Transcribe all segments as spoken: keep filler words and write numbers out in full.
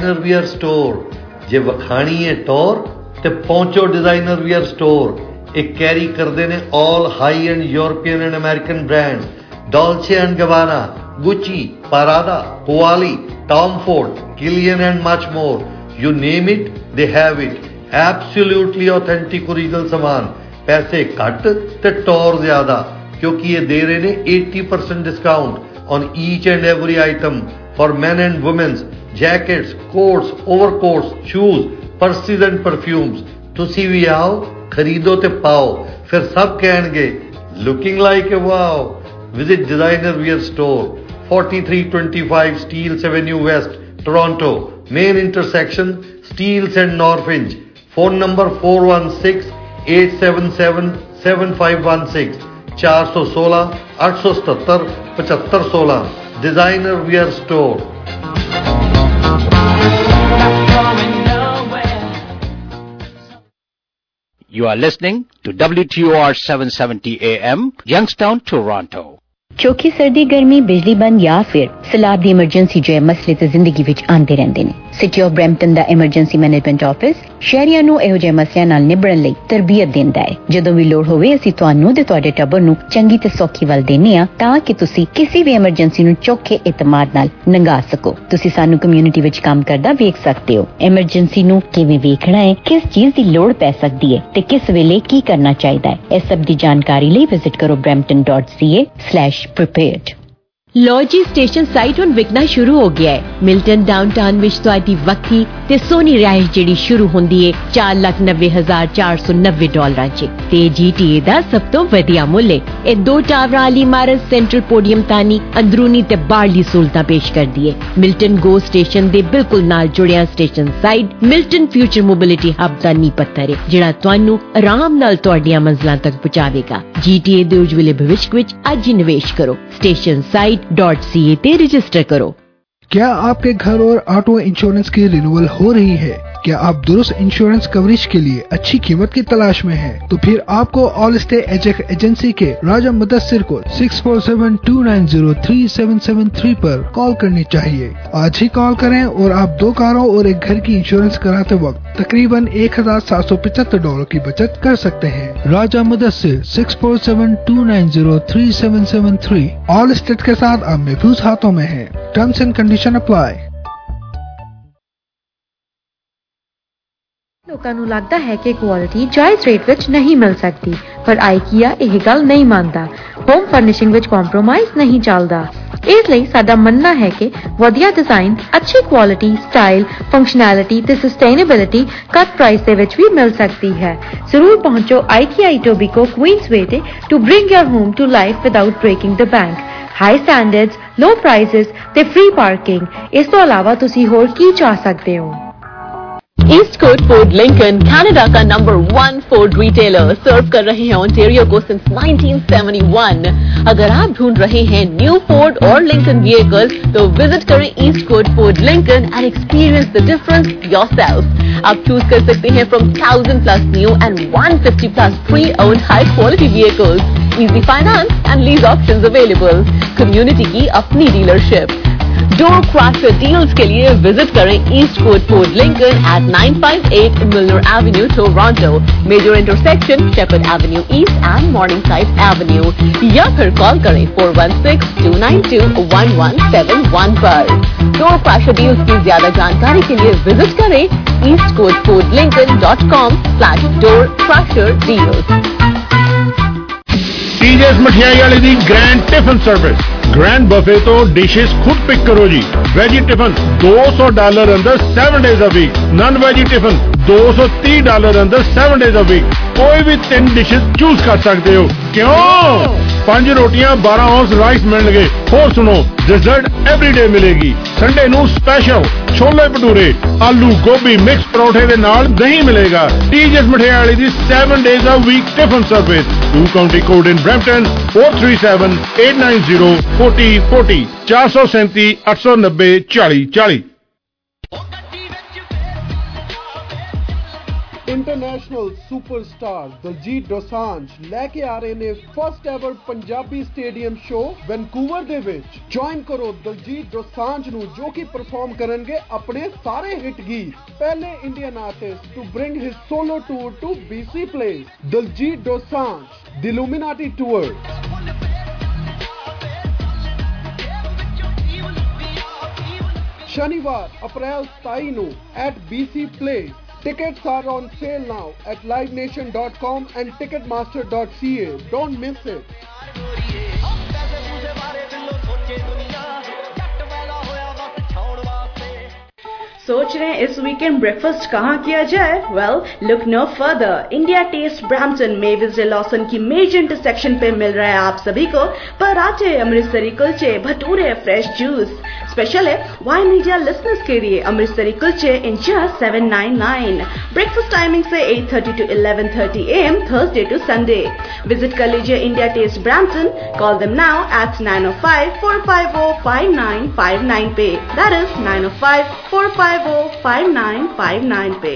Designer wear store जे वखाणी है टोर ते पहुंचो डिजाइनर वियर स्टोर। एक कैरी करते ने all high end European and American brands Dolce and Gabbana, Gucci, Prada, कुआली, Tom Ford, Kilian and much more. You name it they have it. Absolutely authentic original सामान, पैसे घट ते टोर ज्यादा, क्योंकि ये दे रहे ने अस्सी percent discount on each and every item for men and womens, jackets, coats, overcoats, shoes, purses and perfumes. तुसी भी आओ, खरीदो ते पाओ, फिर सब कहणगे looking like a wow. Visit designer wear store, forty-three twenty-five Steeles Avenue West, Toronto, main intersection Steeles and Norfinch. Phone number four one six, eight seven seven, seven five one six, four one six, eight seven seven, five five one six. Designer Wear Store. You are listening to W T O R seven seventy A M, Youngstown, Toronto. चौखी सर्दी गर्मी बिजली बंद या फिर सैलाब दी emergency जो मसले ते जिंदगी विच आंदे रहंदे ने। सिटी ऑफ ब्रैम्पटन दा एमरजेंसी मैनेजमेंट ऑफिस शहरियां ਨੂੰ ਇਹੋ ਜਿਹੇ ਮਸਲਿਆਂ ਨਾਲ ਨਿਬੜਨ ਲਈ ਤਰਬੀਅਤ ਦਿੰਦਾ ਹੈ। ਜਦੋਂ ਵੀ ਲੋੜ ਹੋਵੇ ਅਸੀਂ ਤੁਹਾਨੂੰ ਤੇ ਤੁਹਾਡੇ ਟੱਬਰ ਨੂੰ ਚੰਗੀ ਤੇ ਸੌਖੀ ਵੱਲ ਦੇਨੇ ਆ ਤਾਂ ਕਿ ਤੁਸੀਂ ਕਿਸੇ ਵੀ ਐਮਰਜੈਂਸੀ ਨੂੰ ਚੌਖੇ ਇਤਮਾਦ ਨਾਲ ਲੰਘਾ ਸਕੋ। ਤੁਸੀਂ ਸਾਨੂੰ ਕਮਿਊਨਿਟੀ ਵਿੱਚ ਕੰਮ ਕਰਦਾ ਵੇਖ ਸਕਦੇ ਹੋ। ਐਮਰਜੈਂਸੀ ਨੂੰ ਕਿਵੇਂ ਵੇਖਣਾ ਹੈ, ਕਿਸ ਚੀਜ਼ ਦੀ ਲੋੜ ਪੈ ਸਕਦੀ ਹੈ ਤੇ ਕਿਸ ਵੇਲੇ ਕੀ ਕਰਨਾ ਚਾਹੀਦਾ ਹੈ, ਇਸ ਸਭ ਦੀ ਜਾਣਕਾਰੀ ਲਈ ਵਿਜ਼ਿਟ ਕਰੋ brampton dot c a slash prepared। ਲੌਜੀ ਸਟੇਸ਼ਨ ਸਾਈਟ ਹੁਣ ਵਿਕਣਾ ਸ਼ੁਰੂ ਹੋ ਗਿਆ ਹੈ। ਮਿਲਟਨ ਡਾਊਨਟਾਊਨ ਵਿੱਚ ਤੁਹਾਡੀ ਵੱਖਰੀ ਤੇ ਸੋਹਣੀ ਰਿਹਾਇਸ਼ ਜਿਹੜੀ ਸ਼ੁਰੂ ਹੁੰਦੀ ਹੈ ਚਾਰ ਲੱਖ ਨੱਬੇ ਹਜ਼ਾਰ ਚਾਰ ਸੌ ਨੱਬੇ ਡਾਲਰਾਂ 'ਚ ਤੇ ਜੀਟੀਏ ਦਾ ਸਭ ਤੋਂ ਵਧੀਆ ਮੁੱਲ ਹੈ। ਇਹ ਦੋ ਟਾਵਰਾਂ ਵਾਲੀ ਇਮਾਰਤ ਸੈਂਟਰਲ ਪੋਡੀਅਮ ਤਾਨੀ ਅੰਦਰੂਨੀ ਤੇ ਬਾਹਰਲੀ ਸਹੂਲਤਾਂ ਪੇਸ਼ ਕਰਦੀ ਹੈ। ਮਿਲਟਨ ਗੋ ਸਟੇਸ਼ਨ ਦੇ ਬਿਲਕੁਲ ਨਾਲ ਜੁੜਿਆ station site Milton future mobility hub ਦਾ ਨੀਂਹ ਪੱਥਰ ਹੈ ਜਿਹੜਾ ਤੁਹਾਨੂੰ ਆਰਾਮ ਨਾਲ ਤੁਹਾਡੀਆਂ ਮੰਜ਼ਲਾਂ ਤੱਕ ਪਹੁੰਚਾਵੇਗਾ। ਜੀਟੀਏ ਦੇ ਉਜਵਲੇ ਭਵਿੱਖ ਵਿੱਚ ਅੱਜ ਹੀ ਨਿਵੇਸ਼ ਕਰੋ। Station site dot C A पे रजिस्टर करो। क्या आपके घर और ऑटो इंश्योरेंस की रिन्यूअल हो रही है? क्या आप दुरुस्त इंश्योरेंस कवरेज के लिए अच्छी कीमत की तलाश में हैं? तो फिर आपको ऑल स्टे एजेक एजेंसी के राजा मुदस्सिर को six four seven two nine zero three seven seven three पर कॉल करनी चाहिए। आज ही कॉल करें और आप दो कारों और एक घर की इंश्योरेंस कराते वक्त तकरीबन एक हजार सात सौ पचहत्तर डॉलर की बचत कर सकते हैं। Raja Mudassir six four seven two nine zero three seven seven three Allstate के साथ अब महफूज हाथों में है। Terms and condition apply. ਲੋਕਾਂ ਨੂੰ ਲੱਗਦਾ ਹੈ ਕਿ ਕੁਆਲਿਟੀ ਜਾਇਜ਼ ਰੇਟ ਵਿੱਚ ਨਹੀਂ ਮਿਲ ਸਕਦੀ, ਪਰ ਆਈਕੀਆ ਇਹ ਗੱਲ ਨਹੀਂ ਮੰਨਦਾ। ਹੋਮ ਫਰਨਿਸ਼ਿੰਗ ਵਿੱਚ ਕੰਪਰੋਮਾਈਜ਼ ਨਹੀਂ ਚੱਲਦਾ। ਇਸ ਲਈ ਸਾਡਾ ਮੰਨਣਾ ਹੈ ਕਿ ਵਧੀਆ ਡਿਜ਼ਾਈਨ, ਅੱਛੀ ਕੁਆਲਿਟੀ, ਸਟਾਈਲ, ਫੰਕਸ਼ਨੈਲਿਟੀ ਤੇ ਸਸਟੇਨੇਬਿਲਿਟੀ ਘੱਟ ਪ੍ਰਾਈਸ ਦੇ ਵਿੱਚ ਵੀ ਮਿਲ ਸਕਦੀ ਹੈ। ਜ਼ਰੂਰ ਪਹੁੰਚੋ ਆਈਕੀਆ ਇਟੋਬੀਕੋ ਕੁਈਨਸਵੇ ਤੇ to bring your home to life without breaking the bank. High standards, low prices ਤੇ ਫ੍ਰੀ ਪਾਰਕਿੰਗ। ਇਸ ਤੋਂ ਇਲਾਵਾ ਤੁਸੀਂ ਹੋਰ ਕੀ ਚਾਹ ਸਕਦੇ ਹੋ? ईस्टकोट फोर्ड लिंकन कनाडा का number one Ford retailer serve कर रहे हैं ओंटारियो को सिंस नाइनटीन सेवेंटी वन। अगर आप ढूंढ रहे हैं न्यू फोर्ड और लिंकन व्हीकल्स तो विजिट करें Eastcourt Ford Lincoln and experience the difference yourself. आप चूज कर सकते हैं from thousand plus new and one fifty plus pre owned high quality vehicles. Easy finance and lease options available. Community की अपनी dealership. Door crasher deals के लिए visit करें Eastcourt Ford Lincoln at nine five eight Milner avenue Toronto, major intersection Sheppard avenue east and Morningside avenue, या फिर call करें four one six two nine two one one seven one पर। Door crasher deals की ज्यादा जानकारी के लिए visit करें Eastcourt Ford Lincoln dot com slash door crasher deals. TJ's Mithai वाले दी grand tiffin service. Grand buffet तो डिशेस खुद पिक करो जी। वेजी टिफिन दो सौ डॉलर अंदर seven days a week. Non veggie tiffin दो सौ तीस डॉलर अंदर सेवन डेज अ वीक। कोई भी तीन डिशेस चूज कर सकते हो। क्यों? पांच रोटियां बारह औंस राइस मिलणगे। होर सुनो, डिजर्ट एवरीडे मिलेगी। संडे नू स्पेशल छोले भटूरे, आलू गोभी मिक्स परोठे दे नाल दही मिलेगा। टीजेएस मठियाई वाली दी seven days a week tiffin service. To county code in Brampton four three seven eight nine zero forty forty चार सौ सैंती अठ सौ नब्बे चाली चाली। In international superstar Diljit Dosanjh ਲੈ ਕੇ ਆ ਰਹੇ ਨੇ first ever Punjabi stadium show Vancouver ਦੇ ਵਿੱਚ। ਜੁਆਇਨ ਕਰੋ ਦਲਜੀਤ ਦੋਸਾਂਝ ਨੂੰ ਜੋ ਕਿ ਪਰਫਾਰਮ ਕਰਨਗੇ ਆਪਣੇ ਸਾਰੇ ਹਿੱਟ ਗੀਤ। ਪਹਿਲੇ Indian artist to bring his solo tour to B C Place, Diljit Dosanjh The Illuminati Tour। शनिवार अप्रैल सताई ਨੂੰ at B C Place। Tickets are on sale now at live nation dot com and ticketmaster dot C A. Don't miss it. सोच रहे हैं इस weekend breakfast कहाँ किया जाए? Well, look no further. India taste Brampton में विजय लॉसन की मेजर इंटरसेक्शन पे मिल रहा है आप सभी को parathe, Amritsari kulche, bhature, fresh juice. Special है वाई मीडिया लिसनर्स के लिए Amritsari kulche in just seven nine nine. Breakfast timing से eight thirty to eleven thirty A M Thursday to Sunday. Visit कर लीजिए India taste Brampton. Call them now at nine O five four five O five nine five nine पे। That is nine O five four five five nine five nine पे।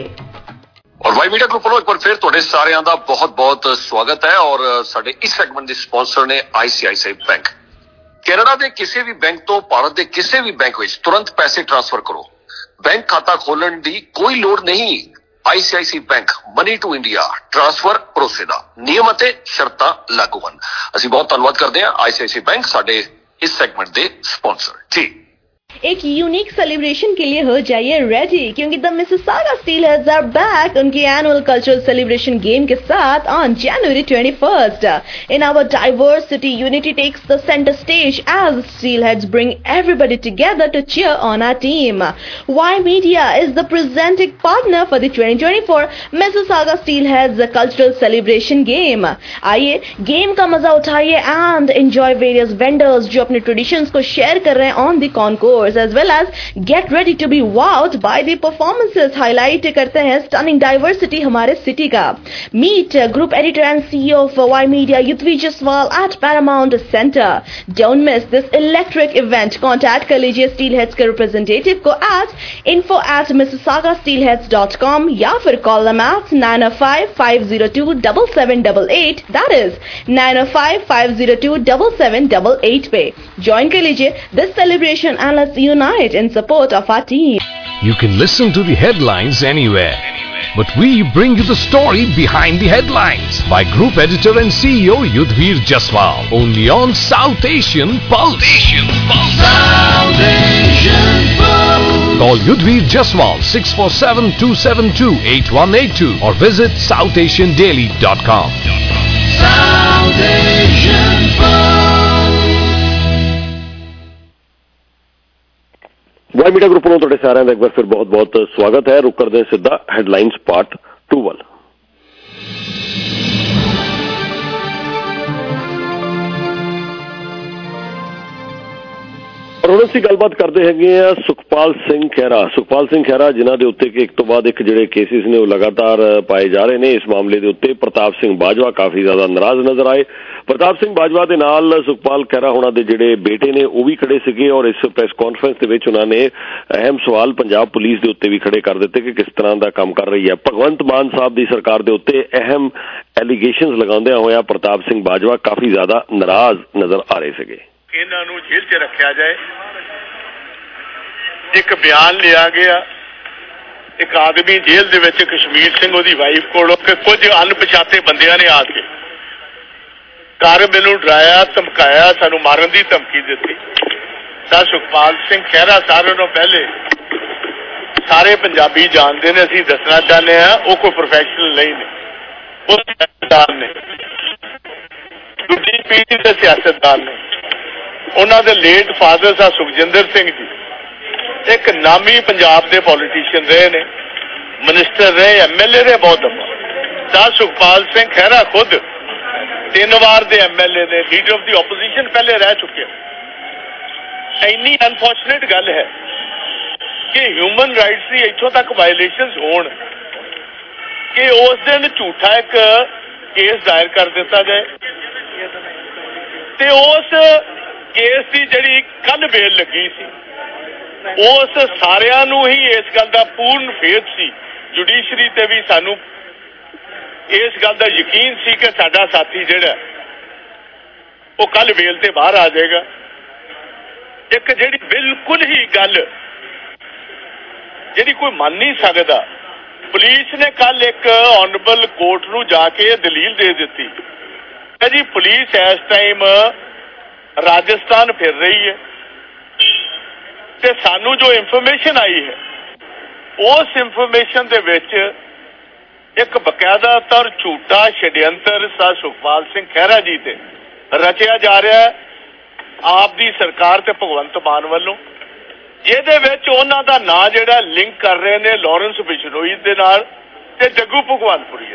और Y media group ਵੱਲੋਂ ਇੱਕ ਵਾਰ ਫਿਰ ਤੁਹਾਡੇ ਸਾਰਿਆਂ ਦਾ ਬਹੁਤ-ਬਹੁਤ ਸਵਾਗਤ ਹੈ। ਔਰ ਸਾਡੇ ਇਸ ਸੈਗਮੈਂਟ ਦੇ ਸਪਾਂਸਰ ਨੇ I C I C I bank. Canada ਦੇ ਕਿਸੇ ਵੀ ਬੈਂਕ ਤੋਂ ਭਾਰਤ ਦੇ ਕਿਸੇ ਵੀ ਬੈਂਕ ਵਿੱਚ ਤੁਰੰਤ ਪੈਸੇ ਟ੍ਰਾਂਸਫਰ ਕਰੋ। ਬੈਂਕ ਖਾਤਾ ਖੋਲਣ ਦੀ ਕੋਈ ਲੋੜ ਨਹੀਂ। I C I C I bank money to India transfer ਭਰੋਸੇ ਦਾ ਨਿਯਮ ਅਤੇ ਸ਼ਰਤਾਂ ਲਾਗੂ ਹਨ। ਅਸੀਂ ਬਹੁਤ ਧੰਨਵਾਦ ਕਰਦੇ ਹਾਂ I C I C I bank ਸਾਡੇ ਇਸ ਸੈਗਮੈਂਟ ਦੇ ਸਪਾਂਸਰ ਜੀ। एक यूनिक सेलिब्रेशन के लिए हो जाइए रेडी, क्योंकि the Mississauga Steelheads are back उनकी एनुअल कल्चरल सेलिब्रेशन गेम के साथ on January twenty first. In our diverse city, unity takes the centre stage as Steelheads bring everybody together to cheer on our team. Y Media is the presenting partner for the twenty twenty-four Mississauga Steelheads Cultural Celebration Game। आइए game का मजा उठाइए and enjoy various vendors जो अपने traditions को share कर रहे हैं on the concourse, as well as get ready to be wowed by the performances। highlight करते हैं stunning diversity हमारे city का। Meet group editor and C E O of Y Media Yudhvir Jaswal at Paramount Center। Don't miss this electric event। contact कर लीजिए Steelheads के representative को at info at mississauga steelheads dot com या फिर call them at nine oh five five oh two seven seven eight eight। that is nine oh five five oh two seven seven eight eight पे join कर लीजिए this celebration and let's unite in support of our team। You can listen to the headlines anywhere, but we bring you the story behind the headlines by Group Editor and C E O Yudhvir Jaswal, only on South Asian Pulse। Asian Pulse. South Asian Pulse. Call Yudhvir Jaswal six four seven two seven two eight one eight two or visit south asian daily dot com। South Asian Pulse। Y media group ਨੂੰ ਤੁਹਾਡੇ ਸਾਰਿਆਂ ਦਾ ਇੱਕ ਵਾਰ ਫਿਰ ਬਹੁਤ ਬਹੁਤ ਸਵਾਗਤ ਹੈ। ਰੁਕ ਕਰਦੇ ਸਿੱਧਾ ਹੈਡਲਾਈਨਸ ਪਾਰਟ ਟੂ ਵੱਲ। ਹੁਣ ਅਸੀਂ ਗੱਲਬਾਤ ਕਰਦੇ ਹੈਗੇ ਆ ਸੁਖਪਾਲ ਸਿੰਘ ਖਹਿਰਾ। ਸੁਖਪਾਲ ਸਿੰਘ ਖਹਿਰਾ ਜਿਨ੍ਹਾਂ ਦੇ ਉੱਤੇ ਇੱਕ ਤੋਂ ਬਾਅਦ ਇੱਕ ਜਿਹੜੇ ਕੇਸਿਸ ਨੇ ਉਹ ਲਗਾਤਾਰ ਪਾਏ ਜਾ ਰਹੇ ਨੇ। ਇਸ ਮਾਮਲੇ ਦੇ ਉੱਤੇ ਪ੍ਰਤਾਪ ਸਿੰਘ ਬਾਜਵਾ ਕਾਫੀ ਜ਼ਿਆਦਾ ਨਾਰਾਜ਼ ਨਜ਼ਰ ਆਏ। ਪ੍ਰਤਾਪ ਸਿੰਘ ਬਾਜਵਾ ਦੇ ਨਾਲ ਸੁਖਪਾਲ ਖਹਿਰਾ ਹੋਣਾ ਦੇ ਜਿਹੜੇ ਬੇਟੇ ਨੇ ਉਹ ਵੀ ਖੜੇ ਸੀਗੇ ਔਰ ਇਸ ਪ੍ਰੈਸ ਕਾਨਫਰੰਸ ਦੇ ਵਿੱਚ ਉਹਨਾਂ ਨੇ ਅਹਿਮ ਸਵਾਲ ਪੰਜਾਬ ਪੁਲਿਸ ਦੇ ਉੱਤੇ ਵੀ ਖੜੇ ਕਰ ਦਿੱਤੇ ਕਿ ਕਿਸ ਤਰ੍ਹਾਂ ਦਾ ਕੰਮ ਕਰ ਰਹੀ ਹੈ। ਭਗਵੰਤ ਮਾਨ ਸਾਹਿਬ ਦੀ ਸਰਕਾਰ ਦੇ ਉੱਤੇ ਅਹਿਮ ਐਲੀਗੇਸ਼ਨਸ ਲਗਾਉਂਦਿਆਂ ਹੋਇਆ ਪ੍ਰਤਾਪ ਸਿੰਘ ਬਾਜਵਾ ਕਾਫੀ ਜ਼ਿਆਦਾ ਨਾਰਾਜ਼ ਨਜ਼ਰ ਆ ਰਹੇ ਸੀਗੇ। ਇਹਨਾਂ ਨੂੰ ਜੇਲ੍ਹ 'ਚ ਰੱਖਿਆ ਜਾਏ। ਇੱਕ ਬਿਆਨ ਲਿਆ ਗਿਆ ਇੱਕ ਆਦਮੀ ਜੇਲ੍ਹ ਦੇ ਵਿੱਚ ਕਸ਼ਮੀਰ ਸਿੰਘ ਉਹਦੀ ਵਾਈਫ ਕੋਲੋਂ ਕਿ ਕੁਝ ਅਣਪਛਾਤੇ ਬੰਦਿਆਂ ਨੇ ਆ ਕੇ ਘਰ ਮੈਨੂੰ ਡਰਾਇਆ, ਧਮਕਾਇਆ, ਸਾਨੂੰ ਮਾਰਨ ਦੀ ਧਮਕੀ ਦਿੱਤੀ। ਤਾਂ ਸੁਖਪਾਲ ਸਿੰਘ ਖਹਿਰਾ ਸਾਰਿਆਂ ਨੂੰ ਪਹਿਲੇ ਸਾਰੇ ਪੰਜਾਬੀ ਜਾਣਦੇ ਨੇ, ਅਸੀਂ ਦੱਸਣਾ ਚਾਹੁੰਦੇ ਹਾਂ ਉਹ ਕੋਈ ਪ੍ਰੋਫੈਸ਼ਨਲ ਨਹੀਂ ਨੇ, ਉਹ ਸਿਆਸਤਦਾਨ ਨੇ, ਦੂਜੀ ਪੀੜ੍ਹੀ ਦੇ ਸਿਆਸਤਦਾਨ ਨੇ। ਉਹਨਾਂ ਦੇ ਲੇਟ ਫਾਦਰ ਸਾਹਿਬ ਸੁਖਜਿੰਦਰ ਸਿੰਘ ਜੀ ਇੱਕ ਨਾਮੀ ਪੰਜਾਬ ਦੇ ਪੋਲੀਟੀਸ਼ੀਅਨ ਰਹੇ ਨੇ, ਮਿਨਿਸਟਰ ਰਹੇ, ਐਮ ਐਲ ਏ ਰਹੇ ਬਹੁਤ ਦਫਾ। ਤਾਂ ਸੁਖਪਾਲ ਸਿੰਘ ਖਹਿਰਾ ਖੁਦ ਤਿੰਨ ਵਾਰ ਦੇ ਐਮ ਐਲ ਏ ਨੇ, ਲੀਡਰ ਆਫ ਦੀ ਆਪੋਜੀਸ਼ਨ ਪਹਿਲੇ ਰਹਿ ਚੁੱਕੇ। ਇੰਨੀ ਅਨਫੋਰਚੂਨੇਟ ਗੱਲ ਹੈ ਕਿ ਹਿਊਮਨ ਰਾਈਟਸ ਦੀ ਇੱਥੋਂ ਤੱਕ ਵਾਇਲੇਸ਼ਨਸ ਹੋਣ ਕਿ ਉਸ ਦਿਨ ਝੂਠਾ ਇੱਕ ਕੇਸ ਦਾਇਰ ਕਰ ਦਿੱਤਾ ਜਾਏ ਤੇ ਉਸ ਕੇਸ ਦੀ ਜਿਹੜੀ ਕੱਲ ਬੇਲ ਲੱਗੀ ਸੀ ਉਸ ਸਾਰਿਆਂ ਨੂੰ ਹੀ ਇਸ ਗੱਲ ਦਾ ਪੂਰਨ ਫੇਥ ਸੀ, ਜੁਡੀਸ਼ਰੀ ਤੇ ਵੀ ਸਾਨੂੰ इस गल का यकीन सी कि साडा साथी जिहड़ा वो कल वेल ते बाहर आ जाएगा। एक जिहड़ी बिल्कुल ही गल जिहड़ी कोई मान नहीं सकता, पुलिस ने कल एक ऑनरेबल कोर्ट नूं जाके दलील दे दी है जी पुलिस इस टाइम राजस्थान फिर रही है ते सानू जो इंफॉर्मेशन आई है उस इंफॉर्मेशन दे विच एक बकायदा तौर झूठा षड्यंत्र सा सुखपाल सिंह खैरा जी ते रचिया जा रहा है आप दी सरकार ते भगवंत मान वालों, जिहदे विच उन्हां दा नां जिहड़ा लिंक कर रहे ने लॉरेंस बिश्नोई दे नाल ते जग्गू भगवानपुरी।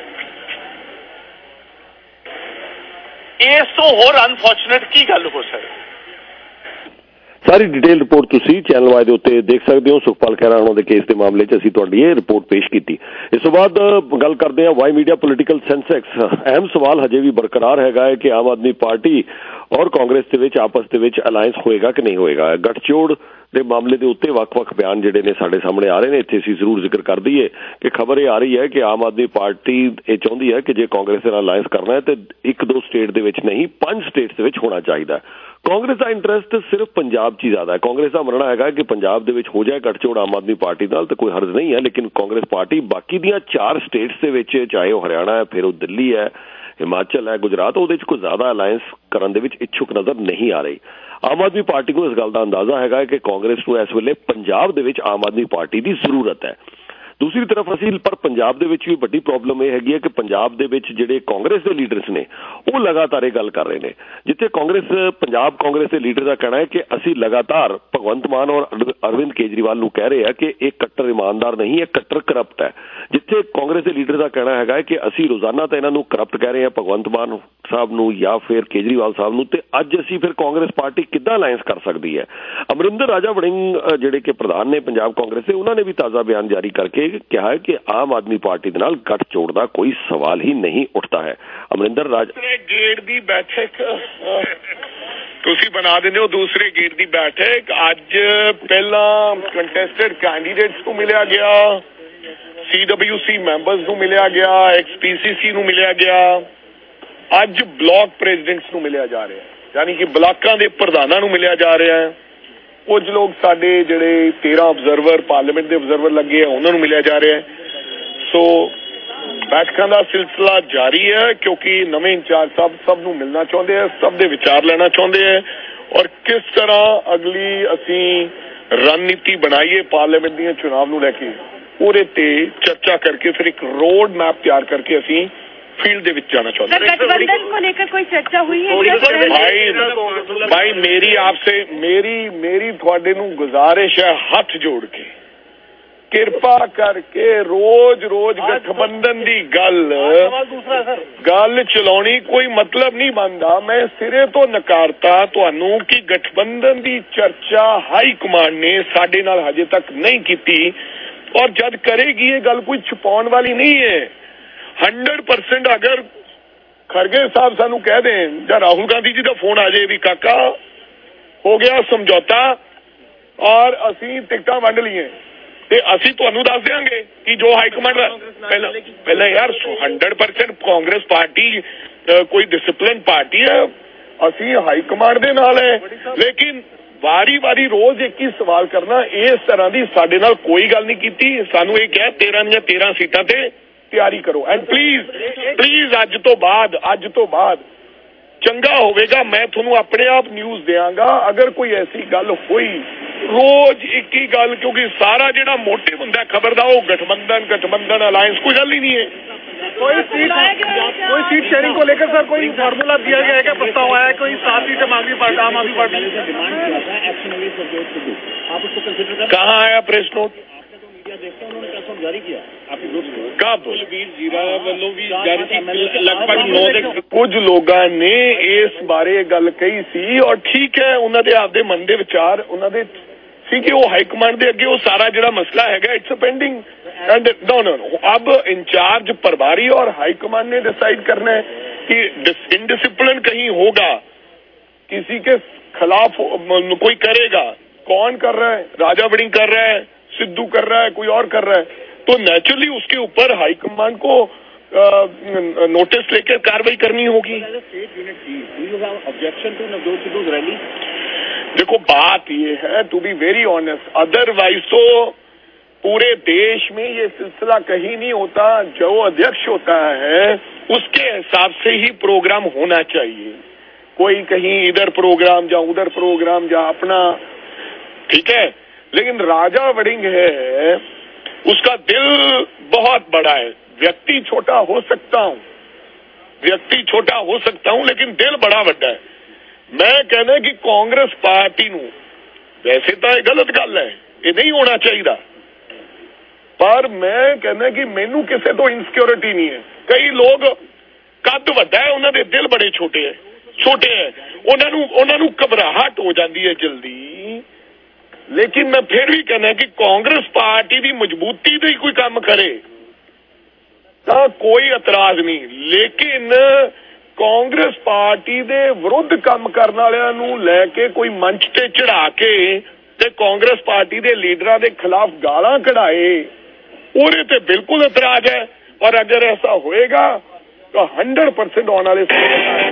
इस तो होर अनफॉर्चुनेट की गल हो सकती। सारी डिटेल रिपोर्ट तुसी चैनल वाई दे उत्ते देख सकते हो। सुखपाल खैरा होना दे केस के मामले च असीं तुहाडी ये रिपोर्ट पेश की। इस तो बाद गल करते हैं वाई मीडिया पोलिटिकल सेंसेक्स। अहम सवाल हजे भी बरकरार है कि आम आदमी पार्टी और कांग्रेस के विच आपस दे विच अलायंस होएगा कि नहीं होएगा। गठजोड़ के मामले के उत्ते वख-वख बयान जिहड़े ने साडे सामने आ रहे हैं। इत्थे असीं जरूर जिक्र कर दईए कि खबर ये आ रही है कि आम आदमी पार्टी ये चाहुंदी है कि जे कांग्रेस दे नाल अलायंस करना है तो एक दो स्टेट दे विच नहीं पंज स्टेट्स दे विच होना चाहिए। कांग्रेस का इंटरस्ट सिर्फ पंजाब च ही ज्यादा है। कांग्रेस का मनना है कि पंजाब दे विच हो जाए गठजोड़ आम आदमी पार्टी नाल तो कोई हर्ज नहीं है, लेकिन कांग्रेस पार्टी बाकी दियां चार स्टेट्स दे विच चाहे वो हरियाणा है, फिर वो दिल्ली है, हिमाचल है, गुजरात, उहदे च कोई ज्यादा अलायंस करन दे विच इच्छुक नजर नहीं आ रही। आम आदमी पार्टी को इस गल का अंदाजा है कि कांग्रेस को इस वेले पंजाब दे विच आम आदमी पार्टी की जरूरत है। दूसरी तरफ असीं पर पंजाब दे विच भी बड़ी प्रॉब्लम यह हैगी है कि पंजाब दे विच जिहड़े कांग्रेस के लीडर्स ने वो लगातार ये गल कर रहे हैं, जिथे कांग्रेस पंजाब कांग्रेस के लीडर का कहना है कि असीं लगातार भगवंत मान और अरविंद केजरीवाल नूं कह रहे हैं कि एक कट्टर ईमानदार नहीं है, कट्टर करप्ट है। जिथे कांग्रेस के लीडर का कहना है कि असीं रोजाना तो इन्हां नूं करप्ट कह रहे हैं भगवंत मान साहब नूं या फिर केजरीवाल साहब नूं, ते अज असीं फिर कांग्रेस पार्टी किद्दां अलायंस कर सकती है। अमरिंदर राजा वड़िंग जिहड़े कि प्रधान ने पंजाब कांग्रेस के, उन्होंने भी ताज़ा बयान जारी करके कहा है कि आम आदमी पार्टी के नाल गठजोड़ का कोई सवाल ही नहीं उठता है। अमरिंदर राजा गेट की बैठक तुसी बना देने हो, दूसरे गेट की बैठक अज पहला कंटेस्टेड कैंडीडेट्स को मिलिया गया, सी डब्ल्यू सी मैंबर्स को मिलिया गया, एक्स पी सी सी को मिलिया गया, अज ब्लॉक प्रेजिडेंट्स को मिलिया जा रहा है, यानी कि ब्लॉकों के प्रधानों को मिलिया जा रहा है। कुछ लोग साडे जिहड़े तेरह ऑबजरवर पार्लीमेंट के ऑबजरवर लगे हैं उन्होंने मिलिया जा रहा है। सो बैठकों का सिलसिला जारी है क्योंकि नवे इंचार्ज साहब सब नूं मिलना चाहते हैं, सब दे विचार लेना चाहते हैं और किस तरह अगली असी रणनीति बनाइए पार्लीमेंट दी चुनाव नूं लैके उहदे ते चर्चा करके फिर एक रोड मैप तैयार करके असी फील्ड दे विच जाना चाहते हैं। गठबंधन को लेकर कोई चर्चा हुई है? भाई भाई मेरी आपसे मेरी मेरी थोड़े नूं गुजारिश है हाथ जोड़ के किरपा करके रोज रोज गठबंधन दी गल गल चलाउणी कोई मतलब नहीं बनता। मैं सिरे तो नकारता तुहानू कि गठबंधन दी चर्चा हाई कमांड ने साडे नाल हजे तक नहीं की और जब करेगी ये गल कोई छुपाउण वाली नहीं है। हंड्रेड परसेंट अगर खड़गे साहब सानू कह दें या राहुल गांधी जी का फोन आ जाए भी काका हो गया समझौता और असी टिकटां वंड लीए ते असी तुहानू दस देंगे कि जो हाईकमांड पहला पहला यार हंड्रेड परसेंट कांग्रेस पार्टी कोई डिसिप्लिन पार्टी है, असी हाईकमांड दे नाल है, लेकिन वारी वारी रोज एक ही सवाल करना इस तरह की साडे नाल कोई गल नहीं की। सानू ये कह तेरह या तेरह सीटां ते तैयारी करो एंड प्लीज प्लीज अज तो बाद अज तो बाद चंगा होवेगा मैं थोनू अपने आप न्यूज देंगा अगर कोई ऐसी गल हुई रोज एक ही गल, क्योंकि सारा जिहड़ा मोटिव हुंदा खबर दा वो गठबंधन गठबंधन अलायंस कोई गल ही नहीं है। कोई सीट कोई सीट शेयरिंग को लेकर सर कोई फार्मूला दिया गया है क्या? प्रस्ताव आया है कोई सात सीटें मांगी पार्टी आम आदमी पार्टी कहाँ आया प्रेस नोट जारी किया आपके ग्रुप ने कब जीरा वालों भी जारी लगभग नौ कुछ लोगों ने इस बारे गल कही सी और ठीक है उन्होंने आपके मन के विचार उन्होंने सी कि वो हाईकमांड के अगे वो सारा जो मसला है it's pending and no no no अब इंचार्ज प्रभारी और हाईकमांड ने डिसाइड करना है कि इनडिसिप्लिन कहीं होगा, किसी के खिलाफ कोई करेगा, कौन कर रहा है, राजा वड़िंग कर रहा है, सिद्धू कर रहा है, कोई और कर रहा है, तो नेचुरली उसके ऊपर हाईकमांड को नोटिस लेकर कार्रवाई करनी होगी। देखो बात ये है, to be very honest, otherwise तो पूरे देश में ये सिलसिला कहीं नहीं होता। जो अध्यक्ष होता है उसके हिसाब से ही प्रोग्राम होना चाहिए। कोई कहीं इधर प्रोग्राम जा, उधर प्रोग्राम जा, अपना ठीक है। लेकिन राजा वड़िंग है, उसका दिल बहुत बड़ा है। व्यक्ति छोटा हो सकता हूं, व्यक्ति छोटा हो सकता हूं, लेकिन दिल बड़ा बड़ा है। मैं कहना कि कांग्रेस पार्टी नूं, वैसे तो यह गलत गल है, ये नहीं होना चाहिए, पर मैं कहना कि मैनू किसी तो इनसिक्योरिटी नहीं है। कई लोग कद वड्डा है, उन्होंने दिल बड़े छोटे है छोटे है उन्होंने उन्होंने घबराहट हो जाती है जल्दी। लेकिन मैं फिर भी कहना कि कांग्रेस पार्टी की मजबूती से ही कोई काम करे तो कोई एतराज नहीं, लेकिन कांग्रेस पार्टी के विरुद्ध काम करने वालों लैके कोई मंच से चढ़ा के ते कांग्रेस पार्टी के लीडर के खिलाफ गालां कढ़ाए, उहदे ते बिल्कुल एतराज है। और अगर ऐसा होएगा तो हंड्रेड परसेंट आने वाले समय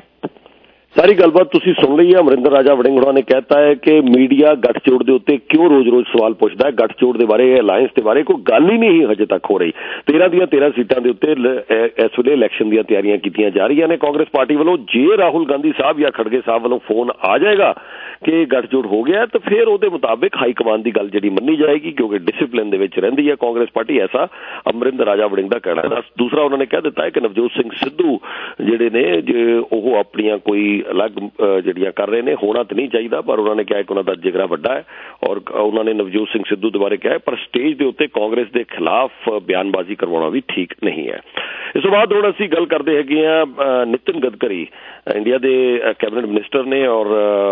सारी गलबात तुसी सुन ली है। अमरिंदर राजा वड़िंग होना ने कहता है कि मीडिया गठजोड़ के उत्ते क्यों रोज रोज सवाल पूछता है। गठजोड़ के बारे, अलायंस के बारे कोई गल ही नहीं हजे तक हो रही। तेरह दियां तेरह सीटां के उत्ते इस वेले इलैक्शन दी तैयारियां कीतियां जा रही ने कांग्रेस पार्टी वालों। जे राहुल गांधी साहब या खड़गे साहब वालों फोन आ जाएगा कि गठजोड़ हो गया तो फिर उहदे मुताबिक हाईकमान की गल जिहड़ी मन्नी जाएगी, क्योंकि डिसिपलिन दे विच रहिंदी है कांग्रेस पार्टी। ऐसा अमरिंदर राजा वड़िंग का कहना है। दूसरा उन्होंने कह दिता है कि नवजोत सिंह सिद्धू जिहड़े ने जे ओह अपनियां कोई अलग ਜਿਹੜੀਆਂ कर रहे हैं, होना तो नहीं चाहिए, पर उन्होंने कहा कि उन्होंने जिगरा वड्डा है और उन्होंने नवजोत सिंह सिद्धू के बारे कहा, पर स्टेज के उत्ते कांग्रेस के खिलाफ बयानबाजी करवाना भी ठीक नहीं है। इस तो बाद हुण असीं गल करते हैं नितिन गडकरी, इंडिया के कैबिनेट मिनिस्टर ने और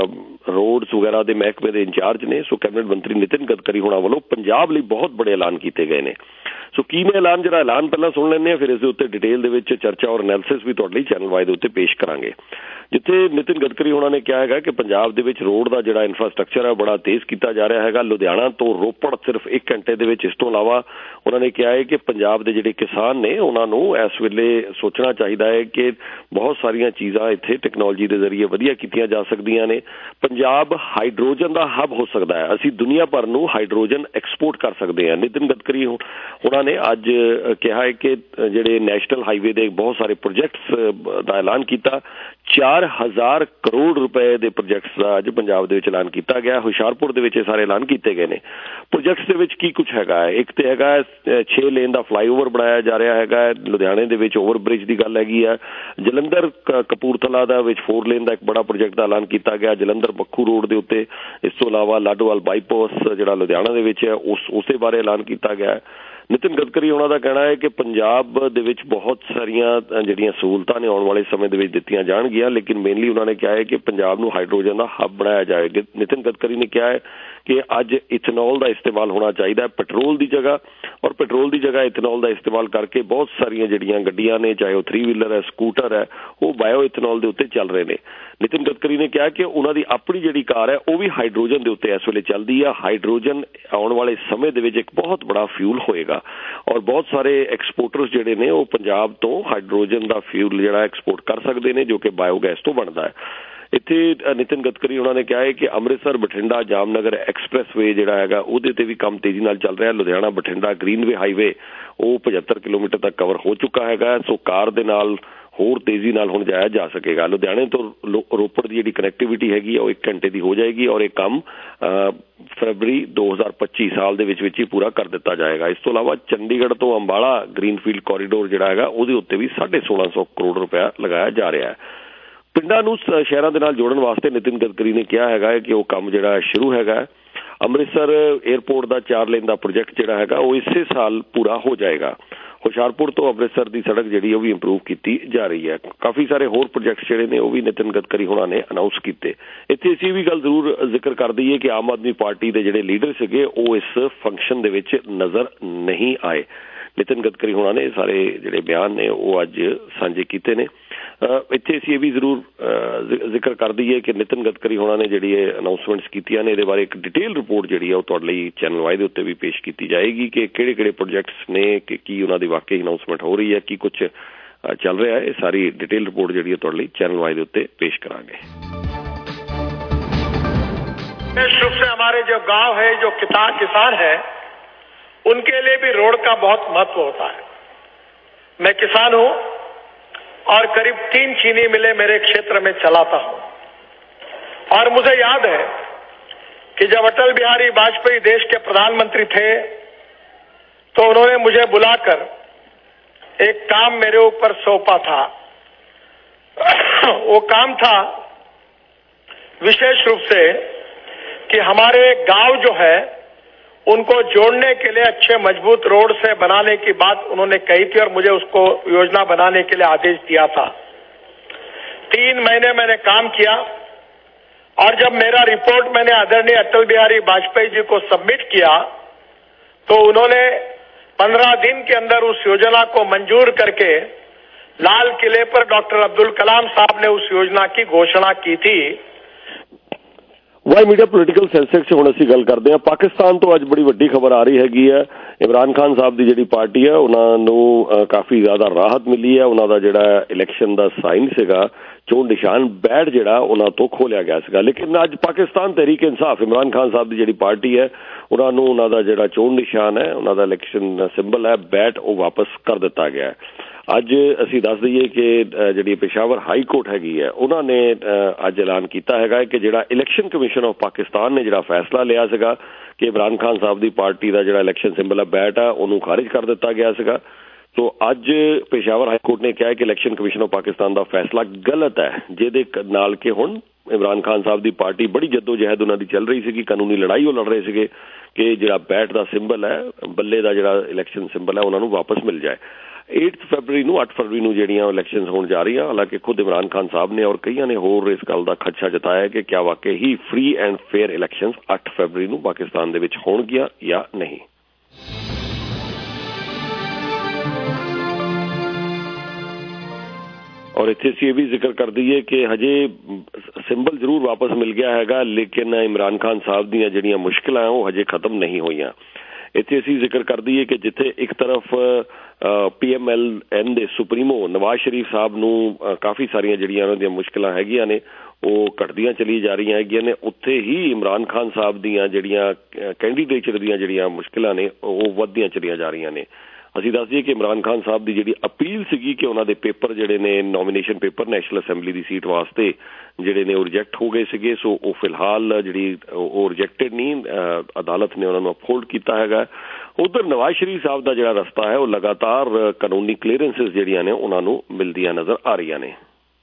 रोड्स वगैरह के महकमे के इंचार्ज ने। सो कैबिनेट मंत्री नितिन गडकरी होना वालों पंजाब लई बहुत बड़े ऐलान किए गए हैं। सो की ने ऐलान, जरा ऐलान पहला सुन लें, फिर इस उत्ते डिटेल दे चर्चा और एनालिसिस भी तुहाडे लई चैनल वाइज उत्ते पेश करांगे। जिथे नितिन गडकरी होना ने कहा है कि पंजाब दे विच रोड का जिहड़ा इंफ्रास्ट्रक्चर है बड़ा तेज किया जा रहा है। लुधियाना तो रोपड़ सिर्फ एक घंटे दे विच। इस तो इलावा उन्होंने कहा है कि पंजाब दे जिहड़े किसान ने उन्होंने इस वेले सोचना चाहिए है कि बहुत सारिया चीज़ां इत्थे टैक्नोलॉजी के जरिए वधिया कीतियां जा सकदियां ने। पंजाब हाइड्रोजन का हब हो सकता है, असीं दुनिया भर नूं हाइड्रोजन एक्सपोर्ट कर सकते हैं। नितिन गडकरी उन्होंने अज कहा है कि जिहड़े नैशनल हाईवे के बहुत सारे प्रोजेक्ट्स का ऐलान किया। चार हजार करोड़ रुपए के प्रोजेक्ट्स का अज पंजाब दे विच ऐलान किया गया। हुशियारपुर दे विच सारे ऐलान किए गए हैं। प्रोजेक्ट्स दे विच की कुछ हैगा है, एक तो हैगा छे लेन का फ्लाईओवर बनाया जा रहा है, लुधियाने दे विच ओवर ब्रिज की गल हैगी है। जलंधर कपूरथला दा विच फोर लेन का एक बड़ा प्रोजेक्ट का ऐलान किया गया जलंधर मक्खू रोड के उत्ते। इस तो इलावा लाडोवाल बाईपास जिहड़ा लुधियाना दे विच है उस उस बारे ऐलान किया गया है। नितिन गडकरी होना का कहना है कि पंजाब दे विच बहुत सारिया जिहड़ियां सहूलतां ने आने वाले समय दे विच दित्तियां जाणगियां, लेकिन मेनली उन्होंने कहा है कि पंजाब नूं हाइड्रोजन का हब बनाया जाएगा। नितिन गडकरी ने कहा है कि अज इथेनॉल का इस्तेमाल होना चाहिए पेट्रोल की जगह, और पेट्रोल की जगह इथेनॉल का इस्तेमाल करके बहुत सारिया जिहड़ियां गड्डियां ने, चाहे वह थ्री व्हीलर है, स्कूटर है, वो बायो इथेनॉल के उत्ते चल रहे हैं। नितिन गडकरी ने कहा कि उन्होंने अपनी जिहड़ी कार है वह भी हाइड्रोजन के उत्ते इस वेले चलती है। हाइड्रोजन आने वाले समय दे विच एक बहुत बड़ा फ्यूल होएगा और बहुत सारे एक्सपोर्टर्स जिहड़े ने वो पंजाब तो हाइड्रोजन का फ्यूल जिहड़ा एक्सपोर्ट कर सकते हैं जो कि बायोगैस तो बनता है। इत्थे नितिन गडकरी उन्होंने कहा है कि अमृतसर बठिंडा जामनगर एक्सप्रैसवे जिहड़ा हैगा उहदे ते भी काम तेजी नाल चल रहा है। लुधियाना बठिंडा ग्रीनवे हाईवे वो पचहत्तर किलोमीटर तक कवर हो चुका है। सो कार दे नाल होर तेजी नाल हुण जाया जा सकेगा। लुधियाने तो रोपड़ की जिहड़ी कनैक्टिविटी हैगी वो एक घंटे की हो जाएगी और एक काम फरवरी दो हज़ार पच्ची साल दे विच विच ही पूरा कर दिता जाएगा। इस तो इलावा चंडीगढ़ तो अंबाला ग्रीनफील्ड कॉरीडोर जिहड़ा हैगा उहदे उत्ते भी साढ़े सोलह सौ करोड़ रुपया लगाया जा रहा है। पिंडां नूं शहरां दे नाल जोड़न वास्ते नितिन गडकरी ने कहा है कि वो काम जिहड़ा शुरू हैगा। अमृतसर एयरपोर्ट का चार लेन का प्रोजेक्ट जिहड़ा हैगा वो इसे साल पूरा हो जाएगा। हुशियारपुर तो अमृतसर की सड़क जिहड़ी भी इंप्रूव की जा रही है। काफ़ी सारे होर प्रोजेक्ट जिहड़े ने वो भी नितिन गडकरी होना ने अनाउंस किए। इत्थे असीं भी गल जरूर जिक्र कर दईए कि आम आदमी पार्टी के जिहड़े लीडर सीगे वो इस फंक्शन दे विच नज़र नहीं आए। नितिन गडकरी होना ने सारे जिहड़े बयान ने वो अज सांझे कीते ने। इत्थे असीं भी जरूर जिक्र कर दईए कि नितिन गडकरी होना ने जिहड़ी अनाउंसमेंट्स कीतियां ने इहदे बारे एक डिटेल रिपोर्ट जिहड़ी है वो तुहाडे लई चैनल वाई दे उत्ते भी पेश की जाएगी कि किहड़े किहड़े प्रोजेक्ट्स ने कि की उन्हां दी वाकई अनाउंसमेंट हो रही है, की कुछ ਚੱਲ ਰਿਹਾ ਹੈ। ਇਹ ਸਾਰੀ डिटेल रिपोर्ट जी तुहाडे लई चैनल वाई दे उत्ते पेश करांगे। विशेष रूप से हमारे जो गांव है, जो किसान किसान है, उनके लिए भी रोड का बहुत महत्व होता है। मैं किसान हूं और करीब तीन चीनी मिलें मेरे क्षेत्र में चलाता हूं और मुझे याद है कि जब अटल बिहारी वाजपेयी देश के प्रधानमंत्री थे तो उन्होंने मुझे बुलाकर एक काम मेरे ऊपर सौंपा था। वो काम था विशेष रूप से कि हमारे गांव जो है उनको जोड़ने के लिए अच्छे मजबूत रोड से बनाने की बात उन्होंने कही थी और मुझे उसको योजना बनाने के लिए आदेश दिया था। तीन महीने मैंने काम किया और जब मेरा रिपोर्ट मैंने आदरणीय अटल बिहारी वाजपेयी जी को सबमिट किया तो उन्होंने पंद्रह दिन के अंदर उस योजना को मंजूर करके लाल किले पर डॉक्टर अब्दुल कलाम साहब ने उस योजना की घोषणा की थी। वाई मीडिया पोलिटिकल सेंसेक्स से हुण असीं गल करते हैं। पाकिस्तान तो अज बड़ी वड्डी खबर आ रही हैगी है। इमरान खान साहब की जिहड़ी पार्टी है उन्होंने काफ़ी ज़्यादा राहत मिली है। उन्होंने जिहड़ा इलैक्शन का साइन सीगा, चोण निशान बैट जिहड़ा उन्होंने तो खोलिया गया सीगा, लेकिन अज पाकिस्तान तहरीक इंसाफ इमरान खान साहब की जिहड़ी पार्टी है उन्होंने उन्होंने जिहड़ा चोण निशान है, उन्होंने इलैक्शन सिंबल है बैट, वो वापस कर दिता गया है। अज असीं दस दईए कि जिहड़ी पेशावर हाई कोर्ट हैगी है उन्होंने अज ऐलान किया है कि जिहड़ा इलैक्शन कमीशन ऑफ पाकिस्तान ने जिहड़ा फैसला लिया सीगा कि इमरान खान साहब की पार्टी का जिहड़ा इलैक्शन सिंबल है बैट है उन्होंने खारिज कर दिता गया सीगा। तो अज पेशावर हाई कोर्ट ने कहा कि इलैक्शन कमीशन ऑफ पाकिस्तान का फैसला गलत है, जिहदे नाल के हुण इमरान खान साहब की पार्टी बड़ी जद्दोजहद उन्होंने चल रही सी, कानूनी लड़ाई वो लड़ रहे थे कि जिहड़ा बैट का सिंबल है, बल्ले का जिहड़ा इलैक्शन सिंबल है उन्होंने वापस मिल जाए। एट फरवरी नूं अठ फरवरी नूं जिहड़ियां इलैक्शन होण जा रही हैं। हालांकि खुद इमरान खान साहब ने और कईयां ने होर इस गल का खदशा जताया कि क्या वाकई ही फ्री एंड फेयर इलैक्शन अठ फरवरी नूं पाकिस्तान दे विच होणगियां या नहीं। और इत्थे असीं ये भी जिक्र कर दईए कि हजे सिंबल जरूर वापस मिल गया हैगा, लेकिन इमरान खान साहब दीयां जिहड़ियां मुश्किलां वो हजे खत्म नहीं होईयां। इत्थे असीं जिक्र कर दईए कि जिथे एक तरफ पी एम एल एन दे सुप्रीमो नवाज शरीफ साहब नूं काफ़ी सारियां जिहड़ियां उन्हां दीयां मुश्किलां हैगियां ने वो घटदियां चली जा रही हैगियां ने, उत्थे ही इमरान खान साहब दीयां जिहड़ियां कैंडीडेचर दीयां जिहड़ियां मुश्किलां ने वो वधदियां चलियां जा रही ने। असीं दस दईए कि इमरान खान साहब की जिहड़ी अपील सीगी कि उन्हां दे पेपर जिहड़े ने नॉमिनेशन पेपर नैशनल असैम्बली की सीट वास्ते जिहड़े ने वो रिजैक्ट हो गए सीगे, सो वो फिलहाल जिहड़ी वो रिजैक्टेड नहीं, अदालत ने उन्होंने अपहोल्ड किया हैगा। उधर नवाज शरीफ साहब का जिहड़ा रस्ता है वो लगातार कानूनी क्लीयरेंसिस जिहड़ियां ने उन्होंने मिलदियां नज़र आ रही ने।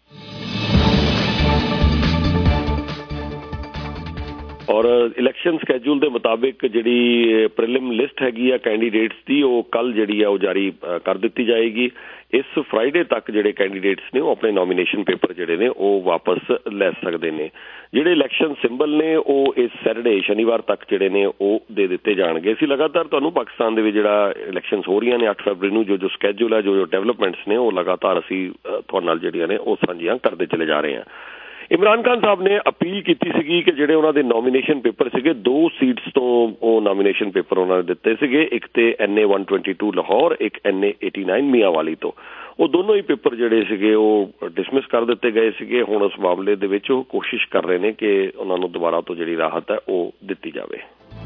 और इलैक्शन स्कैड्यूल के मुताबिक जिहड़ी प्रीलिम लिस्ट हैगी है कैंडीडेट्स की वो कल जिहड़ी है वो जारी कर दी जाएगी। इस फ्राइडे तक जिहड़े कैंडीडेट्स ने वो अपने नॉमिनेशन पेपर जिहड़े ने वो वापस लै सकते हैं। जिहड़े इलैक्शन सिंबल ने वो इस सैटरडे शनिवार तक जिहड़े ने वो दे दिते जाणगे। असीं लगातार तुहानूं पाकिस्तान दे विच जिहड़ा इलैक्शनस हो रही ने अठ फरवरी नूं जो जो स्कैड्यूल है, जो जो डेवलपमेंट्स ने वो लगातार असीं तुहाडे नाल जिहड़ियां ने वो साझियां करते चले जा रहे हैं। इमरान खान साहब ने अपील की सी कि जिहड़े उन्होंने नॉमिनेशन पेपर सीगे दो सीट्स तो वो नॉमिनेशन पेपर उन्होंने दिते सीगे, एक ते N A one twenty two Lahore, एक N A eighty nine Mianwali तो वो दोनों ही पेपर जिहड़े सीगे वो डिसमिस कर दिते गए सीगे। हुण उस मामले दे विच वो कोशिश कर रहे हैं कि उन्होंने दोबारा तो जिहड़ी राहत है वो दिती जावे।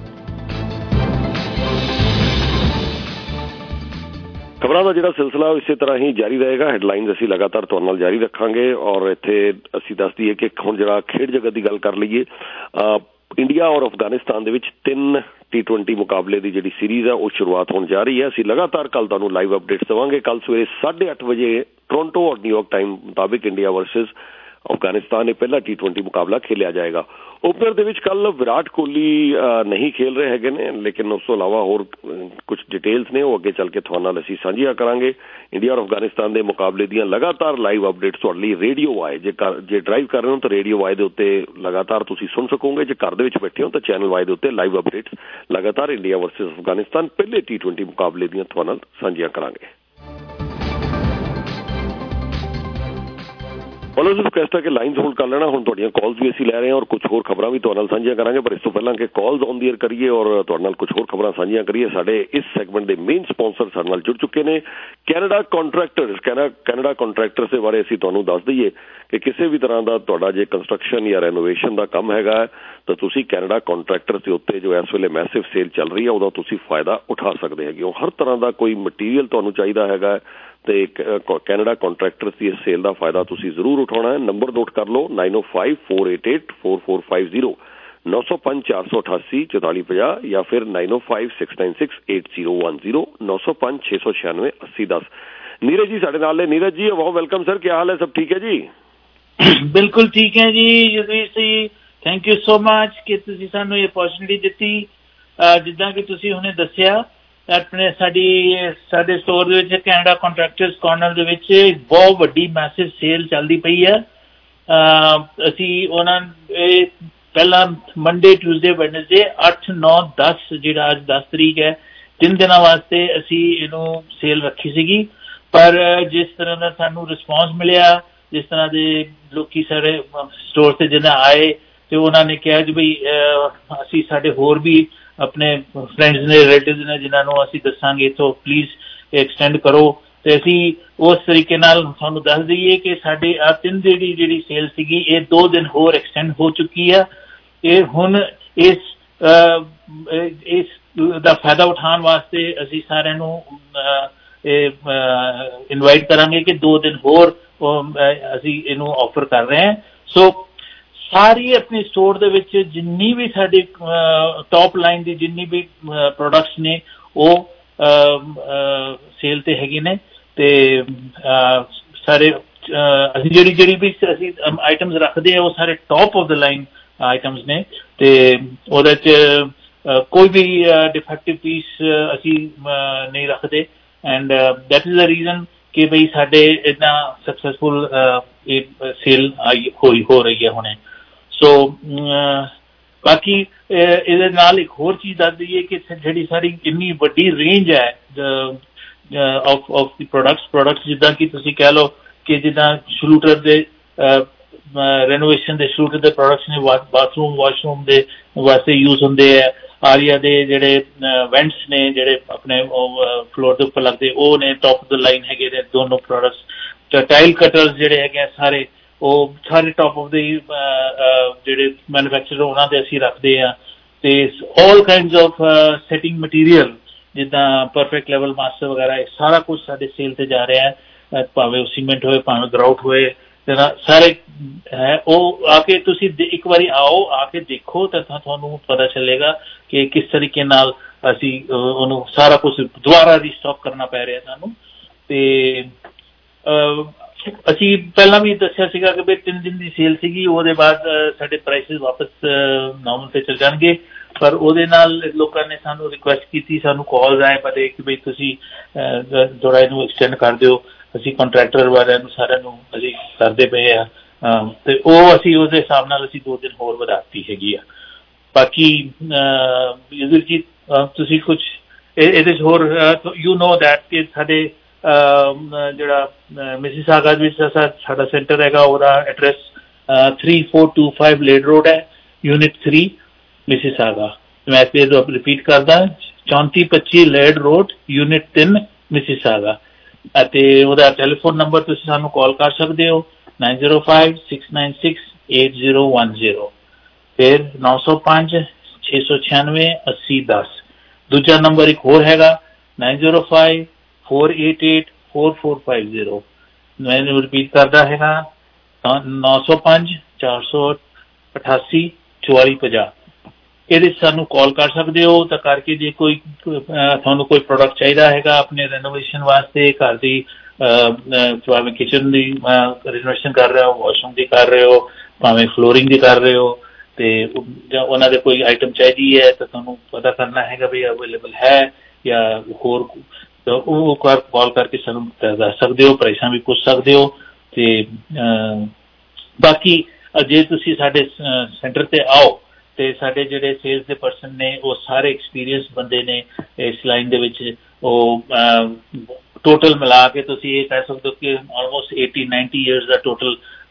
खबरों का जिहड़ा सिलसिला इसी तरह ही जारी रहेगा। हैडलाइनस असीं लगातार तुहाडे नाल जारी रखांगे और इत्थे असीं दस दईए कि हुण जिहड़ा खेड जगत की गल कर लईए, इंडिया और अफगानिस्तान दे विच तीन टी ट्वेंटी मुकाबले की जिहड़ी सीरीज़ है वो शुरुआत होने जा रही है। असीं लगातार कल तुहानूं लाइव अपडेट्स देवांगे। कल सवेरे साढ़े अठ बजे टोरंटो और न्यूयॉर्क टाइम मुताबिक इंडिया वर्सेज अफगानिस्तान ने पहला टी ट्वेंटी मुकाबला खेलिया जाएगा। ओपनर दे विच कल विराट कोहली नहीं खेल रहे हैगे ने, लेकिन उस तो इलावा होर कुछ डिटेल्स ने वो अगे चल के तुहाडे नाल असीं साझियां करांगे। इंडिया और अफगानिस्तान के मुकाबले दीयां लगातार लाइव अपडेट्स तुहाडे लई रेडियो वाई जे कर जे ड्राइव कर रहे हो तो रेडियो वाई दे उत्ते लगातार तुसीं सुन सकोगे। जे घर दे विच बैठे हो तो चैनल वाई दे उत्ते लाइव अपडेट्स लगातार इंडिया वर्सेज अफगानिस्तान पहले टी ट्वेंटी मुकाबले दीयां तुहाडे नाल साझियां करांगे। ਉਹਨਾਂ ਨੂੰ ਰਿਕੁਐਸਟ ਹੈ ਕਿ ਲਾਈਨਸ ਹੋਲਡ ਕਰ ਲੈਣਾ। ਹੁਣ ਤੁਹਾਡੀਆਂ ਕਾਲਸ ਵੀ ਅਸੀਂ ਲੈ ਰਹੇ ਹਾਂ ਔਰ ਕੁਝ ਹੋਰ ਖਬਰਾਂ ਵੀ ਤੁਹਾਡੇ ਨਾਲ ਸਾਂਝੀਆਂ ਕਰਾਂਗੇ, ਪਰ ਇਸ ਤੋਂ ਪਹਿਲਾਂ ਕਿ ਕਾਲਸ ਔਨ ਦੀ ਏਅਰ ਕਰੀਏ ਔਰ ਤੁਹਾਡੇ ਨਾਲ ਕੁਝ ਹੋਰ ਖਬਰਾਂ ਸਾਂਝੀਆਂ ਕਰੀਏ, ਸਾਡੇ ਇਸ ਸੈਗਮੈਂਟ ਦੇ ਮੇਨ ਸਪਾਂਸਰ ਸਾਡੇ ਨਾਲ ਜੁੜ ਚੁੱਕੇ ਨੇ ਕੈਨੇਡਾ ਕੰਟਰੈਕਟਰਸ। ਕੈਨੇਡਾ ਕੰਟਰੈਕਟਰਸ ਦੇ ਬਾਰੇ ਅਸੀਂ ਤੁਹਾਨੂੰ ਦੱਸ ਦਈਏ ਕਿ ਕਿਸੇ ਵੀ ਤਰ੍ਹਾਂ ਦਾ ਤੁਹਾਡਾ ਜੇ ਕੰਸਟਰਕਸ਼ਨ ਜਾਂ ਰੈਨੋਵੇਸ਼ਨ ਦਾ ਕੰਮ ਹੈਗਾ ਤਾਂ ਤੁਸੀਂ ਕੈਨੇਡਾ ਕੰਟਰੈਕਟਰਸ ਦੇ ਉੱਤੇ ਜੋ ਇਸ ਵੇਲੇ ਮੈਸਿਵ ਸੇਲ ਚੱਲ ਰਹੀ ਹੈ ਉਹਦਾ ਤੁਸੀਂ ਫਾਇਦਾ ਉਠਾ ਸਕਦੇ ਹੈਗੇ ਹੋ। ਹਰ ਤਰ੍ਹਾਂ ਦਾ ਕੋਈ ਮਟੀਰੀਅਲ ਤੁਹਾਨੂੰ ਚਾਹੀਦਾ ਹੈਗਾ ਤੇ ਕੈਨੇਡਾ ਕੰਟਰੈਕਟਰਸ ਦੀ ਇਸ ਸੇਲ ਦਾ ਫਾਇਦਾ ਤੁਸੀਂ ਜ਼ਰੂਰ ਉਠਾਉਣਾ ਹੈ। ਨੰਬਰ ਨੋਟ ਕਰ ਲਓ nine O five four eight eight four four five zero ਨੌ ਸੌ ਪੰਜ ਚਾਰ ਸੌ ਅਠਾਸੀ ਚੁਤਾਲੀ ਪੰਜਾਹ ਜਾਂ ਫਿਰ nine O five six nine six eight zero one zero ਨੌ ਸੌ ਪੰਜ ਛੇ ਸੌ ਛਿਆਨਵੇਂ ਅੱਸੀ ਦਸ। ਨੀਰਜ ਜੀ ਸਾਡੇ ਨਾਲ ਨੇ। ਨੀਰਜ ਜੀ ਬਹੁਤ ਵੈਲਕਮ ਸਰ, क्या हाल है? सब ठीक है जी? बिल्कुल ठीक है जी Yudhvir ji, thank you so much कि ਤੁਸੀਂ ਸਾਨੂੰ ਇਹ ਅਪੋਰਚੁਨਿਟੀ ਦਿੱਤੀ। ਜਿੱਦਾਂ ਕਿ ਤੁਸੀਂ ਹੁਣੇ ਦੱਸਿਆ ਆਪਣੇ ਸਾਡੀ ਸਾਡੇ ਸਟੋਰ ਦੇ ਵਿੱਚ ਕੈਨੇਡਾ ਕੰਟਰੈਕਟਰਸ ਕਾਰਨਰ ਦੇ ਵਿੱਚ ਬਹੁਤ ਵੱਡੀ ਮੈਸਿਵ ਸੇਲ ਚੱਲਦੀ ਪਈ ਹੈ। ਅਸੀਂ ਉਹਨਾਂ ਇਹ ਪਹਿਲਾਂ ਮੰਡੇ ਟਿਊਜ਼ਡੇ ਵੈਡਨਸਡੇ ਅੱਠ ਨੌ ਦਸ ਜਿਹੜਾ ਅੱਜ ਦਸ ਤਰੀਕ ਹੈ ਤਿੰਨ ਦਿਨਾਂ ਵਾਸਤੇ ਅਸੀਂ ਇਹਨੂੰ ਸੇਲ ਰੱਖੀ ਸੀਗੀ, ਪਰ ਜਿਸ ਤਰ੍ਹਾਂ ਦਾ ਸਾਨੂੰ ਰਿਸਪੌਂਸ ਮਿਲਿਆ, ਜਿਸ ਤਰ੍ਹਾਂ ਦੇ ਲੋਕੀ ਸਾਰੇ ਸਟੋਰ ਤੇ ਜਦੋਂ ਆਏ ਤੇ ਉਹਨਾਂ ਨੇ ਕਿਹਾ ਜੀ ਬਈ ਅਸੀਂ ਸਾਡੇ ਹੋਰ ਵੀ ਆਪਣੇ ਫਰੈਂਡਸ ਨੇ ਰਿਲੇਟਿਵਸ ਨੇ ਜਿਨ੍ਹਾਂ ਨੂੰ ਅਸੀਂ ਦੱਸਾਂਗੇ ਤਾਂ ਪਲੀਜ਼ ਐਕਸਟੈਂਡ ਕਰੋ। ਤੇ ਅਸੀਂ ਉਸ ਤਰੀਕੇ ਨਾਲ ਤੁਹਾਨੂੰ ਦੱਸ ਦਈਏ ਕਿ ਸਾਡੇ ਆ ਤਿੰਨ ਦਿਨ ਦੀ ਜਿਹੜੀ ਸੇਲ ਸੀਗੀ ਇਹ ਦੋ ਦਿਨ ਹੋਰ ਐਕਸਟੈਂਡ ਹੋ ਚੁੱਕੀ ਆ। ਇਹ ਹੁਣ ਇਸ ਇਸ ਦਾ ਫਾਇਦਾ ਉਠਾਉਣ ਵਾਸਤੇ ਅਸੀਂ ਸਾਰਿਆਂ ਨੂੰ ਇਨਵਾਈਟ ਕਰਾਂਗੇ ਕਿ ਦੋ ਦਿਨ ਹੋਰ ਅਸੀਂ ਇਹਨੂੰ ਆਫਰ ਕਰ ਰਹੇ ਹਾਂ। ਸੋ ਸਾਰੀ ਆਪਣੀ ਸਟੋਰ ਦੇ ਵਿੱਚ ਜਿੰਨੀ ਵੀ ਸਾਡੀ ਟੌਪ ਲਾਈਨ ਦੀ ਜਿੰਨੀ ਵੀ ਪ੍ਰੋਡਕਟਸ ਨੇ ਉਹ ਸੇਲ ਤੇ ਹੈਗੇ ਨੇ ਤੇ ਸਾਰੇ ਅਸੀਂ ਜਿਹੜੀ ਜਿਹੜੀ ਵੀ ਅਸੀਂ ਆਈਟਮਸ ਰੱਖਦੇ ਆ ਉਹ ਸਾਰੇ top of the line items ਨੇ ਤੇ ਉਹਦੇ 'ਚ ਕੋਈ ਵੀ ਡਿਫੈਕਟਿਵ ਪੀਸ ਅਸੀਂ ਨਹੀਂ ਰੱਖਦੇ and that is the reason ਕਿ ਬਈ ਸਾਡੇ ਇੱਦਾਂ ਸਕਸੈਸਫੁਲ ਇਹ ਸੇਲ ਆਈ ਹੋਈ ਹੋ ਰਹੀ ਹੈ ਹੁਣੇ। ਸੋ ਬਾਕੀ ਇਹਦੇ ਨਾਲ ਇੱਕ ਹੋਰ ਚੀਜ਼ ਦੱਸ ਦਈਏ ਕਿ ਜਿਹੜੀ ਸਾਡੀ ਇੰਨੀ ਵੱਡੀ ਰੇਂਜ ਹੈ of of the products products ਜਿੱਦਾਂ ਕਿ ਤੁਸੀਂ ਕਹਿ ਲਓ ਕਿ ਜਿੱਦਾਂ ਸ਼ਲੂਟਰ ਦੇ ਰੈਨੋਵੇਸ਼ਨ ਦੇ ਸ਼ਲੂਟਰ ਦੇ ਪ੍ਰੋਡਕਟਸ ਨੇ ਬਾਥਰੂਮ ਵਾਸ਼ਰੂਮ ਦੇ ਵਾਸਤੇ ਯੂਜ਼ ਹੁੰਦੇ ਹੈ। ਆਰੀਆ ਦੇ ਜਿਹੜੇ ਵੈਂਟਸ ਨੇ ਜਿਹੜੇ ਆਪਣੇ ਫਲੋਰ ਦੇ ਉੱਪਰ ਲੱਗਦੇ ਉਹ ਨੇ ਟੌਪ ਦ ਲਾਈਨ ਹੈਗੇ ਨੇ ਦੋਨੋਂ ਪ੍ਰੋਡਕਟਸ। ਟਾਈਲ ਕਟਰਸ ਜਿਹੜੇ ਹੈਗੇ ਸਾਰੇ ਉਹ ਸਾਰੇ ਟੌਪ ਆਫ ਦੀ ਜਿਹੜੇ ਮੈਨੂਫੈਕਚਰਰ ਉਹਨਾਂ ਦੇ ਅਸੀਂ ਰੱਖਦੇ ਹਾਂ ਤੇ all kinds of setting material ਜਿੱਦਾਂ ਪਰਫੈਕਟ ਲੈਵਲ ਮਾਸਟਰ ਵਗੈਰਾ ਇਹ ਸਾਰਾ ਕੁਛ ਸਾਡੇ ਸੇਲ ਤੇ ਜਾ ਰਿਹਾ ਹੈ, ਭਾਵੇਂ ਉਹ ਸੀਮੈਂਟ ਹੋਏ ਭਾਵੇਂ ਗਰਾਊਟ ਹੋਏ ਸਾਰੇ ਹੈ। ਉਹ ਆ ਕੇ ਤੁਸੀਂ ਇੱਕ ਵਾਰੀ ਆਓ, ਆ ਕੇ ਦੇਖੋ ਤਾਂ ਤੁਹਾਨੂੰ ਪਤਾ ਚੱਲੇਗਾ ਕਿ ਕਿਸ ਤਰੀਕੇ ਨਾਲ ਅਸੀਂ ਉਹਨੂੰ ਸਾਰਾ ਕੁਛ ਦੁਬਾਰਾ ਰੀਸਟਾਕ ਕਰਨਾ ਪੈ ਰਿਹਾ ਸਾਨੂੰ। ਤੇ ਅਸੀਂ ਪਹਿਲਾਂ ਵੀ ਦੱਸਿਆ ਸੀਗਾ ਕਿ ਵੀ ਤਿੰਨ ਦਿਨ ਦੀ ਸੇਲ ਸੀਗੀ, ਉਹਦੇ ਬਾਅਦ ਸਾਡੇ ਪ੍ਰਾਈਸਿਸ ਵਾਪਸ ਨਾਰਮਲ ਤੇ ਚੱਲ ਜਾਣਗੇ, ਪਰ ਉਹਦੇ ਨਾਲ ਲੋਕਾਂ ਨੇ ਸਾਨੂੰ ਰਿਕੁਐਸਟ ਕੀਤੀ, ਸਾਨੂੰ ਕਾਲਸ ਆਏ ਪਤੇ ਕਿ ਬਈ ਤੁਸੀਂ ਥੋੜ੍ਹਾ ਇਹਨੂੰ ਐਕਸਟੈਂਡ ਕਰ ਦਿਓ। ਅਸੀਂ ਕੰਟਰੈਕਟਰ ਵਾਲਿਆਂ ਨੂੰ ਸਾਰਿਆਂ ਨੂੰ ਅਸੀਂ ਕਰਦੇ ਪਏ ਆ ਤੇ ਉਹ ਅਸੀਂ ਉਹਦੇ ਹਿਸਾਬ ਨਾਲ ਅਸੀਂ ਦੋ ਦਿਨ ਹੋਰ ਵਧਾਤੀ ਹੈਗੀ ਆ। ਬਾਕੀ ਯੁਧਵੀਰ ਜੀ ਤੁਸੀਂ ਕੁਛ ਇਹਦੇ 'ਚ ਹੋਰ ਯੂ ਨੋ ਦੈਟ ਕਿ ਸਾਡੇ ਜਿਹੜਾ ਮਿਸੀਸਾਗਾ ਵਿੱਚ ਸਾਡਾ ਸੈਂਟਰ ਹੈਗਾ ਉਹਦਾ address three four two five Laird road ਹੈ, ਯੂਨਿਟ ਥ੍ਰੀ ਮਿਸੀਸਾਗਾ। ਮੈਂ ਫਿਰ ਰਿਪੀਟ ਕਰਦਾ ਚੌਂਤੀ ਪੱਚੀ ਲੇਡ ਰੋਡ ਯੂਨਿਟ ਤਿੰਨ ਮਿਸੀਸਾਗਾ ਅਤੇ ਉਹਦਾ ਟੈਲੀਫੋਨ ਨੰਬਰ ਤੁਸੀਂ ਸਾਨੂੰ ਕਾਲ ਕਰ ਸਕਦੇ ਹੋ nine zero five six nine six eight zero one zero ਫਿਰ ਨੌ ਸੌ ਪੰਜ ਛੇ ਸੌ ਛਿਆਨਵੇਂ ਅੱਸੀ ਦਸ। ਦੂਜਾ ਨੰਬਰ ਇੱਕ ਹੋਰ ਹੈਗਾ nine zero five four eight eight four four five zero. ਮੈਂ ਇਹਨੂੰ ਰਿਪੀਟ ਕਰਦਾ ਹੈਗਾ ਨੌ ਸੌ ਪੰਜ ਚਾਰ ਸੌ ਅਠਾਸੀ ਚੁਤਾਲੀ ਪੰਜਾਹ। ਇਹਦੇ 'ਚ ਸਾਨੂੰ ਕਾਲ ਕਰ ਸਕਦੇ ਹੋ ਤਾਂ ਕਰਕੇ ਜੇ ਕੋਈ ਤੁਹਾਨੂੰ ਕੋਈ ਪ੍ਰੋਡਕਟ ਚਾਹੀਦਾ ਹੈਗਾ ਆਪਣੇ ਰੈਨੋਵੇਸ਼ਨ ਵਾਸਤੇ, ਘਰ ਦੀ ਭਾਵੇਂ ਕਿਚਨ ਦੀ ਰੈਨੋਵੇਸ਼ਨ ਕਰ ਰਹੇ ਹੋ, ਵਾਸ਼ਰੂਮ ਦੀ ਕਰ ਰਹੇ ਹੋ, ਭਾਵੇਂ ਫਲੋਰਿੰਗ ਦੀ ਕਰ ਰਹੇ ਹੋ ਤੇ ਜਾਂ ਉਹਨਾਂ ਦੇ ਕੋਈ ਆਈਟਮ ਚਾਹੀਦੀ ਹੈ ਤਾਂ ਤੁਹਾਨੂੰ ਪਤਾ ਕਰਨਾ ਹੈਗਾ ਵੀ ਅਵੇਲੇਬਲ ਹੈ ਜਾਂ ਹੋਰ ਤਾਂ ਉਹ ਕਾਲ ਕਰਕੇ ਸਾਨੂੰ ਦੱਸ ਸਕਦੇ ਹੋ, ਪ੍ਰਾਈਸਾਂ ਵੀ ਪੁੱਛ ਸਕਦੇ ਹੋ। ਤੇ ਬਾਕੀ ਜੇ ਤੁਸੀਂ ਸਾਡੇ ਸੈਂਟਰ ਤੇ ਆਓ ਤੇ ਸਾਡੇ ਜਿਹੜੇ ਸੇਲਸ ਦੇ ਪਰਸਨ ਨੇ ਉਹ ਸਾਰੇ ਐਕਸਪੀਰੀਅੰਸ ਬੰਦੇ ਨੇ ਇਸ ਲਾਈਨ ਦੇ ਵਿੱਚ। ਉਹ ਟੋਟਲ ਮਿਲਾ ਕੇ ਤੁਸੀਂ ਇਹ ਕਹਿ ਸਕਦੇ ਹੋ ਕਿ ਆਲਮੋਸਟ ਏਟੀ ਨਾਈਨਟੀ ਈਅਰਸ ਦਾ ਟੋਟਲ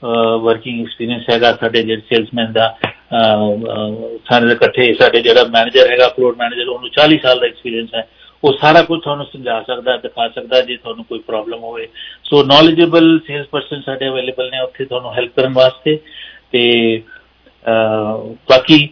वर्किंग एक्सपीरियंस है साढ़े जो सेल्समैन का सारे इकट्ठे साढ़े जो मैनेजर है फ्लोर मैनेजर उन्होंने चालीस साल का एक्सपीरियंस है वो सारा कुछ थोड़ा समझा सकता दिखा सकता जो थोड़ा कोई प्रॉब्लम हो। सो नॉलेजेबल सेल्स पर्सन साढ़े अवेलेबल ने उत्थे थोड़ा हेल्प करने वास्ते। ते बाकी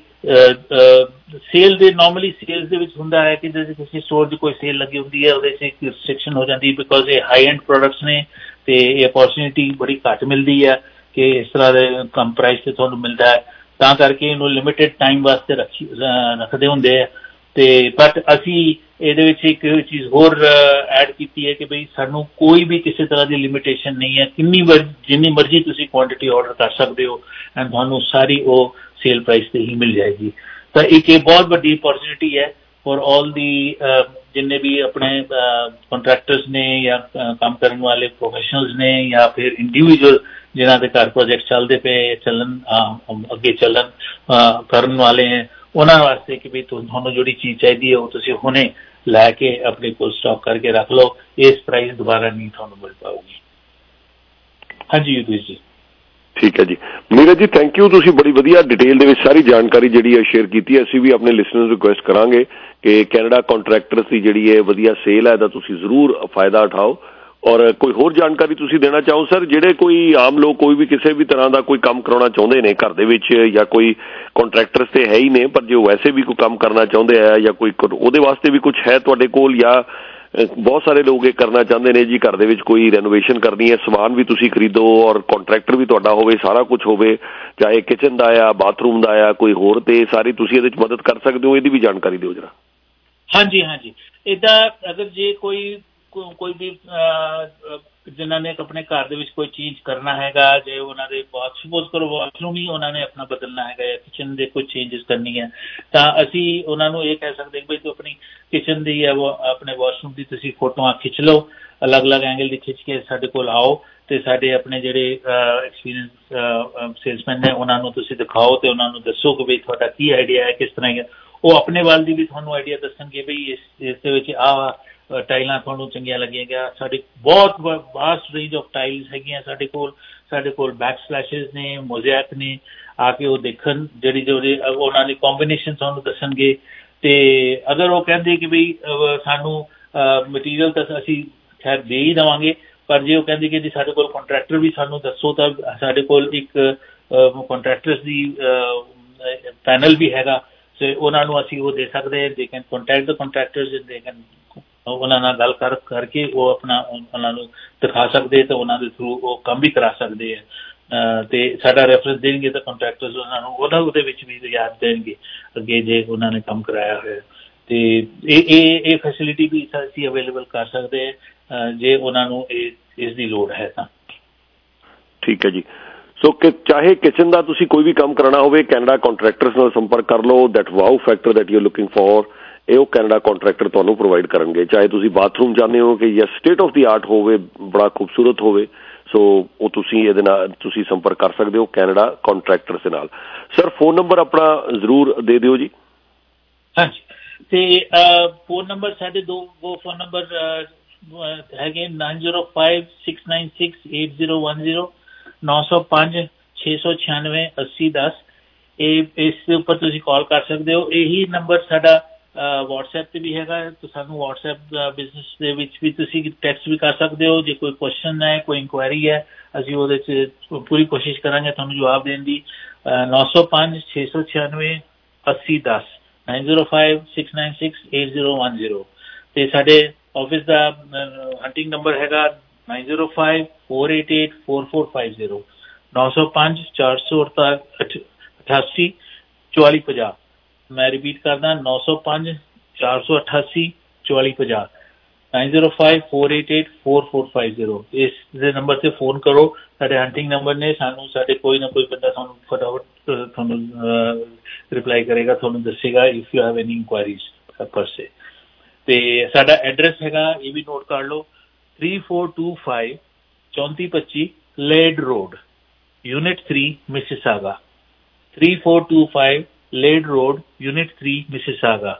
सेल दे नॉर्मली सेल्स दे विच हुंदा है कि जैसे किसी स्टोर की कोई सेल लगी होंदी है उहदे च रिस्ट्रिक्शन हो जाती है बिकॉज ये हाई एंड प्रोडक्ट्स ने ते ये अपॉर्चुनिटी बड़ी घट मिलती है कि इस तरह के कम प्राइस से थोड़ा मिलता है तां करके इन्हू लिमिटेड टाइम वास्ते रखी रखते होंगे है। ते बट असी ਇਹਦੇ ਵਿੱਚ ਇੱਕ ਚੀਜ਼ ਹੋਰ ਐਡ ਕੀਤੀ ਹੈ ਕਿ ਬਈ ਸਾਨੂੰ ਕੋਈ ਵੀ ਕਿਸੇ ਤਰ੍ਹਾਂ ਦੀ ਲਿਮਿਟੇਸ਼ਨ ਨਹੀਂ ਹੈ ਕਿੰਨੀ ਵਾਰ ਜਿੰਨੀ ਮਰਜ਼ੀ ਤੁਸੀਂ ਕੁਆਂਟੀਟੀ ਆਰਡਰ ਕਰ ਸਕਦੇ ਹੋ ਐਂਡ ਤੁਹਾਨੂੰ ਸਾਰੀ ਉਹ ਸੇਲ ਪ੍ਰਾਈਸ ਤੇ ਹੀ ਮਿਲ ਜਾਏਗੀ। ਤਾਂ ਇੱਕ ਇਹ ਬਹੁਤ ਵੱਡੀ ਅਪੋਰਚੁਨਿਟੀ ਹੈ ਫॉर ऑल दी जिन्ने भी अपने कॉन्ट्रैक्टर्स ने या काम करने वाले प्रोफेशनल्स ने या फिर इंडिविजुअल जिन्हों के घर प्रोजेक्ट चलते पे चलन अगे चलन करने वाले हैं उन्होंने वास्ते कि भी तुहानू जो चीज़ चाहिए वो तुसीं हुणे लैके अपने को स्टॉक करके रख लो इस प्राइस दोबारा नहीं थानू मिल पाऊगी। हाँ जी युद्धवीर जी ठीक है जी नीरज जी थैंक यू तुसीं बड़ी वधिया डिटेल दे विच सारी जानकारी जिहड़ी है शेयर कीती है। असीं भी अपने लिसनर्स नूं रिक्वेस्ट करांगे कि कैनेडा कॉन्ट्रैक्टर्स की जिहड़ी है वधिया सेल है दा तुसीं जरूर फायदा उठाओ। और कोई होर जानकारी तुसीं देना चाहो सर जिहड़े कोई आम लोग कोई भी किसी भी तरह का कोई काम कराउणा चाहुंदे ने घर दे विच या कोई कॉन्ट्रैक्टर्स ते है ही ने पर जो वैसे भी कोई काम करना चाहुंदे है या कोई उहदे वास्ते भी कुछ है तुहाडे कोल या बहुत सारे लोग ये करना चाहते हैं जी घर दे विच कोई रेनोवेशन करनी है समान भी तुसीं खरीदो और कॉन्ट्रैक्टर भी तुहाडा होवे सारा कुछ होवे चाहे किचन दा आ बाथरूम दा आ कोई होर ते सारी तुसीं इहदे च मदद कर सकदे हो इहदी भी जानकारी दिओ जरा। हाँ जी हाँ जी इदा अगर जे कोई को, कोई भी जिन्होंने अपने घर दे विच कोई चीज करना हैगा जे उन्होंने सपोज करो वाशरूम ही उन्होंने अपना बदलना है या किचन दे कोई चेंजेस करनी है तो असी उन्होंने ये कह सकते भाई तो अपनी किचन दी है वो अपने वाशरूम की तुसीं फोटोआं खिंच लो अलग अलग एंगल दी खिंच के साडे कोल आओ ते साडे अपने जिहड़े एक्सपीरियंस सेल्समैन ने उन्होंने तुसीं दिखाओ ते उन्होंने दसो कि भाई तुहाडा की आइडिया है किस तरह वो अपने वाल दी भी तुहानू आइडिया दसणगे भाई इस इस दे विच आ टाइलां तुहानू चंगियां लगियां साडे बहुत वास्ट रेंज ऑफ टाइल्स हैगियां साडे कोल साडे कोल बैक स्लैशेस ने मोज़ैक ने आके वो देखन जिहड़ी जिहड़ी उन्हां दी कॉम्बिनेशन तुहानू दसणगे ते अगर वो कहंदे कि भाई सानू मटीरियल तां असीं खैर दे ही देवांगे पर जे वो कहंदे कि जी साडे कोल कॉन्ट्रैक्टर भी सानू दसो तां साडे कोल एक कॉन्ट्रैक्टर्स दी पैनल भी हैगा ते उन्हां नू असीं वो दे सकदे they can contact the contractors and they can उन्होंने गल कर करके वो अपना उन्होंने दिखा सकते तो उन्होंने थ्रू वो काम भी करा सकते हैं तो साडा रेफरेंस देंगे तो कॉन्ट्रैक्टर्स उन्होंने उहदे विच भी याद देंगे अगे जे उन्होंने काम कराया है तो ये फैसिलिटी भी असीं अवेलेबल कर सकते हैं जे उन्होंने इसकी लोड़ है तो ठीक है जी। सो कि चाहे किचन का तुसीं कोई भी काम कराना होवे कैनेडा कॉन्ट्रैक्टर्स नाल संपर्क कर लो that wow factor that you looking for ਇਹ कैनेडा कॉन्ट्रैक्टर ਤੁਹਾਨੂੰ प्रोवाइड करनगे चाहे तुसी बाथरूम चाहते हो कि या स्टेट ऑफ द आर्ट होवे बड़ा खूबसूरत होवे सो वो तुसी ਇਹਦੇ ਨਾਲ तुसी संपर्क कर सकते हो कैनेडा कॉन्ट्रैक्टर्स ਦੇ ਨਾਲ। सर फोन नंबर अपना जरूर दे दिओ जी। हाँ जी ते फोन नंबर साढ़े दो वो फोन नंबर हैगे nine zero five six nine six eight zero one zero नौ सौ पाँच छे सौ छियानवे अस्सी दस इस उपर तुसी कॉल कर सकते हो। यही नंबर साडा व्हाट्सएप ते भी हैगा तो सानू व्हाट्सएप बिजनेस दे विच भी तुसी टैक्स्ट भी कर सकते हो जे कोई क्वेश्चन है कोई इंक्वायरी है असीं ओहदे च पूरी कोशिश करांगे तुहानू जवाब देण दी। नौ सौ पाँच छे सौ छियानवे अस्सी दस nine zero five six nine six eight zero one zero ते साडे ऑफिस दा हंटिंग नंबर हैगा nine zero five four eight eight four four five zero नौ सौ पाँच चार सौ अठासी चौवाली पचास मैं रिपीट करदा नौ सौ पाँच चार सौ अठासी चौवाली पचास nine zero five four eight eight four four five zero इस नंबर से फोन करो साडे हंटिंग नंबर ने सानू साडे कोई ना कोई बंदा थानू फटाफट थानू रिप्लाई करेगा थानू दसेगा if you have any enquiries पर से ते साडा एड्रेस हैगा ये भी नोट कर लो थ्री फोर टू फाइव चौंती पच्ची Laird road unit three Mississauga three four two five Laird road unit three Mississauga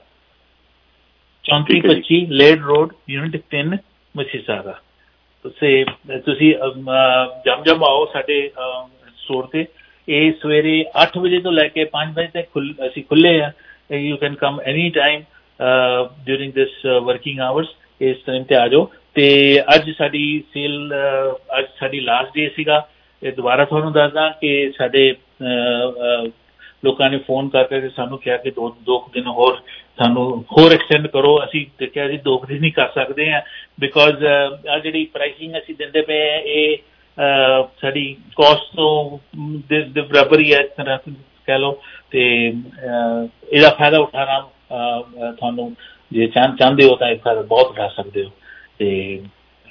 चौंती पच्ची लेड रोड यूनिट तीन मिसिसागा तुसी तुसी जम जम आओ साडे ਸਟੋਰ ਤੇ। ਇਹ ਸਵੇਰੇ ਅੱਠ ਵਜੇ ਤੋਂ ਲੈ ਕੇ ਪੰਜ ਵਜੇ ਤੱਕ ਖੁੱਲ ਅਸੀਂ ਖੁੱਲ੍ਹੇ ਆ। You can come any time during this working hours. ਇਸ ਟਾਈਮ 'ਤੇ ਆ ਜਾਓ। ਅਤੇ ਅੱਜ ਸਾਡੀ ਸੇਲ ਅੱਜ ਸਾਡੀ ਲਾਸਟ ਡੇ ਸੀਗਾ। ਇਹ ਦੁਬਾਰਾ ਤੁਹਾਨੂੰ ਦੱਸਦਾ ਕਿ ਸਾਡੇ ਲੋਕਾਂ ਨੇ ਫੋਨ ਕਰਕੇ ਸਾਨੂੰ ਕਿਹਾ ਕਿ ਦੋ ਦੋ ਕੁ ਦਿਨ ਹੋਰ ਸਾਨੂੰ ਹੋਰ ਐਕਸਟੈਂਡ ਕਰੋ। ਅਸੀਂ ਦੇਖਿਆ ਜੀ ਦੋ ਕੁ ਦਿਨ ਹੀ ਕਰ ਸਕਦੇ ਹਾਂ, ਬਿਕੋਜ਼ ਆਹ ਜਿਹੜੀ ਪ੍ਰਾਈਸਿੰਗ ਅਸੀਂ ਦਿੰਦੇ ਪਏ ਹਾਂ ਇਹ ਸਾਡੀ ਕੋਸਟ ਤੋਂ ਦੇ ਦੇ ਬਰਾਬਰ ਹੀ ਹੈ ਇਸ ਤਰ੍ਹਾਂ ਕਹਿ ਲਓ। ਅਤੇ ਇਹਦਾ ਫਾਇਦਾ ਉਠਾਉਣਾ ਤੁਹਾਨੂੰ ਜੇ ਚਾਹ ਚਾਹੁੰਦੇ ਹੋ ਤਾਂ ਇਹ ਫਾਇਦਾ ਬਹੁਤ ਉਠਾ ਸਕਦੇ ਹੋ। ਅਤੇ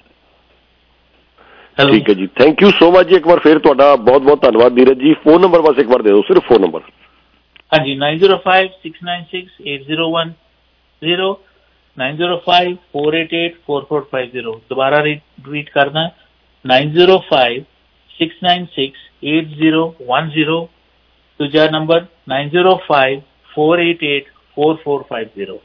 ਠੀਕ ਹੈ ਜੀ, ਥੈਂਕ ਯੂ ਸੋ ਮਚ ਜੀ। ਇੱਕ ਵਾਰ ਫਿਰ ਤੁਹਾਡਾ ਬਹੁਤ ਬਹੁਤ ਧੰਨਵਾਦ ਨੀਰਜ ਜੀ। ਫੋਨ ਨੰਬਰ ਬਸ ਇੱਕ ਵਾਰ ਦੇ ਦਿਓ, ਸਿਰਫ ਫੋਨ ਨੰਬਰ। ਹਾਂਜੀ, nine zero five six nine six eight zero one zero nine zero five four eight eight four four five zero. ਦੁਬਾਰਾ ਰਿਪੀਟ ਕਰਨਾ, nine zero five six nine six eight zero one zero. ਦੂਜਾ number nine zero five four eight eight four four five zero.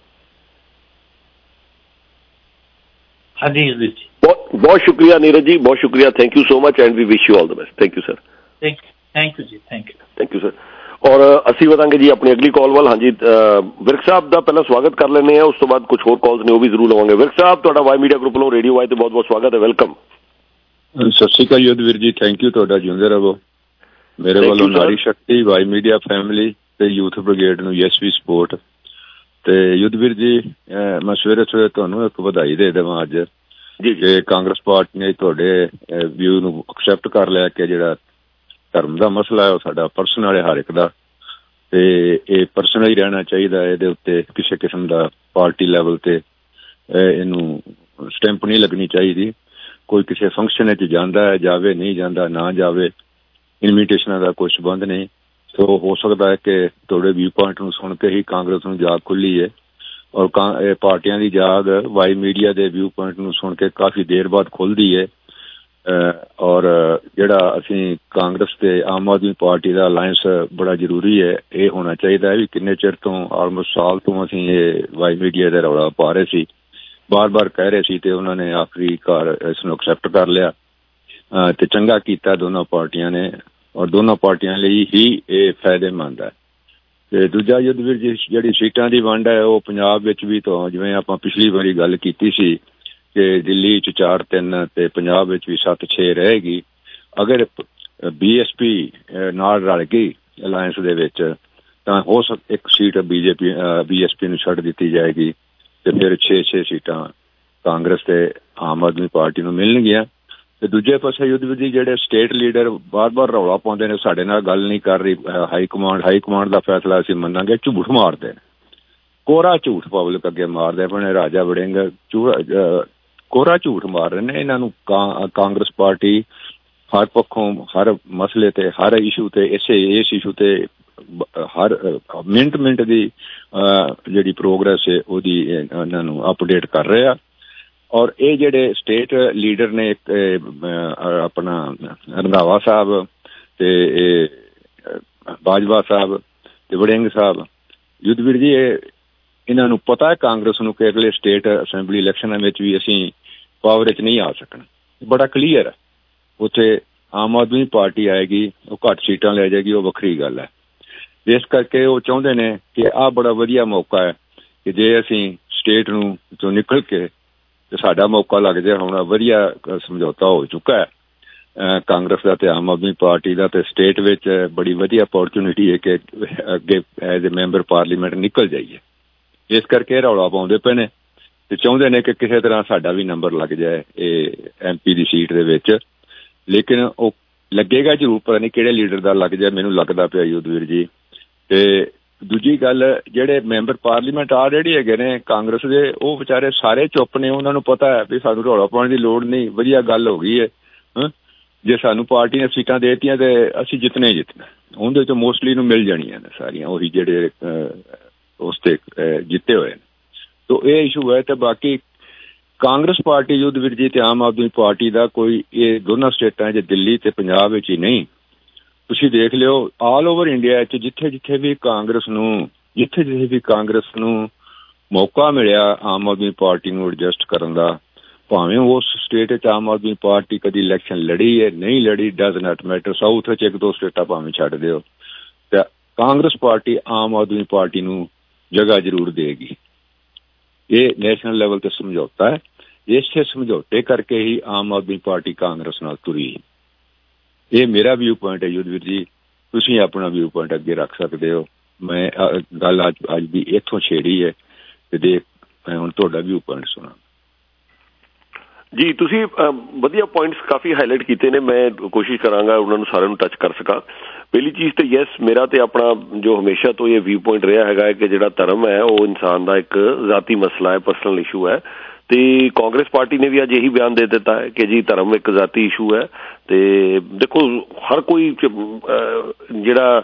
ਹਾਂਜੀ ਜੀ, ਬਹੁਤ ਬਹੁਤ ਸ਼ੁਕਰੀਆ ਨੀਰਜ ਜੀ, ਬਹੁਤ ਸ਼ੁਕਰੀਆ। Thank you so much and we wish you all the best. Thank you sir. Thank thank you ਜੀ, thank you thank you sir. ਔਰ ਅਸੀਂ ਵਧਾਂਗੇ ਜੀ ਆਪਣੀ ਅਗਲੀ ਕਾਲ ਵੱਲ। ਹਾਂਜੀ, ਵਿਰਕ ਸਾਹਿਬ ਦਾ ਪਹਿਲਾਂ ਸਵਾਗਤ ਕਰ ਲੈਂਦੇ ਹਾਂ, ਉਸ ਤੋਂ ਬਾਅਦ ਕੁਝ ਹੋਰ ਕਾਲਸ ਨੇ ਉਹ ਵੀ ਜ਼ਰੂਰ ਲਵਾਂਗੇ। ਵਿਰਕ ਸਾਹਿਬ, ਤੁਹਾਡਾ ਵਾਈ ਮੀਡੀਆ ਗਰੁੱਪ ਵੱਲੋਂ ਰੇਡੀਓ ਵਾਈ ਤੇ ਬਹੁਤ ਬਹੁਤ ਸਵਾਗਤ ਹੈ, ਵੈਲਕਮ। ਸਤਿ ਸ਼੍ਰੀ ਅਕਾਲ ਯੁੱਧਵੀਰ ਜੀ, ਥੈਂਕ ਯੂ, ਤੁਹਾਡਾ ਜਿਉਂਦੇ ਰਹੋ। ਮੇਰੇ ਵੱਲੋਂ Nari Shakti, Y media family ਤੇ ਯੂਥ ਬ੍ਰਿਗੇਡ ਨੂੰ ਯੈਸ ਵੀ ਸਪੋਰਟ। ਤੇ ਯੁੱਧਵੀਰ ਜੀ, ਮੈਂ ਸਵੇਰੇ ਸਵੇਰੇ ਤੁਹਾਨੂੰ ਇੱਕ ਵਧਾਈ ਦੇ ਦੇਵਾਂ ਅੱਜ ਕਿ ਕਾਂਗਰਸ ਪਾਰਟੀ ਨੇ ਤੁਹਾਡੇ ਵਿਊ ਨੂੰ ਐਕਸੈਪਟ ਕਰ ਲਿਆ ਕਿ ਜਿਹੜਾ ਧਰਮ ਦਾ ਮਸਲਾ ਹੈ ਉਹ ਸਾਡਾ ਪਰਸਨਲ ਹੈ ਹਰ ਇੱਕ ਦਾ, ਤੇ ਇਹ ਪਰਸਨਲ ਹੀ ਰਹਿਣਾ ਚਾਹੀਦਾ। ਇਹਦੇ ਉੱਤੇ ਕਿਸੇ ਕਿਸਮ ਦਾ ਪਾਰਟੀ ਲੈਵਲ ਤੇ ਇਹਨੂੰ ਸਟੈਂਪ ਨਹੀਂ ਲੱਗਣੀ ਚਾਹੀਦੀ। ਕੋਈ ਕਿਸੇ ਫੰਕਸ਼ਨ 'ਚ ਜਾਂਦਾ ਹੈ, ਜਾਵੇ, ਨਹੀਂ ਜਾਂਦਾ ਨਾ ਜਾਵੇ, ਇਨਵੀਟੇਸ਼ਨਾਂ ਦਾ ਕੋਈ ਸੰਬੰਧ ਨਹੀਂ। ਸੋ ਹੋ ਸਕਦਾ ਹੈ ਕਿ ਤੁਹਾਡੇ ਵਿਊ ਪੁਆਇੰਟ ਨੂੰ ਸੁਣ ਕੇ ਹੀ ਕਾਂਗਰਸ ਨੂੰ ਜਾਗ ਖੁੱਲੀ ਹੈ, ਔਰ ਇਹ ਪਾਰਟੀਆਂ ਦੀ ਜਾਗ ਵਾਈ ਮੀਡੀਆ ਦੇ ਵਿਊ ਪੁਆਇੰਟ ਨੂੰ ਸੁਣ ਕੇ ਕਾਫੀ ਦੇਰ ਬਾਅਦ ਖੁੱਲ੍ਹਦੀ ਹੈ। ਔਰ ਜਿਹੜਾ ਅਸੀਂ ਕਾਂਗਰਸ ਤੇ ਆਮ ਆਦਮੀ ਪਾਰਟੀ ਦਾ ਅਲਾਇੰਸ ਬੜਾ ਜ਼ਰੂਰੀ ਹੈ, ਇਹ ਹੋਣਾ ਚਾਹੀਦਾ ਹੈ। ਵੀ ਕਿੰਨੇ ਚਿਰ ਤੋਂ ਆਲਮੋਸਟ ਸਾਲ ਤੋਂ ਅਸੀਂ ਇਹ ਵਾਈ ਮੀਡੀਆ ਦਾ ਰੌਲਾ ਪਾ ਰਹੇ ਸੀ, ਬਾਰ ਬਾਰ ਕਹਿ ਰਹੇ ਸੀ, ਤੇ ਉਹਨਾਂ ਨੇ ਆਖਰੀ ਕਾਰ ਇਸ ਨੂੰ ਐਕਸੈਪਟ ਕਰ ਲਿਆ ਤੇ ਚੰਗਾ ਕੀਤਾ ਦੋਨਾਂ ਪਾਰਟੀਆਂ ਨੇ, ਔਰ ਦੋਨਾਂ ਪਾਰਟੀਆਂ ਲਈ ਹੀ ਇਹ ਫਾਇਦੇਮੰਦ ਹੈ। ਤੇ ਦੂਜਾ ਯੁੱਧਵੀਰ ਜੀ, ਜਿਹੜੀ ਸੀਟਾਂ ਦੀ ਵੰਡ ਹੈ ਉਹ ਪੰਜਾਬ ਵਿੱਚ ਵੀ ਤੋਂ ਜਿਵੇਂ ਆਪਾਂ ਪਿਛਲੀ ਵਾਰੀ ਗੱਲ ਕੀਤੀ ਸੀ ਕਿ ਦਿੱਲੀ 'ਚ ਚਾਰ ਤਿੰਨ ਤੇ ਪੰਜਾਬ ਵਿੱਚ ਵੀ ਸੱਤ ਛੇ ਰਹੇਗੀ। ਅਗਰ ਬੀ ਐਸ ਪੀ ਨਾਲ ਰਲ ਗਈ ਅਲਾਇੰਸ ਦੇ ਵਿੱਚ ਤਾਂ ਹੋ ਸਕ ਇੱਕ seat BJP B S P ਨੂੰ ਛੱਡ ਦਿੱਤੀ ਜਾਏਗੀ ਤੇ ਫਿਰ ਛੇ ਛੇ ਸੀਟਾਂ ਕਾਂਗਰਸ ਤੇ ਆਮ ਆਦਮੀ ਪਾਰਟੀ ਨੂੰ ਮਿਲਣਗੀਆਂ। ਤੇ ਦੂਜੇ ਪਾਸੇ ਯੁੱਧਵੀਰ ਜੀ, ਜਿਹੜੇ ਸਟੇਟ ਲੀਡਰ ਬਾਰ ਬਾਰ ਰੌਲਾ ਪਾਉਂਦੇ ਨੇ, ਸਾਡੇ ਨਾਲ ਗੱਲ ਨਹੀਂ ਕਰ ਰਹੀ ਹਾਈ ਕਮਾਂਡ, ਹਾਈ ਕਮਾਂਡ ਦਾ ਫੈਸਲਾ ਅਸੀਂ ਮੰਨਾਂਗੇ, ਝੂਠ ਮਾਰਦੇ ਨੇ, ਕੋਰਾ ਝੂਠ ਪਬਲਿਕ ਅੱਗੇ ਮਾਰਦੇ ਪਏ ਨੇ। ਰਾਜਾ ਵੜਿੰਗ ਕੋਰਾ ਝੂਠ ਮਾਰ ਰਹੇ ਨੇ। ਇਹਨਾਂ ਨੂੰ ਕਾਂਗਰਸ ਪਾਰਟੀ ਹਰ ਪੱਖੋਂ, ਹਰ ਮਸਲੇ ਤੇ, ਹਰ ਇਸ਼ੂ ਤੇ, ਇਸੇ ਇਸ ਇਸ਼ੂ ਤੇ ਹਰ ਮਿੰਟ ਮਿੰਟ ਦੀ ਜਿਹੜੀ ਪ੍ਰੋਗਰੈਸ ਹੈ ਉਹਦੀ ਇਹਨਾਂ ਨੂੰ ਅਪਡੇਟ ਕਰ ਰਹੇ ਆ। ਔਰ ਇਹ ਜਿਹੜੇ ਸਟੇਟ ਲੀਡਰ ਨੇ, ਇੱਕ ਆਪਣਾ ਰੰਧਾਵਾ ਸਾਹਿਬ ਤੇ ਇਹ ਬਾਜਵਾ ਸਾਹਿਬ ਤੇ ਵੜਿੰਗ ਸਾਹਿਬ, ਯੁੱਧਵੀਰ ਜੀ, ਇਹ ਇਹਨਾਂ ਨੂੰ ਪਤਾ ਹੈ ਕਾਂਗਰਸ ਨੂੰ ਕਿ ਅਗਲੇ ਸਟੇਟ ਅਸੈਂਬਲੀ ਇਲੈਕਸ਼ਨਾਂ ਵਿੱਚ ਵੀ ਅਸੀਂ ਪਾਵਰ ਵਿੱਚ ਨਹੀਂ ਆ ਸਕਣਾ। ਬੜਾ ਕਲੀਅਰ ਹੈ। ਉੱਥੇ ਆਮ ਆਦਮੀ ਪਾਰਟੀ ਆਏਗੀ, ਉਹ ਘੱਟ ਸੀਟਾਂ ਲੈ ਜਾਏਗੀ, ਉਹ ਵੱਖਰੀ ਗੱਲ ਹੈ। ਇਸ ਕਰਕੇ ਉਹ ਚਾਹੁੰਦੇ ਨੇ ਕਿ ਆਹ ਬੜਾ ਵਧੀਆ ਮੌਕਾ ਹੈ ਕਿ ਜੇ ਅਸੀਂ ਸਟੇਟ ਨੂੰ ਤੋਂ ਨਿਕਲ ਕੇ ਤੇ ਸਾਡਾ ਮੌਕਾ ਲੱਗ ਜਾਏ। ਹੁਣ ਵਧੀਆ ਸਮਝੌਤਾ ਹੋ ਚੁੱਕਾ ਹੈ ਕਾਂਗਰਸ ਦਾ ਤੇ ਆਮ ਆਦਮੀ ਪਾਰਟੀ ਦਾ, ਤੇ ਸਟੇਟ ਵਿੱਚ ਬੜੀ ਵਧੀਆ ਅਪੋਰਚੁਨਿਟੀ ਹੈ ਕਿ ਅੱਗੇ ਐਜ਼ ਏ ਮੈਂਬਰ ਪਾਰਲੀਮੈਂਟ ਨਿਕਲ ਜਾਈਏ। ਇਸ ਕਰਕੇ ਰੌਲਾ ਪਾਉਂਦੇ ਪਏ ਨੇ ਤੇ ਚਾਹੁੰਦੇ ਨੇ ਕਿ ਕਿਸੇ ਤਰ੍ਹਾਂ ਸਾਡਾ ਵੀ ਨੰਬਰ ਲੱਗ ਜਾਏ ਇਹ ਐਮ ਪੀ ਦੀ ਸੀਟ ਦੇ ਵਿੱਚ। ਲੇਕਿਨ ਉਹ ਲੱਗੇਗਾ ਜ਼ਰੂਰ, ਪਤਾ ਨਹੀਂ ਕਿਹੜੇ ਲੀਡਰ ਦਾ ਲੱਗ ਜਾਏ, ਮੈਨੂੰ ਲੱਗਦਾ ਪਿਆ ਯੁੱਧਵੀਰ ਜੀ। ਤੇ ਦੂਜੀ ਗੱਲ, ਜਿਹੜੇ ਮੈਂਬਰ ਪਾਰਲੀਮੈਂਟ ਆਲਰੇਡੀ ਹੈਗੇ ਨੇ ਕਾਂਗਰਸ ਦੇ, ਉਹ ਵਿਚਾਰੇ ਸਾਰੇ ਚੁੱਪ ਨੇ। ਉਹਨਾਂ ਨੂੰ ਪਤਾ ਹੈ ਵੀ ਸਾਨੂੰ ਰੌਲਾ ਪਾਉਣ ਦੀ ਲੋੜ ਨਹੀਂ, ਵਧੀਆ ਗੱਲ ਹੋ ਗਈ ਹੈ। ਜੇ ਸਾਨੂੰ ਪਾਰਟੀ ਨੇ ਸੀਟਾਂ ਦੇ ਦਿੱਤੀਆਂ ਤੇ ਅਸੀਂ ਜਿੱਤਣੇ ਜਿੱਤਣਾ, ਉਹਦੇ 'ਚੋਂ ਮੋਸਟਲੀ ਨੂੰ ਮਿਲ ਜਾਣੀਆਂ ਨੇ ਸਾਰੀਆਂ, ਉਹੀ ਜਿਹੜੇ ਉਸ ਤੇ ਜਿੱਤੇ ਹੋਏ ਨੇ। ਤੋ ਇਹ ਇਸ਼ੂ ਹੈ। ਤੇ ਬਾਕੀ ਕਾਂਗਰਸ ਪਾਰਟੀ ਯੁੱਧਵੀਰ ਜੀ ਤੇ ਆਮ ਆਦਮੀ ਪਾਰਟੀ ਦਾ ਕੋਈ ਇਹ ਦੋਨਾਂ ਸਟੇਟਾਂ 'ਚ, ਦਿੱਲੀ ਤੇ ਪੰਜਾਬ ਵਿੱਚ ਹੀ ਨਹੀਂ, ਤੁਸੀਂ ਦੇਖ ਲਿਓ ਆਲ ਓਵਰ ਇੰਡੀਆ 'ਚ ਜਿੱਥੇ ਜਿੱਥੇ ਵੀ ਕਾਂਗਰਸ ਨੂੰ ਜਿੱਥੇ ਜਿੱਥੇ ਵੀ ਕਾਂਗਰਸ ਨੂੰ ਮੌਕਾ ਮਿਲਿਆ ਆਮ ਆਦਮੀ ਪਾਰਟੀ ਨੂੰ ਐਡਜਸਟ ਕਰਨ ਦਾ, ਭਾਵੇਂ ਉਸ ਸਟੇਟ ਵਿੱਚ ਆਮ ਆਦਮੀ ਪਾਰਟੀ ਕਦੀ ਇਲੈਕਸ਼ਨ ਲੜੀ ਹੈ ਨਹੀਂ ਲੜੀ, ਡਜ਼ ਨਾਟ ਮੈਟਰ। ਸਾਊਥ ਵਿੱਚ ਇੱਕ ਦੋ ਸਟੇਟਾਂ ਭਾਵੇਂ ਛੱਡ ਦਿਓ, ਤੇ ਕਾਂਗਰਸ ਪਾਰਟੀ ਆਮ ਆਦਮੀ ਪਾਰਟੀ ਨੂੰ ਜਗ੍ਹਾ ਜ਼ਰੂਰ ਦੇਗੀ। ਇਹ ਨੈਸ਼ਨਲ ਲੈਵਲ ਤੇ ਸਮਝੌਤਾ ਹੈ। ਇਸੇ ਸਮਝੌਤੇ ਕਰਕੇ ਹੀ ਆਮ ਆਦਮੀ ਪਾਰਟੀ ਕਾਂਗਰਸ ਨਾਲ ਤੁਰੀ। ਇਹ ਮੇਰਾ ਵਿਊ ਪੁਆਇੰਟ ਹੈ ਯੁੱਧਵੀਰ ਜੀ, ਤੁਸੀਂ ਆਪਣਾ ਵਿਊ ਪੁਆਇੰਟ ਅੱਗੇ ਰੱਖ ਸਕਦੇ ਹੋ। ਮੈਂ ਗੱਲ ਅੱਜ ਅੱਜ ਦੀ ਇੱਥੋਂ ਛੇੜੀ ਹੈ ਤੇ ਦੇਖ ਮੈਂ ਹੁਣ ਤੁਹਾਡਾ ਵਿਊ ਪੁਆਇੰਟ ਸੁਣਾ। ਜੀ ਤੁਸੀਂ ਵਧੀਆ ਪੁਆਇੰਟਸ ਕਾਫੀ ਹਾਈਲਾਈਟ ਕੀਤੇ ਨੇ, ਮੈਂ ਕੋਸ਼ਿਸ਼ ਕਰਾਂਗਾ ਉਹਨਾਂ ਨੂੰ ਸਾਰਿਆਂ ਨੂੰ ਟੱਚ ਕਰ ਸਕਾਂ। ਪਹਿਲੀ ਚੀਜ਼ ਤੇ ਯੈਸ, ਮੇਰਾ ਤੇ ਆਪਣਾ ਜੋ ਹਮੇਸ਼ਾ ਤੋਂ ਇਹ ਵਿਊ ਪੁਆਇੰਟ ਰਿਹਾ ਹੈਗਾ ਹੈ ਕਿ ਜਿਹੜਾ ਧਰਮ ਹੈ ਉਹ ਇਨਸਾਨ ਦਾ ਇੱਕ ਜ਼ਾਤੀ ਮਸਲਾ ਹੈ, ਪਰਸਨਲ ਇਸ਼ੂ ਹੈ। ਤੇ ਕਾਂਗਰਸ ਪਾਰਟੀ ਨੇ ਵੀ ਅੱਜ ਇਹੀ ਬਿਆਨ ਦੇ ਦਿੱਤਾ ਹੈ ਕਿ ਜੀ ਧਰਮ ਇੱਕ ਜ਼ਾਤੀ ਇਸ਼ੂ ਹੈ। ਤੇ ਦੇਖੋ ਹਰ ਕੋਈ ਜਿਹੜਾ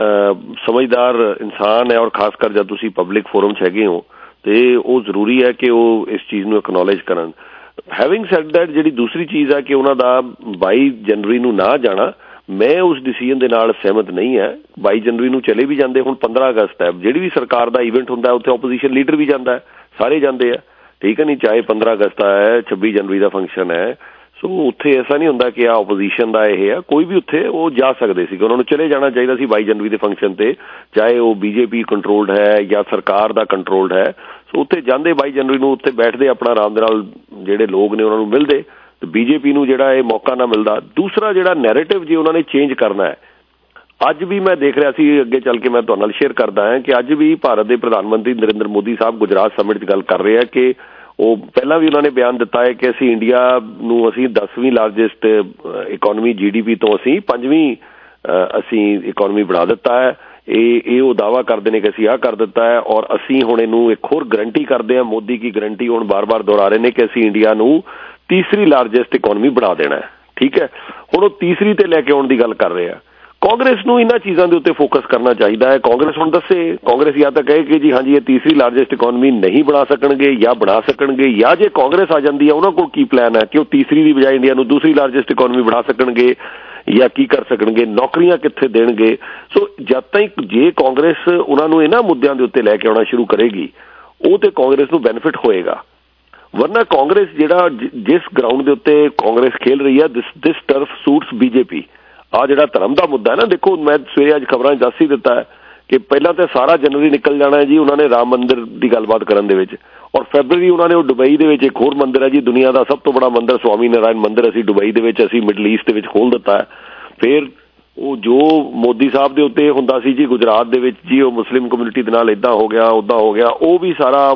ਸਮਝਦਾਰ ਇਨਸਾਨ ਹੈ, ਔਰ ਖਾਸ ਕਰ ਜਦ ਤੁਸੀਂ ਪਬਲਿਕ ਫੋਰਮ 'ਚ ਹੈਗੇ ਹੋ, ਤੇ ਉਹ ਜ਼ਰੂਰੀ ਹੈ ਕਿ ਉਹ ਇਸ ਚੀਜ਼ ਨੂੰ ਐਕਨੋਲੇਜ ਕਰਨ। ਹੈਵਿੰਗ ਸੈਡ ਦੈਟ, ਜਿਹੜੀ ਦੂਸਰੀ ਚੀਜ਼ ਹੈ ਕਿ ਉਹਨਾਂ ਦਾ ਬਾਈ ਜਨਵਰੀ ਨੂੰ ਨਾ ਜਾਣਾ, ਮੈਂ ਉਸ ਡਿਸੀਜਨ ਦੇ ਨਾਲ ਸਹਿਮਤ ਨਹੀਂ ਹੈ। ਬਾਈ ਜਨਵਰੀ ਨੂੰ ਚਲੇ ਵੀ ਜਾਂਦੇ, ਹੁਣ ਪੰਦਰਾਂ ਅਗਸਤ ਹੈ, ਜਿਹੜੀ ਵੀ ਸਰਕਾਰ ਦਾ ਇਵੈਂਟ ਹੁੰਦਾ ਉੱਥੇ ਓਪੋਜੀਸ਼ਨ ਲੀਡਰ ਵੀ ਜਾਂਦਾ ਹੈ, ਸਾਰੇ ਜਾਂਦੇ ਆ, ਠੀਕ ਹੈ ਨਹੀਂ, ਚਾਹੇ ਪੰਦਰਾਂ ਅਗਸਤ ਹੈ, ਛੱਬੀ ਜਨਵਰੀ ਦਾ ਫੰਕਸ਼ਨ ਹੈ। ਸੋ ਉੱਥੇ ਐਸਾ ਨਹੀਂ ਹੁੰਦਾ ਕਿ ਆ ਓਪੋਜੀਸ਼ਨ ਦਾ ਇਹ ਹੈ, ਕੋਈ ਵੀ ਉੱਥੇ ਉਹ ਜਾ ਸਕਦੇ ਸੀਗੇ, ਉਹਨਾਂ ਨੂੰ ਚਲੇ ਜਾਣਾ ਚਾਹੀਦਾ ਸੀ ਬਾਈ ਜਨਵਰੀ ਦੇ ਫੰਕਸ਼ਨ ਤੇ, ਚਾਹੇ ਉਹ ਬੀਜੇਪੀ ਕੰਟਰੋਲਡ ਹੈ ਜਾਂ ਸਰਕਾਰ ਦਾ ਕੰਟਰੋਲਡ ਹੈ। ਸੋ ਉੱਥੇ ਜਾਂਦੇ ਬਾਈ ਜਨਵਰੀ ਨੂੰ, ਉੱਥੇ ਬੈਠਦੇ ਆਪਣਾ ਆਰਾਮ ਦੇ ਨਾਲ, ਜਿਹੜੇ ਲੋਕ ਨੇ ਉਹਨਾਂ ਨੂੰ ਮਿਲਦੇ, ਤੇ ਬੀਜੇਪੀ ਨੂੰ ਜਿਹੜਾ ਇਹ ਮੌਕਾ ਨਾ ਮਿਲਦਾ। ਦੂਸਰਾ ਜਿਹੜਾ ਨੈਰੇਟਿਵ ਜੇ ਉਹਨਾਂ ਨੇ ਚੇਂਜ ਕਰਨਾ ਹੈ, ਅੱਜ ਵੀ ਮੈਂ ਦੇਖ ਰਿਹਾ ਸੀ, ਅੱਗੇ ਚੱਲ ਕੇ ਮੈਂ ਤੁਹਾਡੇ ਨਾਲ ਸ਼ੇਅਰ ਕਰਦਾ ਹਾਂ ਕਿ ਅੱਜ ਵੀ ਭਾਰਤ ਦੇ ਪ੍ਰਧਾਨ ਮੰਤਰੀ ਨਰਿੰਦਰ ਮੋਦੀ ਸਾਹਿਬ ਗੁਜਰਾਤ ਸਮਿਟ 'ਚ ਗੱਲ ਕਰ ਰਹੇ ਆ ਕਿ ਉਹ ਪਹਿਲਾਂ ਵੀ ਉਹਨਾਂ ਨੇ ਬਿਆਨ ਦਿੱਤਾ ਹੈ ਕਿ ਅਸੀਂ ਇੰਡੀਆ ਨੂੰ ਅਸੀਂ ਦਸਵੀਂ largest economy G D P ਤੋਂ ਅਸੀਂ ਪੰਜਵੀਂ ਅਸੀਂ ਇਕੋਨਮੀ ਬਣਾ ਦਿੱਤਾ ਹੈ। ਇਹ ਇਹ ਉਹ ਦਾਅਵਾ ਕਰਦੇ ਨੇ ਕਿ ਅਸੀਂ ਆਹ ਕਰ ਦਿੱਤਾ ਹੈ, ਔਰ ਅਸੀਂ ਹੁਣ ਇਹਨੂੰ ਇੱਕ ਹੋਰ ਗਰੰਟੀ ਕਰਦੇ ਹਾਂ, ਮੋਦੀ ਕੀ ਗਰੰਟੀ ਹੁਣ ਬਾਰ-ਬਾਰ ਦੁਹਰਾ ਰਹੇ ਨੇ ਕਿ ਅਸੀਂ ਇੰਡੀਆ ਨੂੰ ਤੀਸਰੀ ਲਾਰਜੈਸਟ ਇਕੋਨਮੀ ਬਣਾ ਦੇਣਾ ਹੈ। ਠੀਕ ਹੈ, ਹੁਣ ਉਹ ਤੀਸਰੀ ਤੇ ਲੈ ਕੇ ਆਉਣ ਦੀ ਗੱਲ ਕਰ ਰਹੇ ਆ। ਕਾਂਗਰਸ ਨੂੰ ਇਹਨਾਂ ਚੀਜ਼ਾਂ ਦੇ ਉੱਤੇ ਫੋਕਸ ਕਰਨਾ ਚਾਹੀਦਾ ਹੈ। ਕਾਂਗਰਸ ਹੁਣ ਦੱਸੇ, ਕਾਂਗਰਸ ਜਾਂ ਤਾਂ ਕਹੇ ਕਿ ਜੀ ਹਾਂਜੀ ਇਹ ਤੀਸਰੀ ਲਾਰਜੈਸਟ ਇਕੋਨਮੀ ਨਹੀਂ ਬਣਾ ਸਕਣਗੇ ਜਾਂ ਬਣਾ ਸਕਣਗੇ, ਜਾਂ ਜੇ ਕਾਂਗਰਸ ਆ ਜਾਂਦੀ ਹੈ ਉਹਨਾਂ ਕੋਲ ਕੀ ਪਲਾਨ ਹੈ ਕਿ ਉਹ ਤੀਸਰੀ ਦੀ ਬਜਾਏ ਇੰਡੀਆ ਨੂੰ ਦੂਸਰੀ ਲਾਰਜੈਸਟ ਇਕੋਨਮੀ ਬਣਾ ਸਕਣਗੇ ਜਾਂ ਕੀ ਕਰ ਸਕਣਗੇ, ਨੌਕਰੀਆਂ ਕਿੱਥੇ ਦੇਣਗੇ। ਸੋ ਜਦ ਤੱਕ ਜੇ ਕਾਂਗਰਸ ਉਹਨਾਂ ਨੂੰ ਇਹਨਾਂ ਮੁੱਦਿਆਂ ਦੇ ਉੱਤੇ ਲੈ ਕੇ ਆਉਣਾ ਸ਼ੁਰੂ ਕਰੇਗੀ, ਉਹ ਤੇ ਕਾਂਗਰਸ ਨੂੰ ਬੈਨੀਫਿਟ ਹੋਏਗਾ। ਵਰਨਾ ਕਾਂਗਰਸ ਜਿਹੜਾ ਜਿਸ ਗਰਾਊਂਡ ਦੇ ਉੱਤੇ ਕਾਂਗਰਸ ਖੇਲ ਰਹੀ ਹੈ, this this turf suits BJP. ਆ ਜਿਹੜਾ ਧਰਮ ਦਾ ਮੁੱਦਾ ਹੈ ਨਾ, ਦੇਖੋ ਮੈਂ ਸਵੇਰੇ ਅੱਜ ਖਬਰਾਂ 'ਚ ਦੱਸ ਹੀ ਦਿੱਤਾ ਹੈ ਕਿ ਪਹਿਲਾਂ ਤਾਂ ਸਾਰਾ ਜਨਵਰੀ ਨਿਕਲ ਜਾਣਾ ਹੈ ਜੀ ਉਹਨਾਂ ਨੇ ਰਾਮ ਮੰਦਿਰ ਦੀ ਗੱਲਬਾਤ ਕਰਨ ਦੇ ਵਿੱਚ, ਔਰ ਫੈਬਰਰੀ ਉਹਨਾਂ ਨੇ ਉਹ ਦੁਬਈ ਦੇ ਵਿੱਚ ਇੱਕ ਹੋਰ ਮੰਦਿਰ ਹੈ ਜੀ, ਦੁਨੀਆ ਦਾ ਸਭ ਤੋਂ ਬੜਾ ਮੰਦਿਰ ਸਵਾਮੀ ਨਾਰਾਇਣ ਮੰਦਿਰ ਅਸੀਂ ਦੁਬਈ ਦੇ ਵਿੱਚ ਅਸੀਂ ਮਿਡਲ ਈਸਟ ਦੇ ਵਿੱਚ ਖੋਲ੍ਹ ਦਿੱਤਾ ਹੈ। ਫਿਰ ਉਹ ਜੋ ਮੋਦੀ ਸਾਹਿਬ ਦੇ ਉੱਤੇ ਹੁੰਦਾ ਸੀ ਜੀ ਗੁਜਰਾਤ ਦੇ ਵਿੱਚ ਜੀ, ਉਹ ਮੁਸਲਿਮ ਕਮਿਊਨਿਟੀ ਦੇ ਨਾਲ ਇੱਦਾਂ ਹੋ ਗਿਆ ਉੱਦਾਂ ਹੋ ਗਿਆ, ਉਹ ਵੀ ਸਾਰਾ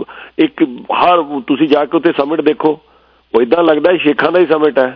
ਇੱਕ ਹਰ ਤੁਸੀਂ ਜਾ ਕੇ ਉੱਥੇ ਸਮਿਟ ਦੇਖੋ, ਉਹ ਇੱਦਾਂ ਲੱਗਦਾ ਸ਼ੇਖਾਂ ਦਾ ਹੀ ਸਮਿਟ ਹੈ।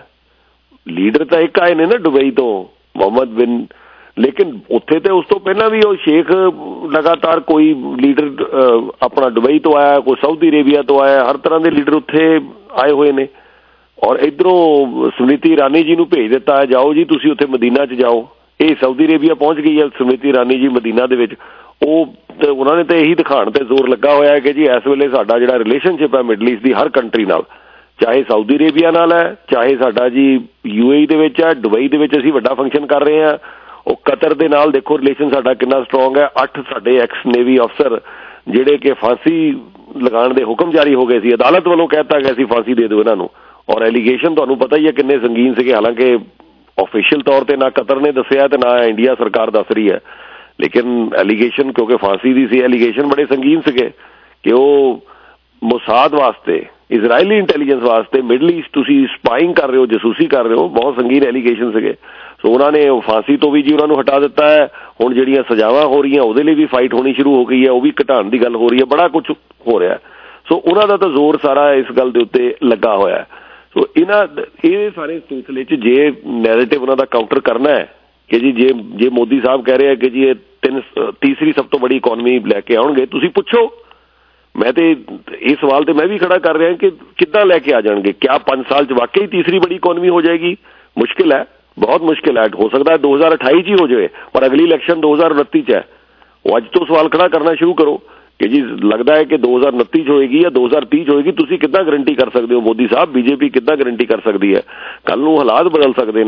ਲੀਡਰ ਤਾਂ ਇੱਕ ਆਏ ਨੇ ਨਾ ਦੁਬਈ ਤੋਂ, ਮੁਹੰਮਦ ਬਿਨ, ਲੇਕਿਨ ਉੱਥੇ ਤੇ ਉਸ ਤੋਂ ਪਹਿਲਾਂ ਵੀ ਉਹ ਸ਼ੇਖ ਲਗਾਤਾਰ ਕੋਈ ਲੀਡਰ ਆਪਣਾ ਦੁਬਈ ਤੋਂ ਆਇਆ, ਕੋਈ ਸਾਊਦੀ ਅਰੇਬੀਆ ਤੋਂ ਆਇਆ, ਹਰ ਤਰ੍ਹਾਂ ਦੇ ਲੀਡਰ ਉੱਥੇ ਆਏ ਹੋਏ ਨੇ। ਔਰ ਇੱਧਰੋਂ ਸਮ੍ਰਿਤੀ ਇਰਾਨੀ ਜੀ ਨੂੰ ਭੇਜ ਦਿੱਤਾ ਹੈ, ਜਾਓ ਜੀ ਤੁਸੀਂ ਉੱਥੇ ਮਦੀਨਾ 'ਚ ਜਾਓ। ਇਹ ਸਾਊਦੀ ਅਰੇਬੀਆ ਪਹੁੰਚ ਗਈ ਹੈ ਸਮ੍ਰਿਤੀ ਇਰਾਨੀ ਜੀ ਮਦੀਨਾ ਦੇ ਵਿੱਚ। ਉਹ ਤੇ ਉਹਨਾਂ ਨੇ ਤਾਂ ਇਹੀ ਦਿਖਾਉਣ ਤੇ ਜ਼ੋਰ ਲੱਗਾ ਹੋਇਆ ਹੈ ਕਿ ਜੀ ਇਸ ਵੇਲੇ ਸਾਡਾ ਜਿਹੜਾ ਰਿਲੇਸ਼ਨਸ਼ਿਪ ਹੈ ਮਿਡਲ ਈਸਟ ਦੀ ਹਰ ਕੰਟਰੀ ਨਾਲ, ਚਾਹੇ ਸਾਊਦੀ ਅਰੇਬੀਆ ਨਾਲ ਹੈ, ਚਾਹੇ ਸਾਡਾ ਜੀ ਯੂ ਏ ਈ ਦੇ ਵਿੱਚ ਹੈ, ਦੁਬਈ ਦੇ ਵਿੱਚ ਅਸੀਂ ਵੱਡਾ ਫੰਕਸ਼ਨ ਕਰ ਰਹੇ ਹਾਂ, ਉਹ ਕਤਰ ਦੇ ਨਾਲ ਦੇਖੋ ਰਿਲੇਸ਼ਨ ਸਾਡਾ ਕਿੰਨਾ ਸਟਰੋਂਗ ਹੈ। ਅੱਠ ਸਾਡੇ ਐਕਸ ਨੇਵੀ ਅਫਸਰ ਜਿਹੜੇ ਕਿ ਫਾਂਸੀ ਲਗਾਉਣ ਦੇ ਹੁਕਮ ਜਾਰੀ ਹੋ ਗਏ ਸੀ, ਅਦਾਲਤ ਵੱਲੋਂ ਕਹਿਤਾ ਗਿਆ ਸੀ ਫਾਂਸੀ ਦੇ ਦਿਓ ਇਹਨਾਂ ਨੂੰ, ਔਰ ਐਲੀਗੇਸ਼ਨ ਤੁਹਾਨੂੰ ਪਤਾ ਹੀ ਹੈ ਕਿੰਨੇ ਸੰਗੀਨ ਸੀਗੇ। ਹਾਲਾਂਕਿ ਆਫੀਸ਼ੀਅਲ ਤੌਰ ਤੇ ਨਾ ਕਤਰ ਨੇ ਦੱਸਿਆ ਤੇ ਨਾ ਇੰਡੀਆ ਸਰਕਾਰ ਦੱਸ ਰਹੀ ਹੈ, ਲੇਕਿਨ ਐਲੀਗੇਸ਼ਨ ਕਿਉਂਕਿ ਫਾਂਸੀ ਦੀ ਸੀ, ਐਲੀਗੇਸ਼ਨ ਬੜੇ ਸੰਗੀਨ ਸੀਗੇ ਕਿ ਉਹ ਮੁਸਾਦ ਵਾਸਤੇ, ਇਜ਼ਰਾਈਲੀ ਇੰਟੈਲੀਜੈਂਸ ਵਾਸਤੇ ਮਿਡਲ ਈਸਟ ਤੁਸੀਂ ਸਪਾਈੰਗ ਕਰ ਰਹੇ ਹੋ, ਜਸੂਸੀ ਕਰ ਰਹੇ ਹੋ, ਬਹੁਤ ਸੰਗੀਨ ਐਲੀਗੇਸ਼ਨ ਸੀਗੇ। ਸੋ ਉਹਨਾਂ ਨੇ ਫਾਂਸੀ ਤੋਂ ਵੀ ਜੀ ਉਹਨਾਂ ਨੂੰ ਹਟਾ ਦਿੱਤਾ ਹੈ। ਹੁਣ ਜਿਹੜੀਆਂ ਸਜ਼ਾਵਾਂ ਹੋ ਰਹੀਆਂ ਉਹਦੇ ਲਈ ਵੀ ਫਾਈਟ ਹੋਣੀ ਸ਼ੁਰੂ ਹੋ ਗਈ ਹੈ, ਉਹ ਵੀ ਘਟਾਉਣ ਦੀ ਗੱਲ ਹੋ ਰਹੀ ਹੈ, ਬੜਾ ਕੁਝ ਹੋ ਰਿਹਾ। ਸੋ ਉਹਨਾਂ ਦਾ ਤਾਂ ਜ਼ੋਰ ਸਾਰਾ ਇਸ ਗੱਲ ਦੇ ਉੱਤੇ ਲੱਗਾ ਹੋਇਆ ਹੈ। ਸੋ ਇਹਨਾਂ ਇਹ ਸਾਰੇ ਸਿਲਸਿਲੇ 'ਚ ਜੇ ਨੈਰੇਟਿਵ ਉਹਨਾਂ ਦਾ ਕਾਊਂਟਰ ਕਰਨਾ ਹੈ ਕਿ ਜੀ ਜੇ ਜੇ ਮੋਦੀ ਸਾਹਿਬ ਕਹਿ ਰਹੇ ਆ ਕਿ ਜੀ ਇਹ ਤਿੰਨ ਤੀਸਰੀ ਸਭ ਤੋਂ ਬੜੀ ਇਕੋਨਮੀ ਲੈ ਕੇ ਆਉਣਗੇ, ਤੁਸੀਂ ਪੁੱਛੋ। ਮੈਂ ਤੇ ਇਹ ਸਵਾਲ ਤੇ ਮੈਂ ਵੀ ਖੜਾ ਕਰ ਰਿਹਾ ਕਿ ਕਿੱਦਾਂ ਲੈ ਕੇ ਆ ਜਾਣਗੇ? ਕਿਆ ਪੰਜ ਸਾਲ 'ਚ ਵਾਕਈ ਤੀਸਰੀ ਬੜੀ ਇਕੋਨਮੀ ਹੋ ਜਾਏਗੀ? ਮੁਸ਼ਕਿਲ ਹੈ, ਬਹੁਤ ਮੁਸ਼ਕਿਲ ਹੈ। ਹੋ ਸਕਦਾ ਹੈ ਦੋ ਹਜ਼ਾਰ ਅਠਾਈ 'ਚ ਹੀ ਹੋ ਜਾਵੇ, ਪਰ ਅਗਲੀ ਇਲੈਕਸ਼ਨ ਦੋ ਹਜ਼ਾਰ ਉਨੱਤੀ 'ਚ ਹੈ। ਉਹ ਅੱਜ ਤੋਂ ਸਵਾਲ ਖੜਾ ਕਰਨਾ ਸ਼ੁਰੂ ਕਰੋ ਕਿ ਜੀ ਲੱਗਦਾ ਹੈ ਕਿ ਦੋ ਹਜ਼ਾਰ ਉਨੱਤੀ 'ਚ ਹੋਏਗੀ ਜਾਂ ਦੋ ਹਜ਼ਾਰ ਤੀਹ 'ਚ ਹੋਏਗੀ। ਤੁਸੀਂ ਕਿੱਦਾਂ ਗਰੰਟੀ ਕਰ ਸਕਦੇ ਹੋ ਮੋਦੀ ਸਾਹਿਬ? ਬੀਜੇਪੀ ਕਿੱਦਾਂ ਗਰੰਟੀ ਕਰ ਸਕਦੀ ਹੈ? ਕੱਲ ਨੂੰ ਹਾਲਾਤ ਬਦਲ ਸਕਦੇ ਨੇ।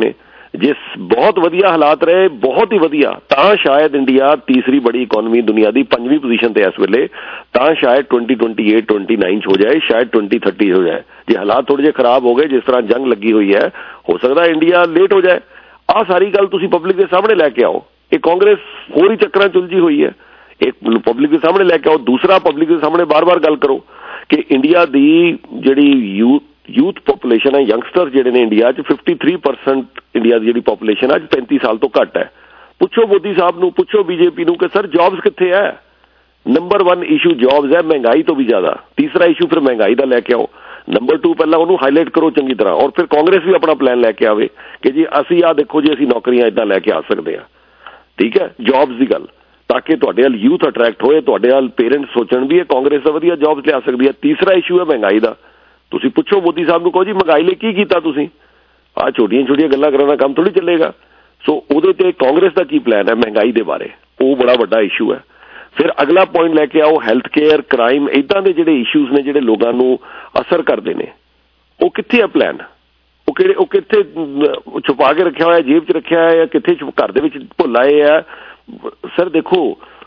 ਜੇ ਬਹੁਤ ਵਧੀਆ ਹਾਲਾਤ ਰਹੇ, ਬਹੁਤ ਹੀ ਵਧੀਆ, ਤਾਂ ਸ਼ਾਇਦ ਇੰਡੀਆ ਤੀਸਰੀ ਬੜੀ ਇਕੋਨਮੀ ਦੁਨੀਆ ਦੀ ਪੰਜਵੀਂ ਪੋਜੀਸ਼ਨ ਤੇ ਇਸ ਵੇਲੇ, ਤਾਂ ਸ਼ਾਇਦ twenty twenty eight twenty nine ਚ ਹੋ ਜਾਏ, ਸ਼ਾਇਦ ਟਵੈਂਟੀ ਥਰਟੀ ਹੋ ਜਾਏ। ਜੇ ਹਾਲਾਤ ਥੋੜੇ ਜਿਹੇ ਖਰਾਬ ਹੋ ਗਏ, ਜਿਸ ਤਰ੍ਹਾਂ ਜੰਗ ਲੱਗੀ ਹੋਈ ਹੈ, ਹੋ ਸਕਦਾ ਇੰਡੀਆ ਲੇਟ ਹੋ ਜਾਏ। ਆਹ ਸਾਰੀ ਗੱਲ ਤੁਸੀਂ ਪਬਲਿਕ ਦੇ ਸਾਹਮਣੇ ਲੈ ਕੇ ਆਓ। ਇਹ ਕਾਂਗਰਸ ਹੋਰ ਹੀ ਚੱਕਰਾਂ 'ਚ ਉਲਝੀ ਹੋਈ ਹੈ, ਇੱਕ ਪਬਲਿਕ ਦੇ ਸਾਹਮਣੇ ਲੈ ਕੇ ਆਓ। ਦੂਸਰਾ, ਪਬਲਿਕ ਦੇ ਸਾਹਮਣੇ ਬਾਰ-ਬਾਰ ਗੱਲ ਕਰੋ ਕਿ ਇੰਡੀਆ ਦੀ ਜਿਹੜੀ ਯੂਥ ਯੂਥ ਪੋਪੂਲੇਸ਼ਨ ਹੈ, ਯੰਗਸਟਰ ਜਿਹੜੇ ਨੇ ਇੰਡੀਆ 'ਚ ਫਿਫਟੀ ਥ੍ਰੀ ਪਰਸੈਂਟ ਇੰਡੀਆ ਦੀ ਜਿਹੜੀ ਪੋਪੂਲੇਸ਼ਨ ਅੱਜ ਪੈਂਤੀ ਸਾਲ ਤੋਂ ਘੱਟ ਹੈ। ਪੁੱਛੋ ਮੋਦੀ ਸਾਹਿਬ ਨੂੰ, ਪੁੱਛੋ ਬੀਜੇਪੀ ਨੂੰ ਕਿ ਸਰ ਜੌਬਸ ਕਿੱਥੇ ਹੈ। ਨੰਬਰ ਵਨ ਇਸ਼ੂ ਜੌਬਸ ਹੈ, ਮਹਿੰਗਾਈ ਤੋਂ ਵੀ ਜ਼ਿਆਦਾ। ਤੀਸਰਾ ਇਸ਼ੂ ਫਿਰ ਮਹਿੰਗਾਈ ਦਾ ਲੈ ਕੇ ਆਓ। ਨੰਬਰ ਟੂ, ਪਹਿਲਾਂ ਉਹਨੂੰ ਹਾਈਲਾਈਟ ਕਰੋ ਚੰਗੀ ਤਰ੍ਹਾਂ, ਔਰ ਫਿਰ ਕਾਂਗਰਸ ਵੀ ਆਪਣਾ ਪਲਾਨ ਲੈ ਕੇ ਆਵੇ ਕਿ ਜੀ ਅਸੀਂ ਆਹ ਦੇਖੋ ਜੀ ਅਸੀਂ ਨੌਕਰੀਆਂ ਇੱਦਾਂ ਲੈ ਕੇ ਆ ਸਕਦੇ ਹਾਂ, ਠੀਕ ਹੈ, ਜੌਬਸ ਦੀ ਗੱਲ, ਤਾਂ ਕਿ ਤੁਹਾਡੇ ਵੱਲ ਯੂਥ ਅਟਰੈਕਟ ਹੋਏ, ਤੁਹਾਡੇ ਵੱਲ ਪੇਰੈਂਟਸ ਸੋਚਣ ਵੀ ਇਹ ਕਾਂਗਰਸ ਦਾ ਵਧੀਆ ਜੌਬਸ ਲਿਆ ਸਕਦੀ ਹੈ। ਤੀਸਰਾ ਇਸ਼ੂ ਹੈ ਮਹਿੰਗਾਈ ਦਾ। ਤੁਸੀਂ ਪੁੱਛੋ ਮੋਦੀ ਸਾਹਿਬ ਨੂੰ, ਕਹੋ ਜੀ ਮਹਿੰਗਾਈ ਲਈ ਕੀ ਕੀਤਾ ਤੁਸੀਂ, ਆਹ ਛੋਟੀਆਂ ਛੋਟੀਆਂ ਗੱਲਾਂ ਕਰਨ ਦਾ ਕੰਮ ਥੋੜ੍ਹੀ ਚੱਲੇਗਾ। ਸੋ ਉਹਦੇ ਤੇ ਕਾਂਗਰਸ ਦਾ ਕੀ ਪਲਾਨ ਹੈ ਮਹਿੰਗਾਈ ਦੇ ਬਾਰੇ, ਉਹ ਬੜਾ ਵੱਡਾ ਇਸ਼ੂ ਹੈ। ਫਿਰ ਅਗਲਾ ਪੁਆਇੰਟ ਲੈ ਕੇ ਆਓ ਹੈਲਥ ਕੇਅਰ, ਕ੍ਰਾਈਮ, ਇੱਦਾਂ ਦੇ ਜਿਹੜੇ ਇਸ਼ੂਜ਼ ਨੇ ਜਿਹੜੇ ਲੋਕਾਂ ਨੂੰ ਅਸਰ ਕਰਦੇ ਨੇ, ਉਹ ਕਿੱਥੇ ਹੈ ਪਲਾਨ? ਉਹ ਕਿਹੜੇ ਉਹ ਕਿੱਥੇ ਛੁਪਾ ਕੇ ਰੱਖਿਆ ਹੋਇਆ, ਜੇਬ 'ਚ ਰੱਖਿਆ ਹੈ, ਜਾਂ ਕਿੱਥੇ ਘਰ ਦੇ ਵਿੱਚ ਭੁੱਲ ਆਏ ਆ? ਸਰ ਦੇਖੋ,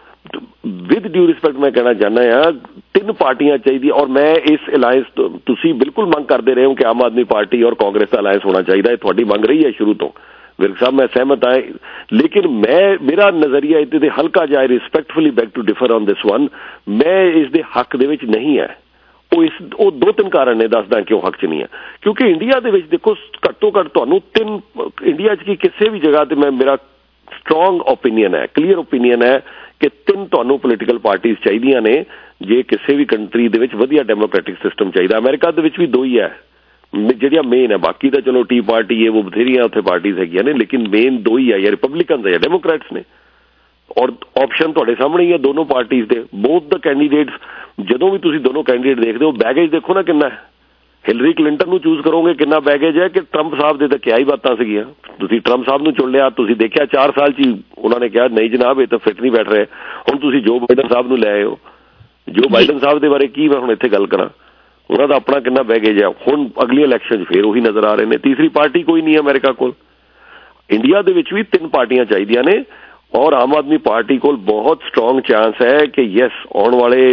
ਵਿਦ ਡਿਊ ਰਿਸਪੈਕਟ ਮੈਂ ਕਹਿਣਾ ਚਾਹੁੰਦਾ ਹਾਂ, ਤਿੰਨ ਪਾਰਟੀਆਂ ਚਾਹੀਦੀਆਂ, ਔਰ ਮੈਂ ਇਸ ਅਲਾਇੰਸ, ਤੁਸੀਂ ਬਿਲਕੁਲ ਮੰਗ ਕਰਦੇ ਰਹੇ ਹੋ ਕਿ ਆਮ ਆਦਮੀ ਪਾਰਟੀ ਔਰ ਕਾਂਗਰਸ ਦਾ ਅਲਾਇੰਸ ਹੋਣਾ ਚਾਹੀਦਾ, ਇਹ ਤੁਹਾਡੀ ਮੰਗ ਰਹੀ ਹੈ ਸ਼ੁਰੂ ਤੋਂ ਵਿਰਕ ਸਾਹਿਬ, ਮੈਂ ਸਹਿਮਤ ਹਾਂ। ਲੇਕਿਨ ਮੈਂ ਮੇਰਾ ਨਜ਼ਰੀਆ ਇਹਦੇ ਤੇ ਹਲਕਾ ਜਿਹਾ, respectfully beg to differ on this one, ਮੈਂ ਇਸ ਦੇ ਹੱਕ ਦੇ ਵਿੱਚ ਨਹੀਂ ਹੈ। ਉਹ ਇਸ ਉਹ ਦੋ ਤਿੰਨ ਕਾਰਨ ਨੇ, ਦੱਸਦਾ ਕਿਉਂ ਹੱਕ 'ਚ ਨਹੀਂ ਹੈ। ਕਿਉਂਕਿ ਇੰਡੀਆ ਦੇ ਵਿੱਚ ਦੇਖੋ, ਘੱਟੋ ਘੱਟ ਤੁਹਾਨੂੰ ਤਿੰਨ, ਇੰਡੀਆ 'ਚ ਕੀ ਕਿਸੇ ਵੀ ਜਗ੍ਹਾ ਤੇ, ਮੈਂ ਮੇਰਾ ਸਟਰੋਂਗ ਓਪੀਨੀਅਨ ਹੈ, ਕਲੀਅਰ ਓਪੀਨੀਅਨ ਹੈ ਕਿ ਤਿੰਨ ਤੁਹਾਨੂੰ ਪੋਲੀਟੀਕਲ ਪਾਰਟੀਆਂ ਚਾਹੀਦੀਆਂ ਨੇ ਜੇ ਕਿਸੇ ਵੀ ਕੰਟਰੀ ਦੇ ਵਿੱਚ ਵਧੀਆ ਡੈਮੋਕ੍ਰੈਟਿਕ ਸਿਸਟਮ ਚਾਹੀਦਾ। ਅਮਰੀਕਾ ਦੇ ਵਿੱਚ ਵੀ ਦੋ ਹੀ ਹੈ ਜਿਹੜੀਆਂ ਮੇਨ ਹੈ, ਬਾਕੀ ਤਾਂ ਚਲੋ ਟੀ ਪਾਰਟੀ ਹੈ, ਉਹ ਬਥੇਰੀਆਂ ਉੱਥੇ ਪਾਰਟੀਆਂ ਹੈਗੀਆਂ ਨੇ, ਲੇਕਿਨ ਮੇਨ ਦੋ ਹੀ ਹੈ, ਜਾਂ ਰਿਪਬਲਿਕਨ ਹੈ ਜਾਂ ਡੈਮੋਕ੍ਰੈਟਸ ਨੇ। ਔਰ ਆਪਸ਼ਨ ਤੁਹਾਡੇ ਸਾਹਮਣੇ ਹੀ ਹੈ ਦੋਨੋਂ ਪਾਰਟੀਆਂ ਦੇ। ਬੋਥ ਦਾ ਕੈਂਡੀਡੇਟਸ, ਜਦੋਂ ਵੀ ਤੁਸੀਂ ਦੋਨੋਂ ਕੈਂਡੀਡੇਟ ਦੇਖਦੇ ਹੋ, ਬੈਗੇਜ ਦੇਖੋ ਨਾ ਕਿੰਨਾ ਹੈ। ਹਿਲਰੀ ਕਲਿੰਟਨ ਨੂੰ ਚੂਜ਼ ਕਰੋਗੇ, ਕਿੰਨਾ ਬੈਗੇਜ ਹੈ, ਕਿ ਟਰੰਪ ਸਾਹਿਬ ਦੇ ਤਾਂ ਕਿਆ ਹੀ ਬਾਤਾਂ ਸੀਗੀਆਂ। ਤੁਸੀਂ ਟਰੰਪ ਸਾਹਿਬ ਨੂੰ ਚੁਣ ਲਿਆ, ਤੁਸੀਂ ਦੇਖਿਆ ਚਾਰ ਸਾਲ 'ਚ ਹੀ ਉਹਨਾਂ ਨੇ ਕਿਹਾ ਨਹੀਂ ਜਨਾਬ ਇਹ ਤਾਂ ਫਿੱਟ ਨਹੀਂ ਬੈਠ ਰਹੇ। ਹੁਣ ਤੁਸੀਂ ਜੋ ਬਾਈਡਨ ਸਾਹਿਬ ਨੂੰ ਲੈ ਆਏ ਹੋ, ਜੋ ਬਾਈਡਨ ਸਾਹਿਬ ਦੇ ਬਾਰੇ ਕੀ ਮੈਂ ਹੁਣ ਇੱਥੇ ਗੱਲ ਕਰਾਂ, ਉਹਨਾਂ ਦਾ ਆਪਣਾ ਕਿੰਨਾ ਬੈਗੇਜ ਹੈ। ਹੁਣ ਅਗਲੀ ਇਲੈਕਸ਼ਨ 'ਚ ਫਿਰ ਉਹੀ ਨਜ਼ਰ ਆ ਰਹੇ ਨੇ। ਤੀਸਰੀ ਪਾਰਟੀ ਕੋਈ ਨਹੀਂ ਹੈ ਅਮਰੀਕਾ ਕੋਲ। ਇੰਡੀਆ ਦੇ ਵਿੱਚ ਵੀ ਤਿੰਨ ਪਾਰਟੀਆਂ ਚਾਹੀਦੀਆਂ ਨੇ, ਔਰ ਆਮ ਆਦਮੀ ਪਾਰਟੀ ਕੋਲ ਬਹੁਤ ਸਟਰੋਂਗ ਚਾਂਸ ਹੈ ਕਿ ਯੈਸ, ਆਉਣ ਵਾਲੇ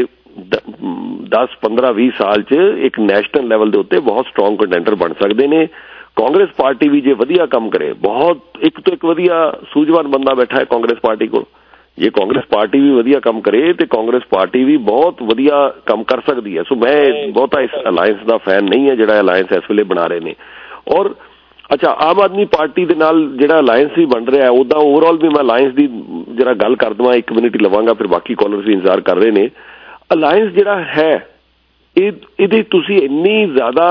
ਦਸ ਪੰਦਰਾਂ ਵੀਹ ਸਾਲ 'ਚ ਇੱਕ ਨੈਸ਼ਨਲ ਲੈਵਲ ਦੇ ਉੱਤੇ ਬਹੁਤ ਸਟਰੋਂਗ ਕੰਟੈਂਡਰ ਬਣ ਸਕਦੇ ਨੇ। ਕਾਂਗਰਸ ਪਾਰਟੀ ਵੀ ਜੇ ਵਧੀਆ ਕੰਮ ਕਰੇ, ਬਹੁਤ ਇੱਕ ਤੋਂ ਇੱਕ ਵਧੀਆ ਸੂਝਵਾਨ ਬੰਦਾ ਬੈਠਾ ਹੈ ਕਾਂਗਰਸ ਪਾਰਟੀ ਕੋਲ, ਜੇ ਕਾਂਗਰਸ ਪਾਰਟੀ ਵੀ ਵਧੀਆ ਕੰਮ ਕਰੇ ਤੇ ਕਾਂਗਰਸ ਪਾਰਟੀ ਵੀ ਬਹੁਤ ਵਧੀਆ ਕੰਮ ਕਰ ਸਕਦੀ ਹੈ। ਸੋ ਮੈਂ ਬਹੁਤਾ ਇਸ ਅਲਾਇੰਸ ਦਾ ਫੈਨ ਨਹੀਂ ਹੈ ਜਿਹੜਾ ਅਲਾਇੰਸ ਇਸ ਵੇਲੇ ਬਣਾ ਰਹੇ ਨੇ। ਔਰ ਅੱਛਾ, ਆਮ ਆਦਮੀ ਪਾਰਟੀ ਦੇ ਨਾਲ ਜਿਹੜਾ ਅਲਾਇੰਸ ਵੀ ਬਣ ਰਿਹਾ, ਉੱਦਾਂ ਓਵਰਆਲ ਵੀ ਮੈਂ ਅਲਾਇੰਸ ਦੀ ਜਿਹੜਾ ਗੱਲ ਕਰ ਦੇਵਾਂ, ਇੱਕ ਮਿੰਟ ਹੀ ਲਵਾਂਗਾ, ਫਿਰ ਬਾਕੀ ਕਾਲਰਸ ਵੀ ਇੰਤਜ਼ਾਰ ਕਰ ਰਹੇ ਨੇ। ਅਲਾਇੰਸ ਜਿਹੜਾ ਹੈ, ਇਹ ਇਹਦੇ ਤੁਸੀਂ ਇੰਨੀ ਜ਼ਿਆਦਾ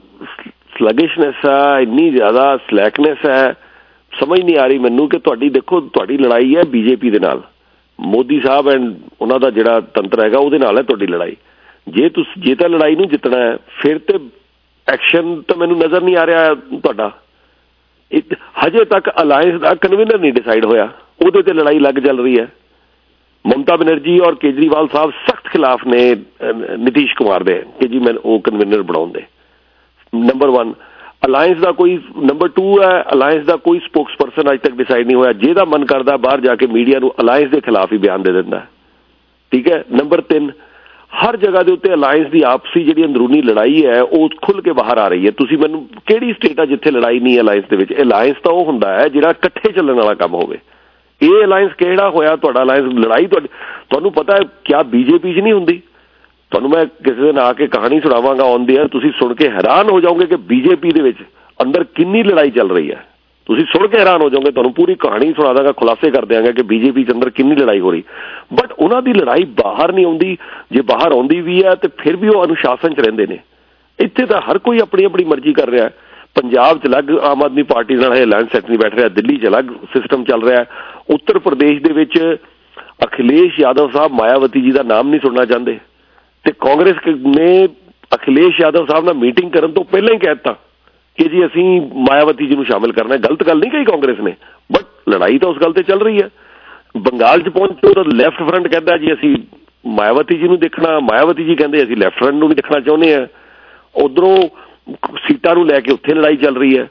ਸਲਗਿਸ਼ਨੈਸ ਹੈ, ਇੰਨੀ ਜ਼ਿਆਦਾ ਸਲੈਕਨੈਸ ਹੈ, ਸਮਝ ਨਹੀਂ ਆ ਰਹੀ ਮੈਨੂੰ ਕਿ ਤੁਹਾਡੀ ਦੇਖੋ, ਤੁਹਾਡੀ ਲੜਾਈ ਹੈ ਬੀਜੇਪੀ ਦੇ ਨਾਲ, ਮੋਦੀ ਸਾਹਿਬ ਐਂਡ ਉਹਨਾਂ ਦਾ ਜਿਹੜਾ ਤੰਤਰ ਹੈਗਾ ਉਹਦੇ ਨਾਲ ਹੈ ਤੁਹਾਡੀ ਲੜਾਈ। ਜੇ ਤੁਸੀਂ ਜੇ ਤਾਂ ਲੜਾਈ ਨੂੰ ਜਿੱਤਣਾ ਹੈ, ਫਿਰ ਤੇ ਐਕਸ਼ਨ ਤਾਂ ਮੈਨੂੰ ਨਜ਼ਰ ਨਹੀਂ ਆ ਰਿਹਾ ਤੁਹਾਡਾ। ਇੱਕ ਹਜੇ ਤੱਕ ਅਲਾਇੰਸ ਦਾ ਕਨਵੀਨਰ ਨਹੀਂ ਡਿਸਾਈਡ ਹੋਇਆ, ਉਹਦੇ ਤੇ ਲੜਾਈ ਲੱਗ ਚੱਲ ਰਹੀ ਹੈ। ਮਮਤਾ ਬਨਰਜੀ ਔਰ ਕੇਜਰੀਵਾਲ ਸਾਹਿਬ ਸਖਤ ਖਿਲਾਫ ਨੇ ਨਿਤੀਸ਼ ਕੁਮਾਰ ਦੇ ਕਿ ਜੀ ਮੈਂ ਉਹ ਕਨਵੀਨਰ ਬਣਾਉਣ ਦੇ। ਨੰਬਰ ਵਨ ਅਲਾਇੰਸ ਦਾ ਕੋਈ, ਨੰਬਰ ਟੂ ਹੈ ਅਲਾਇੰਸ ਦਾ ਕੋਈ ਸਪੋਕਸ ਪਰਸਨ ਅੱਜ ਤੱਕ ਡਿਸਾਈਡ ਨਹੀਂ ਹੋਇਆ। ਜਿਹਦਾ ਮਨ ਕਰਦਾ ਬਾਹਰ ਜਾ ਕੇ ਮੀਡੀਆ ਨੂੰ ਅਲਾਇੰਸ ਦੇ ਖਿਲਾਫ ਹੀ ਬਿਆਨ ਦੇ ਦਿੰਦਾ, ਠੀਕ ਹੈ। ਨੰਬਰ ਤਿੰਨ, ਹਰ ਜਗ੍ਹਾ ਦੇ ਉੱਤੇ ਅਲਾਇੰਸ ਦੀ ਆਪਸੀ ਜਿਹੜੀ ਅੰਦਰੂਨੀ ਲੜਾਈ ਹੈ ਉਹ ਖੁੱਲ ਕੇ ਬਾਹਰ ਆ ਰਹੀ ਹੈ। ਤੁਸੀਂ ਮੈਨੂੰ ਕਿਹੜੀ ਸਟੇਟ ਆ ਜਿੱਥੇ ਲੜਾਈ ਨਹੀਂ ਅਲਾਇੰਸ ਦੇ ਵਿੱਚ? ਅਲਾਇੰਸ ਤਾਂ ਉਹ ਹੁੰਦਾ ਹੈ ਜਿਹੜਾ ਇਕੱਠੇ ਚੱਲਣ ਵਾਲਾ ਕੰਮ ਹੋਵੇ। ਇਹ ਅਲਾਇੰਸ ਕਿਹੜਾ ਹੋਇਆ ਤੁਹਾਡਾ ਅਲਾਇੰਸ? ਲੜਾਈ ਤੁਹਾਡੀ, ਤੁਹਾਨੂੰ ਪਤਾ ਹੈ ਕਿਆ ਬੀਜੇਪੀ 'ਚ ਨਹੀਂ ਹੁੰਦੀ? ਤੁਹਾਨੂੰ ਮੈਂ ਕਿਸੇ ਦਿਨ ਆ ਕੇ ਕਹਾਣੀ ਸੁਣਾਵਾਂਗਾ ਆਉਂਦੀ ਹੈ, ਤੁਸੀਂ ਸੁਣ ਕੇ ਹੈਰਾਨ ਹੋ ਜਾਓਗੇ ਕਿ ਬੀਜੇਪੀ ਦੇ ਵਿੱਚ ਅੰਦਰ ਕਿੰਨੀ ਲੜਾਈ ਚੱਲ ਰਹੀ ਹੈ। ਤੁਸੀਂ ਸੁਣ ਕੇ ਹੈਰਾਨ ਹੋ ਜਾਓਗੇ, ਤੁਹਾਨੂੰ ਪੂਰੀ ਕਹਾਣੀ ਸੁਣਾ ਦਾਂਗਾ, ਖੁਲਾਸੇ ਕਰ ਦਿਆਂਗਾ ਕਿ ਬੀਜੇਪੀ 'ਚ ਅੰਦਰ ਕਿੰਨੀ ਲੜਾਈ ਹੋ ਰਹੀ। ਬਟ ਉਹਨਾਂ ਦੀ ਲੜਾਈ ਬਾਹਰ ਨਹੀਂ ਆਉਂਦੀ। ਜੇ ਬਾਹਰ ਆਉਂਦੀ ਵੀ ਹੈ ਤੇ ਫਿਰ ਵੀ ਉਹ ਅਨੁਸ਼ਾਸਨ 'ਚ ਰਹਿੰਦੇ ਨੇ। ਇੱਥੇ ਤਾਂ ਹਰ ਕੋਈ ਆਪਣੀ ਆਪਣੀ ਮਰਜ਼ੀ ਕਰ ਰਿਹਾ। ਪੰਜਾਬ 'ਚ ਅਲੱਗ ਆਮ ਆਦਮੀ ਪਾਰਟੀ ਨਾਲ ਇਹ ਅਲਾਇੰਸ ਸੈੱਟ ਨਹੀਂ ਬੈਠ ਰਿਹਾ, ਦਿੱਲੀ 'ਚ ਅਲੱਗ ਸਿਸਟਮ ਚੱਲ ਰਿਹਾ। ਉੱਤਰ ਪ੍ਰਦੇਸ਼ ਦੇ ਵਿੱਚ ਅਖਿਲੇਸ਼ ਯਾਦਵ ਸਾਹਿਬ ਮਾਇਆਵਤੀ ਜੀ ਦਾ ਨਾਮ ਨਹੀਂ ਸੁਣਨਾ ਚਾਹੁੰਦੇ, ਤੇ ਕਾਂਗਰਸ ਨੇ ਅਖਿਲੇਸ਼ ਯਾਦਵ ਸਾਹਿਬ ਨਾਲ ਮੀਟਿੰਗ ਕਰਨ ਤੋਂ ਪਹਿਲਾਂ ਹੀ ਕਹਿ ਦਿੱਤਾ ਕਿ ਜੀ ਅਸੀਂ ਮਾਇਆਵਤੀ ਜੀ ਨੂੰ ਸ਼ਾਮਿਲ ਕਰਨਾ। ਗਲਤ ਗੱਲ ਨਹੀਂ ਕਹੀ ਕਾਂਗਰਸ ਨੇ, ਬਟ ਲੜਾਈ ਤਾਂ ਉਸ ਗੱਲ ਤੇ ਚੱਲ ਰਹੀ ਹੈ। ਬੰਗਾਲ 'ਚ ਪਹੁੰਚੋ ਤਾਂ ਲੈਫਟ ਫਰੰਟ ਕਹਿੰਦਾ ਜੀ ਅਸੀਂ ਮਾਇਆਵਤੀ ਜੀ ਨੂੰ ਦੇਖਣਾ, ਮਾਇਆਵਤੀ ਜੀ ਕਹਿੰਦੇ ਅਸੀਂ ਲੈਫਟ ਫਰੰਟ ਨੂੰ ਵੀ ਦੇਖਣਾ ਚਾਹੁੰਦੇ ਹਾਂ। ਉੱਧਰੋਂ ਸੀਟਾਂ ਨੂੰ ਲੈ ਕੇ ਉੱਥੇ ਲੜਾਈ ਚੱਲ ਰਹੀ ਹੈ।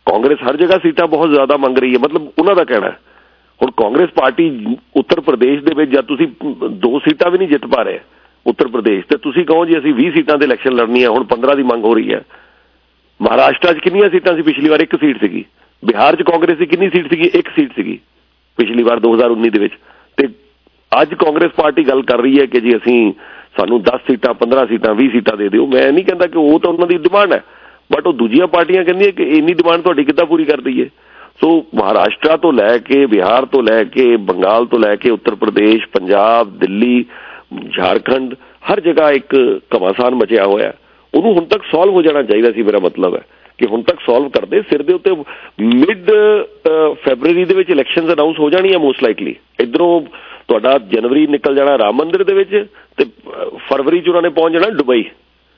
ਕਾਂਗਰਸ ਹਰ ਜਗ੍ਹਾ ਸੀਟਾਂ ਬਹੁਤ ਜ਼ਿਆਦਾ ਮੰਗ ਰਹੀ ਹੈ, ਮਤਲਬ ਉਹਨਾਂ ਦਾ ਕਹਿਣਾ। ਹੁਣ ਕਾਂਗਰਸ ਪਾਰਟੀ ਉੱਤਰ ਪ੍ਰਦੇਸ਼ ਦੇ ਵਿੱਚ ਜਦ ਤੁਸੀਂ ਦੋ ਸੀਟਾਂ ਵੀ ਨਹੀਂ ਜਿੱਤ ਪਾ ਰਹੇ ਉੱਤਰ ਪ੍ਰਦੇਸ਼, ਤੇ ਤੁਸੀਂ ਕਹੋ ਜੀ ਅਸੀਂ ਵੀਹ ਸੀਟਾਂ ਦੇ ਇਲੈਕਸ਼ਨ ਲੜਨੀ ਹੈ, ਹੁਣ ਪੰਦਰਾਂ ਦੀ ਮੰਗ ਹੋ ਰਹੀ ਹੈ। ਮਹਾਰਾਸ਼ਟਰ 'ਚ ਕਿੰਨੀਆਂ ਸੀਟਾਂ ਸੀ ਪਿਛਲੀ ਵਾਰ? ਇੱਕ ਸੀਟ ਸੀਗੀ। ਬਿਹਾਰ 'ਚ ਕਾਂਗਰਸ ਦੀ ਕਿੰਨੀ ਸੀਟ ਸੀਗੀ? ਇੱਕ ਸੀਟ ਸੀਗੀ ਪਿਛਲੀ ਵਾਰ ਦੋ ਹਜ਼ਾਰ ਉੱਨੀ ਦੇ ਵਿੱਚ। ਤੇ ਅੱਜ ਕਾਂਗਰਸ ਪਾਰਟੀ ਗੱਲ ਕਰ ਰਹੀ ਹੈ ਕਿ ਜੀ ਅਸੀਂ ਸਾਨੂੰ ਦਸ ਸੀਟਾਂ, ਪੰਦਰਾਂ ਸੀਟਾਂ, ਵੀਹ ਸੀਟਾਂ ਦੇ ਦਿਓ। ਮੈਂ ਨਹੀਂ ਕਹਿੰਦਾ ਕਿ ਉਹ ਤਾਂ ਉਹਨਾਂ ਦੀ ਡਿਮਾਂਡ ਹੈ, ਬਟ ਉਹ ਦੂਜੀਆਂ ਪਾਰਟੀਆਂ ਕਹਿੰਦੀਆਂ ਕਿ ਇੰਨੀ ਡਿਮਾਂਡ ਤੁਹਾਡੀ ਕਿੱਦਾਂ ਪੂਰੀ ਕਰ ਦਈਏ। ਸੋ ਮਹਾਰਾਸ਼ਟਰ ਤੋਂ ਲੈ ਕੇ, ਬਿਹਾਰ ਤੋਂ ਲੈ ਕੇ, ਬੰਗਾਲ ਤੋਂ ਲੈ ਕੇ ਉੱਤਰ ਪ੍ਰਦੇਸ਼, ਪੰਜਾਬ, ਦਿੱਲੀ, ਝਾਰਖੰਡ, ਹਰ ਜਗ੍ਹਾ ਇੱਕ ਘਮਾਸਾਨ ਮਚਿਆ ਹੋਇਆ। ਉਹਨੂੰ ਹੁਣ ਤੱਕ ਸੋਲਵ ਹੋ ਜਾਣਾ ਚਾਹੀਦਾ ਸੀ। ਮੇਰਾ ਮਤਲਬ ਹੈ ਕਿ ਹੁਣ ਤੱਕ ਸੋਲਵ ਕਰਦੇ। ਸਿਰ ਦੇ ਉੱਤੇ ਮਿਡ ਫੈਬਰਰੀ ਦੇ ਵਿੱਚ ਇਲੈਕਸ਼ਨ ਅਨਾਊਂਸ ਹੋ ਜਾਣੀ ਹੈ ਮੋਸਟ ਲਾਈਕਲੀ। ਇੱਧਰੋਂ ਤੁਹਾਡਾ ਜਨਵਰੀ ਨਿਕਲ ਜਾਣਾ ਰਾਮ ਮੰਦਿਰ ਦੇ ਵਿੱਚ, ਤੇ ਫਰਵਰੀ 'ਚ ਉਹਨਾਂ ਨੇ ਪਹੁੰਚ ਜਾਣਾ ਦੁਬਈ।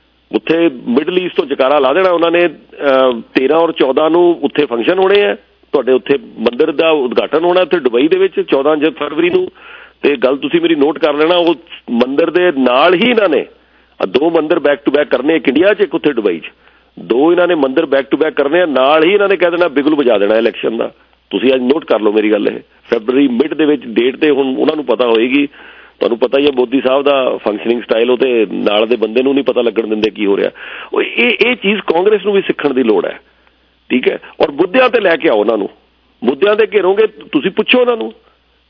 ਉੱਥੇ ਮਿਡਲ ਈਸਟ ਤੋਂ ਜਕਾਰਾ ਲਾ ਦੇਣਾ ਉਹਨਾਂ ਨੇ। ਤੇਰਾਂ ਔਰ ਚੌਦਾਂ ਨੂੰ ਉੱਥੇ ਫੰਕਸ਼ਨ ਹੋਣੇ ਆ ਤੁਹਾਡੇ, ਉੱਥੇ ਮੰਦਿਰ ਦਾ ਉਦਘਾਟਨ ਹੋਣਾ ਉੱਥੇ ਦੁਬਈ ਦੇ ਵਿੱਚ ਚੌਦਾਂ ਫਰਵਰੀ ਨੂੰ। ਤੇ ਗੱਲ ਤੁਸੀਂ ਮੇਰੀ ਨੋਟ ਕਰ ਲੈਣਾ, ਉਹ ਮੰਦਿਰ ਦੇ ਨਾਲ ਹੀ ਇਹਨਾਂ ਨੇ ਦੋ ਮੰਦਿਰ ਬੈਕ ਟੂ ਬੈਕ ਕਰਨੇ, ਇੱਕ ਇੰਡੀਆ 'ਚ ਇੱਕ ਉੱਥੇ ਦੁਬਈ 'ਚ। ਦੋ ਇਹਨਾਂ ਨੇ ਮੰਦਿਰ ਬੈਕ ਟੂ ਬੈਕ ਕਰਨੇ ਆ, ਨਾਲ ਹੀ ਇਹਨਾਂ ਨੇ ਕਹਿ ਦੇਣਾ ਬਿਗਲ ਵਜਾ ਦੇਣਾ ਇਲੈਕਸ਼ਨ ਦਾ। ਤੁਸੀਂ ਅੱਜ ਨੋਟ ਕਰ ਲਓ ਮੇਰੀ ਗੱਲ। ਇਹ ਫੈਬਰਰੀ ਮਿਡ ਦੇ ਵਿੱਚ ਡੇਟ ਤੇ ਹੁਣ ਉਹਨਾਂ ਨੂੰ ਪਤਾ ਹੋਏਗੀ। ਤੁਹਾਨੂੰ ਪਤਾ ਹੀ ਹੈ ਮੋਦੀ ਸਾਹਿਬ ਦਾ ਫੰਕਸ਼ਨਿੰਗ ਸਟਾਈਲ, ਉਹ ਤੇ ਨਾਲ ਦੇ ਬੰਦੇ ਨੂੰ ਨਹੀਂ ਪਤਾ ਲੱਗਣ ਦਿੰਦੇ ਕੀ ਹੋ ਰਿਹਾ। ਉਹ ਇਹ ਇਹ ਚੀਜ਼ ਕਾਂਗਰਸ ਨੂੰ ਵੀ ਸਿੱਖਣ ਦੀ ਲੋੜ ਹੈ, ਠੀਕ ਹੈ। ਔਰ ਮੁੱਦਿਆਂ ਤੇ ਲੈ ਕੇ ਆਓ ਉਹਨਾਂ ਨੂੰ। ਮੁੱਦਿਆਂ ਤੇ ਘੇਰੋਗੇ ਤੁਸੀਂ, ਪੁੱਛੋ ਉਹਨਾਂ ਨੂੰ,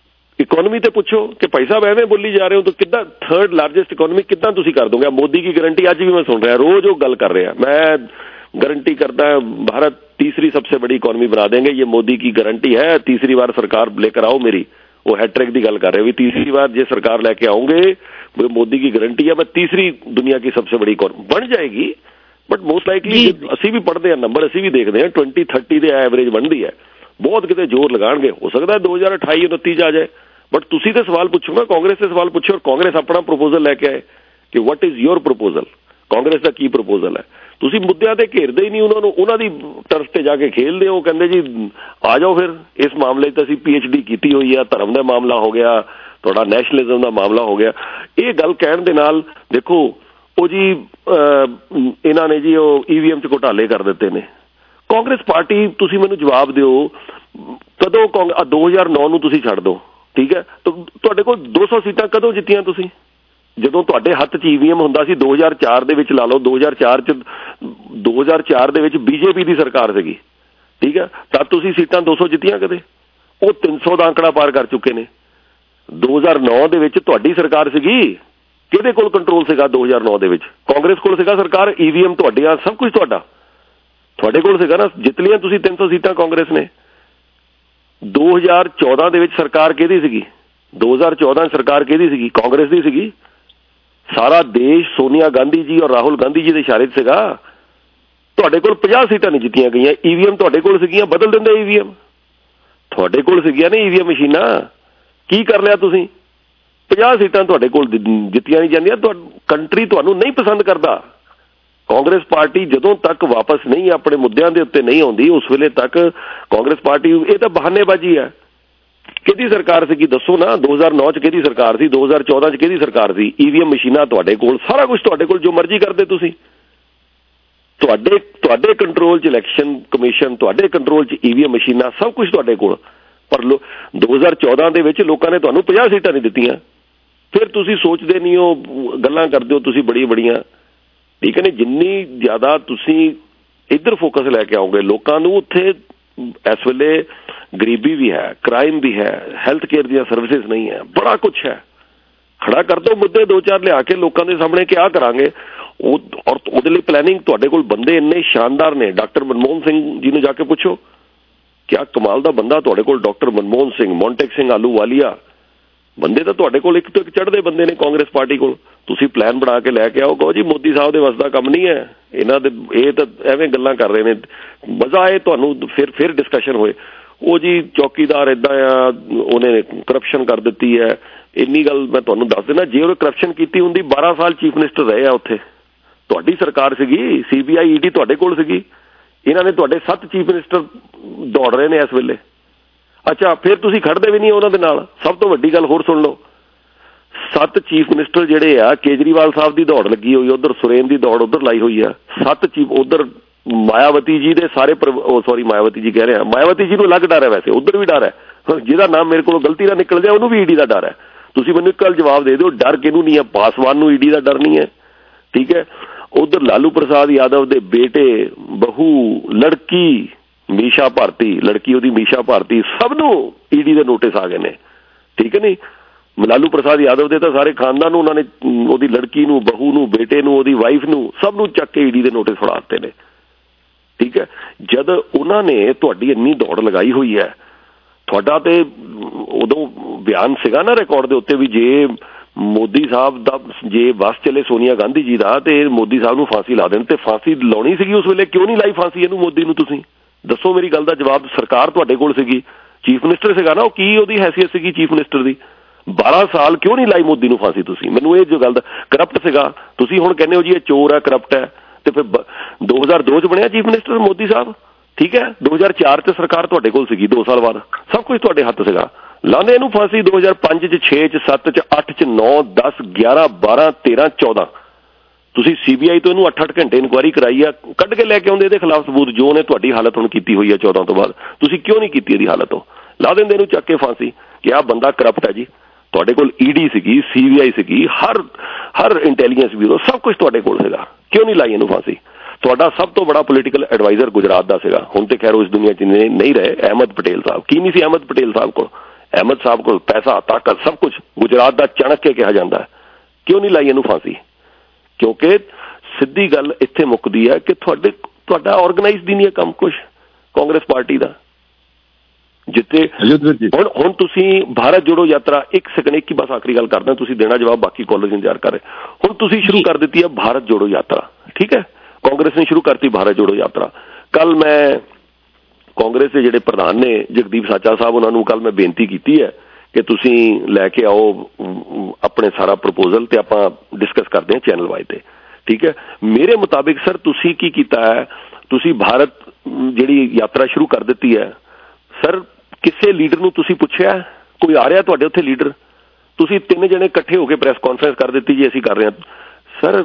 ਇਕੋਨਮੀ ਤੇ ਪੁੱਛੋ ਕਿ ਭਾਈ ਸਾਹਿਬ ਐਵੇਂ ਬੋਲੀ ਜਾ ਰਹੇ ਹੋ ਤਾਂ ਕਿੱਦਾਂ ਥਰਡ ਲਾਰਜੈਸਟ ਇਕੋਨਮੀ ਕਿੱਦਾਂ ਤੁਸੀਂ ਕਰ ਦੋਗੇ? ਮੋਦੀ ਕੀ ਗਾਰੰਟੀ, ਅੱਜ ਵੀ ਮੈਂ ਸੁਣ ਰਿਹਾ ਰੋਜ਼ ਉਹ ਗੱਲ ਕਰ ਰਿਹਾ, ਮੈਂ गारंटी करता है भारत तीसरी सबसे बड़ी इकोनॉमी बना देंगे, ये मोदी की गारंटी है। तीसरी बार सरकार लेकर आओ मेरी, वो हैट्रिक की गल कर रहे हो, तीसरी बार जो सरकार लेके आओगे वो मोदी की गारंटी है, मैं तीसरी दुनिया की सबसे बड़ी इकोनॉमी बन जाएगी। बट मोस्ट लाइकली असी भी पढ़ते हैं नंबर, असी भी देखते हैं ट्वेंटी थर्टी के एवरेज बनती है। बहुत कितने जोर लगाएंगे, हो सकता है दो हज़ार अठाई उनती च आ जाए। बट तुसी तो सवाल पूछो ना, कांग्रेस से सवाल पूछो और कांग्रेस अपना प्रपोजल लेके आए कि what is your proposal, Congress का की प्रपोजल है। ਤੁਸੀਂ ਮੁੱਦਿਆਂ ਤੇ ਘੇਰਦੇ ਹੀ ਨਹੀਂ ਉਹਨਾਂ ਨੂੰ, ਉਹਨਾਂ ਦੀ ਤਰਫ ਤੇ ਜਾ ਕੇ ਖੇਲਦੇ ਹੋ। ਕਹਿੰਦੇ ਜੀ ਆ ਜਾਓ ਫਿਰ ਇਸ ਮਾਮਲੇ 'ਚ ਅਸੀਂ ਪੀ ਐਚ ਡੀ ਕੀਤੀ ਹੋਈ ਆ, ਧਰਮ ਦਾ ਮਾਮਲਾ ਹੋ ਗਿਆ, ਤੁਹਾਡਾ ਨੈਸ਼ਨਲਿਜ਼ਮ ਦਾ ਮਾਮਲਾ ਹੋ ਗਿਆ। ਇਹ ਗੱਲ ਕਹਿਣ ਦੇ ਨਾਲ ਦੇਖੋ ਉਹ ਜੀ ਇਹਨਾਂ ਨੇ ਜੀ ਉਹ ਈ ਵੀ ਐਮ 'ਚ ਘੁਟਾਲੇ ਕਰ ਦਿੱਤੇ ਨੇ। ਕਾਂਗਰਸ ਪਾਰਟੀ, ਤੁਸੀਂ ਮੈਨੂੰ ਜਵਾਬ ਦਿਓ, ਕਦੋਂ ਦੋ ਹਜ਼ਾਰ ਨੌ ਨੂੰ ਤੁਸੀਂ ਛੱਡ ਦਿਓ, ਠੀਕ ਹੈ, ਤੁਹਾਡੇ ਕੋਲ ਦੋ ਸੌ ਸੀਟਾਂ ਕਦੋਂ ਜਿੱਤੀਆਂ ਤੁਸੀਂ? ਜਦੋਂ ਤੁਹਾਡੇ ਹੱਥ 'ਚ ਈ ਵੀ ਐਮ ਹੁੰਦਾ ਸੀ ਦੋ ਹਜ਼ਾਰ ਚਾਰ ਦੇ ਵਿੱਚ ਲਾ ਲਓ, ਦੋ ਹਜ਼ਾਰ ਚਾਰ 'ਚ ਦੋ ਹਜ਼ਾਰ ਚਾਰ ਦੇ ਵਿੱਚ ਬੀਜੇਪੀ ਦੀ ਸਰਕਾਰ ਸੀਗੀ, ਠੀਕ ਹੈ, ਤਾਂ ਤੁਸੀਂ ਸੀਟਾਂ ਦੋ ਸੌ ਜਿੱਤੀਆਂ ਕਦੇ? ਉਹ ਤਿੰਨ ਸੌ ਦਾ ਅੰਕੜਾ ਪਾਰ ਕਰ ਚੁੱਕੇ ਨੇ। ਦੋ ਹਜ਼ਾਰ ਨੌ ਦੇ ਵਿੱਚ ਤੁਹਾਡੀ ਸਰਕਾਰ ਸੀਗੀ, ਕਿਹਦੇ ਕੋਲ ਕੰਟਰੋਲ ਸੀਗਾ? ਦੋ ਹਜ਼ਾਰ ਨੌ ਦੇ ਵਿੱਚ ਕਾਂਗਰਸ ਕੋਲ ਸੀਗਾ ਸਰਕਾਰ, ਈ ਵੀ ਐਮ ਤੁਹਾਡੀਆਂ, ਸਭ ਕੁਝ ਤੁਹਾਡਾ ਤੁਹਾਡੇ ਕੋਲ ਸੀਗਾ ਨਾ। ਜਿੱਤ ਲਿਆ ਤੁਸੀਂ ਤਿੰਨ ਸੌ ਸੀਟਾਂ ਕਾਂਗਰਸ ਨੇ। ਦੋ ਹਜ਼ਾਰ ਚੌਦਾਂ ਦੇ ਵਿੱਚ ਸਰਕਾਰ ਕਿਹਦੀ ਸੀਗੀ? ਦੋ ਹਜ਼ਾਰ ਚੌਦਾਂ ਸਰਕਾਰ ਕਿਹਦੀ ਸੀਗੀ? ਕਾਂਗਰਸ ਦੀ ਸੀਗੀ। ਸਾਰਾ ਦੇਸ਼ ਸੋਨੀਆ ਗਾਂਧੀ ਜੀ ਔਰ ਰਾਹੁਲ ਗਾਂਧੀ ਜੀ ਦੇ ਇਸ਼ਾਰੇ 'ਚ ਸੀਗਾ। ਤੁਹਾਡੇ ਕੋਲ ਪੰਜਾਹ ਸੀਟਾਂ ਨਹੀਂ ਜਿੱਤੀਆਂ ਗਈਆਂ। ਈ ਵੀ ਐਮ ਤੁਹਾਡੇ ਕੋਲ ਸੀਗੀਆਂ, ਬਦਲ ਦਿੰਦੇ ਈ ਵੀ ਐਮ, ਤੁਹਾਡੇ ਕੋਲ ਸੀਗੀਆਂ ਨੇ ਈ ਵੀ ਐਮ ਮਸ਼ੀਨਾਂ। ਕੀ ਕਰ ਲਿਆ ਤੁਸੀਂ? ਪੰਜਾਹ ਸੀਟਾਂ ਤੁਹਾਡੇ ਕੋਲ ਜਿੱਤੀਆਂ ਨਹੀਂ ਜਾਂਦੀਆਂ। ਕੰਟਰੀ ਤੁਹਾਨੂੰ ਨਹੀਂ ਪਸੰਦ ਕਰਦਾ। ਕਾਂਗਰਸ ਪਾਰਟੀ ਜਦੋਂ ਤੱਕ ਵਾਪਸ ਨਹੀਂ ਆਪਣੇ ਮੁੱਦਿਆਂ ਦੇ ਉੱਤੇ ਨਹੀਂ ਆਉਂਦੀ, ਉਸ ਵੇਲੇ ਤੱਕ ਕਾਂਗਰਸ ਪਾਰਟੀ, ਇਹ ਤਾਂ ਬਹਾਨੇਬਾਜ਼ੀ ਹੈ। ਕਿਹਦੀ ਸਰਕਾਰ ਸੀਗੀ ਦੱਸੋ ਨਾ? ਦੋ ਹਜ਼ਾਰ ਨੌ 'ਚ ਕਿਹਦੀ ਸਰਕਾਰ ਸੀ? ਦੋ ਹਜ਼ਾਰ ਚੌਦਾਂ 'ਚ ਕਿਹਦੀ ਸਰਕਾਰ ਸੀ? ਈ ਵੀ ਐਮ ਮਸ਼ੀਨਾਂ ਤੁਹਾਡੇ ਕੋਲ, ਸਾਰਾ ਕੁਝ ਤੁਹਾਡੇ ਕੋਲ, ਜੋ ਮਰਜ਼ੀ ਕਰਦੇ ਤੁਸੀਂ। ਤੁਹਾਡੇ ਤੁਹਾਡੇ ਕੰਟਰੋਲ 'ਚ ਇਲੈਕਸ਼ਨ ਕਮਿਸ਼ਨ, ਤੁਹਾਡੇ ਕੰਟਰੋਲ 'ਚ ਈ ਵੀ ਐਮ ਮਸ਼ੀਨਾਂ, ਸਭ ਕੁਝ ਤੁਹਾਡੇ ਕੋਲ। ਪਰ ਦੋ ਹਜ਼ਾਰ ਚੌਦਾਂ ਦੇ ਵਿੱਚ ਲੋਕਾਂ ਨੇ ਤੁਹਾਨੂੰ ਪੰਜਾਹ ਸੀਟਾਂ ਨਹੀਂ ਦਿੱਤੀਆਂ। ਫਿਰ ਤੁਸੀਂ ਸੋਚਦੇ ਨਹੀਂ ਹੋ, ਗੱਲਾਂ ਕਰਦੇ ਹੋ ਤੁਸੀਂ ਬੜੀ ਬੜੀਆਂ, ਠੀਕ ਹੈ ਨੇ। ਜਿੰਨੀ ਜ਼ਿਆਦਾ ਤੁਸੀਂ ਇੱਧਰ ਫੋਕਸ ਲੈ ਕੇ ਆਓਗੇ ਲੋਕਾਂ ਨੂੰ, ਉੱਥੇ ਇਸ ਵੇਲੇ ਗਰੀਬੀ ਵੀ ਹੈ, ਕ੍ਰਾਈਮ ਵੀ ਹੈ, ਹੈਲਥ ਕੇਅਰ ਦੀਆਂ ਸਰਵਿਸਿਜ਼ ਨਹੀਂ ਹੈ, ਬੜਾ ਕੁਛ ਹੈ। ਖੜਾ ਕਰ ਦਿਓ ਮੁੱਦੇ ਦੋ ਚਾਰ ਲਿਆ ਕੇ ਲੋਕਾਂ ਦੇ ਸਾਹਮਣੇ, ਕਿਆ ਕਰਾਂਗੇ ਉਹ, ਔਰ ਉਹਦੇ ਲਈ ਪਲੈਨਿੰਗ ਤੁਹਾਡੇ ਕੋਲ ਬੰਦੇ ਇੰਨੇ ਸ਼ਾਨਦਾਰ ਨੇ। ਡਾਕਟਰ ਮਨਮੋਹਨ ਸਿੰਘ ਜੀ ਨੂੰ ਜਾ ਕੇ ਪੁੱਛੋ, ਕਿਆ ਕਮਾਲ ਦਾ ਬੰਦਾ ਤੁਹਾਡੇ ਕੋਲ ਡਾਕਟਰ ਮਨਮੋਹਨ ਸਿੰਘ, ਮੌਂਟੇਕ ਸਿੰਘ ਆਲੂਵਾਲੀਆ, ਬੰਦੇ ਤਾਂ ਤੁਹਾਡੇ ਕੋਲ ਇੱਕ ਤੋਂ ਇੱਕ ਚੜ੍ਹਦੇ ਬੰਦੇ ਨੇ ਕਾਂਗਰਸ ਪਾਰਟੀ ਕੋਲ। ਤੁਸੀਂ ਪਲਾਨ ਬਣਾ ਕੇ ਲੈ ਕੇ ਆਓ, ਕਹੋ ਜੀ ਮੋਦੀ ਸਾਹਿਬ ਦੇ ਵੱਸ ਦਾ ਕੰਮ ਨਹੀਂ ਹੈ ਇਹਨਾਂ ਦੇ, ਇਹ ਤਾਂ ਐਵੇਂ ਗੱਲਾਂ ਕਰ ਰਹੇ ਨੇ, ਮਜ਼ਾ ਆਏ ਤੁਹਾਨੂੰ, ਫਿਰ ਫਿਰ ਡਿਸਕਸ਼ਨ ਹੋਏ। ਉਹ ਜੀ ਚੌਕੀਦਾਰ ਇੱਦਾਂ ਆ, ਉਹਨੇ ਕਰਪਸ਼ਨ ਕਰ ਦਿੱਤੀ ਹੈ, ਇੰਨੀ ਗੱਲ ਮੈਂ ਤੁਹਾਨੂੰ ਦੱਸ ਦੇਣਾ। ਜੇ ਉਹ ਕਰਪਸ਼ਨ ਕੀਤੀ ਹੁੰਦੀ, ਬਾਰਾਂ ਸਾਲ ਚੀਫ ਮਿਨਿਸਟਰ ਰਹੇ ਆ ਉੱਥੇ, ਤੁਹਾਡੀ ਸਰਕਾਰ ਸੀਗੀ, C B I E D ਤੁਹਾਡੇ ਕੋਲ ਸੀਗੀ। ਇਹਨਾਂ ਨੇ ਤੁਹਾਡੇ ਸੱਤ ਚੀਫ ਮਿਨਿਸਟਰ ਦੌੜ ਰਹੇ ਨੇ ਇਸ ਵੇਲੇ। ਅੱਛਾ, ਫਿਰ ਤੁਸੀਂ ਖੜਦੇ ਵੀ ਨਹੀਂ ਉਹਨਾਂ ਦੇ ਨਾਲ। ਸਭ ਤੋਂ ਵੱਡੀ ਗੱਲ ਹੋਰ ਸੁਣ ਲਓ, ਸੱਤ ਚੀਫ ਮਿਨਿਸਟਰ ਜਿਹੜੇ ਆ, ਕੇਜਰੀਵਾਲ ਸਾਹਿਬ ਦੀ ਦੌੜ ਲੱਗੀ ਹੋਈ, ਉਧਰ ਸੁਰੇਨ ਦੀ ਦੌੜ ਉਧਰ ਲਾਈ ਹੋਈ ਆ, ਸੱਤ ਚੀਫ ਉਧਰ ਮਾਇਆਵਤੀ ਜੀ ਦੇ ਸਾਰੇ ਸੌਰੀ ਮਾਇਆਵਤੀ ਜੀ ਕਹਿ ਰਹੇ ਆ, ਮਾਇਆਵਤੀ ਜੀ ਨੂੰ ਅਲੱਗ ਡਰ ਹੈ, ਵੈਸੇ ਉੱਧਰ ਵੀ ਡਰ ਹੈ, ਜਿਹਦਾ ਨਾਮ ਮੇਰੇ ਕੋਲੋਂ ਗਲਤੀ ਨਾਲ ਨਿਕਲ ਜਾਏ ਉਹਨੂੰ ਵੀ ਈਡੀ ਦਾ ਡਰ ਹੈ। ਤੁਸੀਂ ਮੈਨੂੰ ਇੱਕ ਗੱਲ ਜਵਾਬ ਦੇ ਦਿਓ, ਡਰ ਕਿਹਨੂੰ ਨਹੀਂ ਹੈ? ਪਾਸਵਾਨ ਨੂੰ ਈਡੀ ਦਾ ਡਰ ਨਹੀਂ ਹੈ, ਠੀਕ ਹੈ। ਉਧਰ ਲਾਲੂ ਪ੍ਰਸਾਦ ਯਾਦਵ ਦੇ ਬੇਟੇ, ਬਹੂ, ਲੜਕੀ ਮੀਸ਼ਾ ਭਾਰਤੀ, ਲੜਕੀ ਉਹਦੀ ਮੀਸ਼ਾ ਭਾਰਤੀ, ਸਭ ਨੂੰ ਈਡੀ ਦੇ ਨੋਟਿਸ ਆ ਗਏ ਨੇ, ਠੀਕ ਹੈ ਨਹੀਂ। ਲਾਲੂ ਪ੍ਰਸਾਦ ਯਾਦਵ ਦੇ ਤਾਂ ਸਾਰੇ ਖਾਨਦਾਨ ਨੂੰ ਉਹਨਾਂ ਨੇ, ਉਹਦੀ ਲੜਕੀ ਨੂੰ, ਬਹੂ ਨੂੰ, ਬੇਟੇ ਨੂੰ, ਉਹਦੀ ਵਾਈਫ ਨੂੰ, ਸਭ ਨੂੰ ਚੱਕ ਕੇ ਈਡੀ ਦੇ ਨੋਟਿਸ ਫੜਾ ਦਿੱਤੇ ਨੇ, ਠੀਕ ਹੈ। ਜਦ ਉਹਨਾਂ ਨੇ ਤੁਹਾਡੀ ਇੰਨੀ ਦੌੜ ਲਗਾਈ ਹੋਈ ਹੈ, ਤੁਹਾਡਾ ਤੇ ਉਦੋਂ ਬਿਆਨ ਸੀਗਾ ਨਾ ਰਿਕਾਰਡ ਦੇ ਉੱਤੇ ਵੀ ਜੇ ਮੋਦੀ ਸਾਹਿਬ ਦਾ ਜੇ ਬਸ ਚੱਲੇ ਸੋਨੀਆ ਗਾਂਧੀ ਜੀ ਦਾ ਤੇ ਮੋਦੀ ਸਾਹਿਬ ਨੂੰ ਫਾਂਸੀ ਲਾ ਦੇਣ, ਤੇ ਫਾਂਸੀ ਲਾਉਣੀ ਸੀਗੀ ਉਸ ਵੇਲੇ, ਕਿਉਂ ਨਹੀਂ ਲਾਈ ਫਾਂਸੀ ਇਹਨੂੰ ਮੋਦੀ ਨੂੰ? ਤੁਸੀਂ ਦੱਸੋ ਮੇਰੀ ਗੱਲ ਦਾ ਜਵਾਬ। ਸਰਕਾਰ ਤੁਹਾਡੇ ਕੋਲ ਸੀਗੀ, ਚੀਫ ਮਿਨਿਸਟਰ ਸੀਗਾ ਨਾ ਉਹ, ਕੀ ਉਹਦੀ ਹੈਸੀਅਤ ਸੀਗੀ ਚੀਫ ਮਿਨਿਸਟਰ ਦੀ? ਬਾਰਾਂ ਸਾਲ ਕਿਉਂ ਨਹੀਂ ਲਾਈ ਮੋਦੀ ਨੂੰ ਫਾਂਸੀ ਤੁਸੀਂ? ਮੈਨੂੰ ਇਹ ਜੋ ਗੱਲ ਦਾ, ਕਰਪਟ ਸੀਗਾ, ਤੁਸੀਂ ਹੁਣ ਕਹਿੰਦੇ ਹੋ ਜੀ ਇਹ ਚੋਰ ਹੈ, ਕਰਪਟ ਹੈ, ਤੇ ਫਿਰ ਦੋ ਹਜ਼ਾਰ ਦੋ ਚ ਬਣਿਆ ਚੀਫ ਮਿਨਿਸਟਰ ਮੋਦੀ ਸਾਹਿਬ, ਠੀਕ ਹੈ। ਦੋ ਹਜ਼ਾਰ ਚਾਰ ਚ ਸਰਕਾਰ ਤੁਹਾਡੇ ਕੋਲ ਸੀਗੀ, ਦੋ ਸਾਲ ਬਾਅਦ ਸਭ ਕੁਝ ਤੁਹਾਡੇ ਹੱਥ ਸੀਗਾ, ਲਾਉਂਦੇ ਇਹਨੂੰ ਫਾਂਸੀ। ਦੋ ਹਜ਼ਾਰ ਪੰਜ ਚ, ਛੇ ਚ, ਸੱਤ ਚ, ਅੱਠ ਚ, ਨੌ, ਦਸ, ਗਿਆਰਾਂ, ਬਾਰਾਂ, ਤੇਰਾਂ, ਚੌਦਾਂ ਤੁਸੀਂ ਸੀਬੀਆਈ ਤੋਂ ਇਹਨੂੰ ਅੱਠ ਅੱਠ ਘੰਟੇ ਇਨਕੁਆਇਰੀ ਕਰਾਈ ਆ, ਕੱਢ ਕੇ ਲੈ ਕੇ ਆਉਂਦੇ ਇਹਦੇ ਖਿਲਾਫ ਸਬੂਤ, ਜੋ ਉਹਨੇ ਤੁਹਾਡੀ ਹਾਲਤ ਹੁਣ ਕੀਤੀ ਹੋਈ ਹੈ ਚੌਦਾਂ ਤੋਂ ਬਾਅਦ। ਤੁਸੀਂ ਕਿਉਂ ਨਹੀਂ ਕੀਤੀ ਇਹਦੀ ਹਾਲਤ? ਉਹ ਲਾ ਦਿੰਦੇ ਇਹਨੂੰ ਚੱਕ ਕੇ ਫਾਂਸੀ ਕਿ ਆਹ ਬੰਦਾ ਕਰਪਟ ਹੈ ਜੀ। ਤੁਹਾਡੇ ਕੋਲ ਈਡੀ ਸੀਗੀ, ਸੀਬੀਆਈ ਸੀਗੀ, ਹਰ ਹਰ ਇੰਟੈਲੀਜੈਂਸ ਬਿਊਰੋ, ਸਭ ਕੁਝ ਤੁਹਾਡੇ ਕੋਲ ਸੀਗਾ, ਕਿਉਂ ਨਹੀਂ ਲਾਈ ਇਹਨੂੰ ਫਾਂਸੀ? ਤੁਹਾਡਾ ਸਭ ਤੋਂ ਬੜਾ ਪੋਲੀਟੀਕਲ ਐਡਵਾਈਜ਼ਰ ਗੁਜਰਾਤ ਦਾ ਸੀਗਾ, ਹੁਣ ਤੇ ਖੈਰ ਉਹ ਇਸ ਦੁਨੀਆ 'ਚ ਨਹੀਂ ਰਹੇ, ਅਹਿਮਦ ਪਟੇਲ ਸਾਹਿਬ। ਕੀ ਨਹੀਂ ਸੀ ਅਹਿਮਦ ਪਟੇਲ ਸਾਹਿਬ ਕੋਲ? ਅਹਿਮਦ ਸਾਹਿਬ ਕੋਲ ਪੈਸਾ, ਤਾਕਤ, ਸਭ ਕੁਝ, ਗੁਜਰਾਤ ਦਾ ਚਾਣਕੇ ਕਿਹਾ ਜਾਂਦਾ ਹੈ। ਕਿਉਂ ਨਹੀਂ ਲਾਈ ਇਹਨੂੰ ਫਾਂਸੀ? ਕਿਉਂਕਿ ਸਿੱਧੀ ਗੱਲ ਇੱਥੇ ਮੁੱਕਦੀ ਹੈ ਕਿ ਤੁਹਾਡੇ ਤੁਹਾਡਾ ਆਰਗੇਨਾਈਜ਼ਡ ਹੀ ਨਹੀਂ ਹੈ ਕੰਮ ਕੁਛ ਕਾਂਗਰਸ ਪਾਰਟੀ ਦਾ। ਜਿੱਥੇ ਹੁਣ ਹੁਣ ਤੁਸੀਂ ਭਾਰਤ ਜੋੜੋ ਯਾਤਰਾ, ਇੱਕ ਸੈਕਿੰਡ, ਇੱਕ ਹੀ ਬਸ ਆਖਰੀ ਗੱਲ ਕਰਦਾ, ਤੁਸੀਂ ਦੇਣਾ ਜਵਾਬ, ਬਾਕੀ ਕਾਲਜ ਇੰਤਜ਼ਾਰ ਕਰ ਰਹੇ। ਹੁਣ ਤੁਸੀਂ ਸ਼ੁਰੂ ਕਰ ਦਿੱਤੀ ਹੈ ਭਾਰਤ ਜੋੜੋ ਯਾਤਰਾ, ਠੀਕ ਹੈ, ਕਾਂਗਰਸ ਨੇ ਸ਼ੁਰੂ ਕਰਤੀ ਭਾਰਤ ਜੋੜੋ ਯਾਤਰਾ। ਕੱਲ ਮੈਂ ਕਾਂਗਰਸ ਦੇ ਜਿਹੜੇ ਪ੍ਰਧਾਨ ਨੇ ਜਗਦੀਪ ਸਾਚਾ ਸਾਹਿਬ, ਉਹਨਾਂ ਨੂੰ ਕੱਲ ਮੈਂ ਬੇਨਤੀ ਕੀਤੀ ਹੈ ਕਿ ਤੁਸੀਂ ਲੈ ਕੇ ਆਓ ਆਪਣੇ ਸਾਰਾ ਪ੍ਰਪੋਜ਼ਲ ਤੇ ਆਪਾਂ ਡਿਸਕਸ ਕਰਦੇ ਹਾਂ ਚੈਨਲ ਵਾਈਜ਼ ਤੇ, ਠੀਕ ਹੈ। ਮੇਰੇ ਮੁਤਾਬਿਕ ਸਰ ਤੁਸੀਂ ਕੀ ਕੀਤਾ ਹੈ, ਤੁਸੀਂ ਭਾਰਤ ਜਿਹੜੀ ਯਾਤਰਾ ਸ਼ੁਰੂ ਕਰ ਦਿੱਤੀ ਹੈ ਸਰ, ਕਿਸੇ ਲੀਡਰ ਨੂੰ ਤੁਸੀਂ ਪੁੱਛਿਆ ਕੋਈ ਆ ਰਿਹਾ ਤੁਹਾਡੇ ਉੱਥੇ ਲੀਡਰ? ਤੁਸੀਂ ਤਿੰਨ ਜਣੇ ਇਕੱਠੇ ਹੋ ਕੇ ਪ੍ਰੈਸ ਕਾਨਫਰੰਸ ਕਰ ਦਿੱਤੀ ਜੀ ਅਸੀਂ ਕਰ ਰਹੇ ਹਾਂ। ਸਰ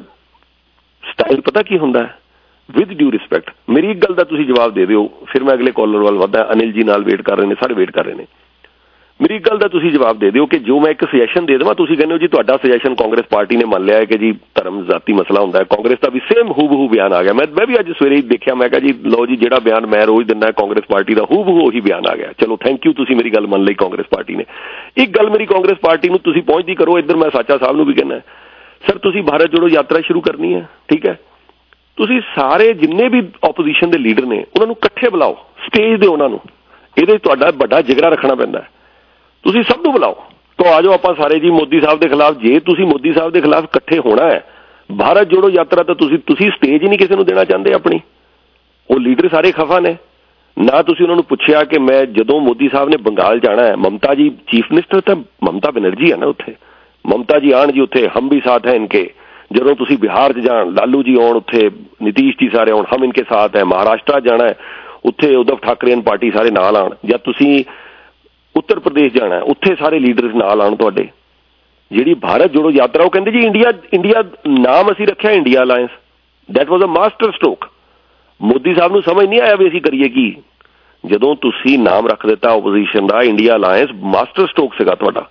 ਸਟਾਈਲ ਪਤਾ ਕੀ ਹੁੰਦਾ ਹੈ? ਵਿਦ ਡਿਊ ਰਿਸਪੈਕਟ, ਮੇਰੀ ਇੱਕ ਗੱਲ ਦਾ ਤੁਸੀਂ ਜਵਾਬ ਦੇ ਦਿਓ, ਫਿਰ ਮੈਂ ਅਗਲੇ ਕਾਲਰ ਵੱਲ ਵਧਦਾ। ਅਨਿਲ ਜੀ ਨਾਲ ਵੇਟ ਕਰ ਰਹੇ ਨੇ, ਸਾਰੇ ਵੇਟ ਕਰ ਰਹੇ ਨੇ। ਮੇਰੀ ਇੱਕ ਗੱਲ ਦਾ ਤੁਸੀਂ ਜਵਾਬ ਦੇ ਦਿਓ ਕਿ ਜੋ ਮੈਂ ਇੱਕ ਸੁਜੈਸ਼ਨ ਦੇ ਦੇਵਾਂ, ਤੁਸੀਂ ਕਹਿੰਦੇ ਹੋ ਜੀ ਤੁਹਾਡਾ ਸੁਜੈਸ਼ਨ ਕਾਂਗਰਸ ਪਾਰਟੀ ਨੇ ਮੰਨ ਲਿਆ ਹੈ ਕਿ ਜੀ ਧਰਮ ਜ਼ਾਤੀ ਮਸਲਾ ਹੁੰਦਾ ਹੈ। ਕਾਂਗਰਸ ਦਾ ਵੀ ਸੇਮ ਹੂ ਬਹੂ ਬਿਆਨ ਆ ਗਿਆ। ਮੈਂ ਮੈਂ ਵੀ ਅੱਜ ਸਵੇਰੇ ਹੀ ਦੇਖਿਆ, ਮੈਂ ਕਿਹਾ ਜੀ ਲਓ ਜੀ ਜਿਹੜਾ ਬਿਆਨ ਮੈਂ ਰੋਜ਼ ਦਿੰਦਾ ਕਾਂਗਰਸ ਪਾਰਟੀ ਦਾ ਹੂ ਬਹੂ ਉਹੀ ਬਿਆਨ ਆ ਗਿਆ। ਚਲੋ ਥੈਂਕ ਯੂ, ਤੁਸੀਂ ਮੇਰੀ ਗੱਲ ਮੰਨ ਲਈ ਕਾਂਗਰਸ ਪਾਰਟੀ ਨੇ। ਇੱਕ ਗੱਲ ਮੇਰੀ ਕਾਂਗਰਸ ਪਾਰਟੀ ਨੂੰ ਤੁਸੀਂ ਪਹੁੰਚਦੀ ਕਰੋ, ਇੱਧਰ ਮੈਂ ਸਾਚਾ ਸਾਹਿਬ ਨੂੰ ਵੀ ਕਹਿੰਦਾ ਸਰ ਤੁਸੀਂ ਭਾਰਤ ਜੋੜੋ ਯਾਤਰਾ ਸ਼ੁਰੂ ਕਰਨੀ ਹੈ, ਠੀਕ ਹੈ। ਤੁਸੀਂ ਸਾਰੇ ਜਿੰਨੇ ਵੀ ਆਪੋਜੀਸ਼ਨ ਦੇ ਲੀਡਰ ਨੇ ਉਹਨਾਂ ਨੂੰ ਇਕੱਠੇ ਬੁਲਾਓ, ਸਟੇਜ ਦੇ ਉਹਨਾਂ ਨੂੰ, ਇਹਦੇ ਤੁਹਾਡਾ ਵੱਡਾ ਜਿਗਰਾ ਰੱਖਣਾ ਪੈਂਦਾ। ਤੁਸੀਂ ਸਭ ਨੂੰ ਬੁਲਾਓ, ਤਾਂ ਆ ਜਾਓ ਆਪਾਂ ਸਾਰੇ ਜੀ ਮੋਦੀ ਸਾਹਿਬ ਦੇ ਖਿਲਾਫ। ਜੇ ਤੁਸੀਂ ਮੋਦੀ ਸਾਹਿਬ ਦੇ ਖਿਲਾਫ ਇਕੱਠੇ ਹੋਣਾ ਹੈ ਭਾਰਤ ਜੋੜੋ ਯਾਤਰਾ, ਤਾਂ ਤੁਸੀਂ ਤੁਸੀਂ ਸਟੇਜ ਹੀ ਨਹੀਂ ਕਿਸੇ ਨੂੰ ਦੇਣਾ ਚਾਹੁੰਦੇ ਆਪਣੀ। ਉਹ ਲੀਡਰ ਸਾਰੇ ਖਫਾ ਨੇ ਨਾ। ਤੁਸੀਂ ਉਹਨਾਂ ਨੂੰ ਪੁੱਛਿਆ ਕਿ ਮੈਂ ਜਦੋਂ ਮੋਦੀ ਸਾਹਿਬ ਨੇ ਬੰਗਾਲ ਜਾਣਾ ਹੈ, ਮਮਤਾ ਜੀ ਚੀਫ ਮਿਨਿਸਟਰ ਤਾਂ ਮਮਤਾ ਬੈਨਰਜੀ ਹੈ ਨਾ ਉੱਥੇ, ਮਮਤਾ ਜੀ ਆਣ ਜੀ ਉੱਥੇ, ਹਮ ਵੀ ਸਾਥ ਹੈ ਇਨਕੇ। ਜਦੋਂ ਤੁਸੀਂ ਬਿਹਾਰ 'ਚ ਜਾਣ, ਲਾਲੂ ਜੀ ਆਉਣ ਉੱਥੇ, ਨਿਤੀਸ਼ ਜੀ ਸਾਰੇ ਆਉਣ, ਹਮ ਇਨਕੇ ਸਾਥ ਹੈ। ਮਹਾਰਾਸ਼ਟਰ ਜਾਣਾ ਹੈ, ਉੱਥੇ ਉद्धਵ ਠਾਕਰੇ ਪਾਰਟੀ ਸਾਰੇ ਨਾਲ ਆਉਣ। ਜਾਂ ਤੁਸੀਂ ਉੱਤਰ ਪ੍ਰਦੇਸ਼ ਜਾਣਾ, ਉੱਥੇ ਸਾਰੇ ਲੀਡਰਸ ਨਾਲ ਆਉਣ ਤੁਹਾਡੇ। ਜਿਹੜੀ ਭਾਰਤ ਜੋੜੋ ਯਾਤਰਾ, ਉਹ ਕਹਿੰਦੇ ਜੀ ਇੰਡੀਆ ਇੰਡੀਆ ਨਾਮ ਅਸੀਂ ਰੱਖਿਆ India alliance, that was a masterstroke. Modi Sahib ਨੂੰ ਸਮਝ ਨਹੀਂ ਆਇਆ ਵੀ ਅਸੀਂ ਕਰੀਏ ਕੀ। ਜਦੋਂ ਤੁਸੀਂ ਨਾਮ ਰੱਖ ਦਿੱਤਾ ਓਪੋਜੀਸ਼ਨ ਦਾ ਇੰਡੀਆ ਅਲਾਇੰਸ, ਮਾਸਟਰ ਸਟ੍ਰੋਕ ਸੀਗਾ ਤੁਹਾਡਾ,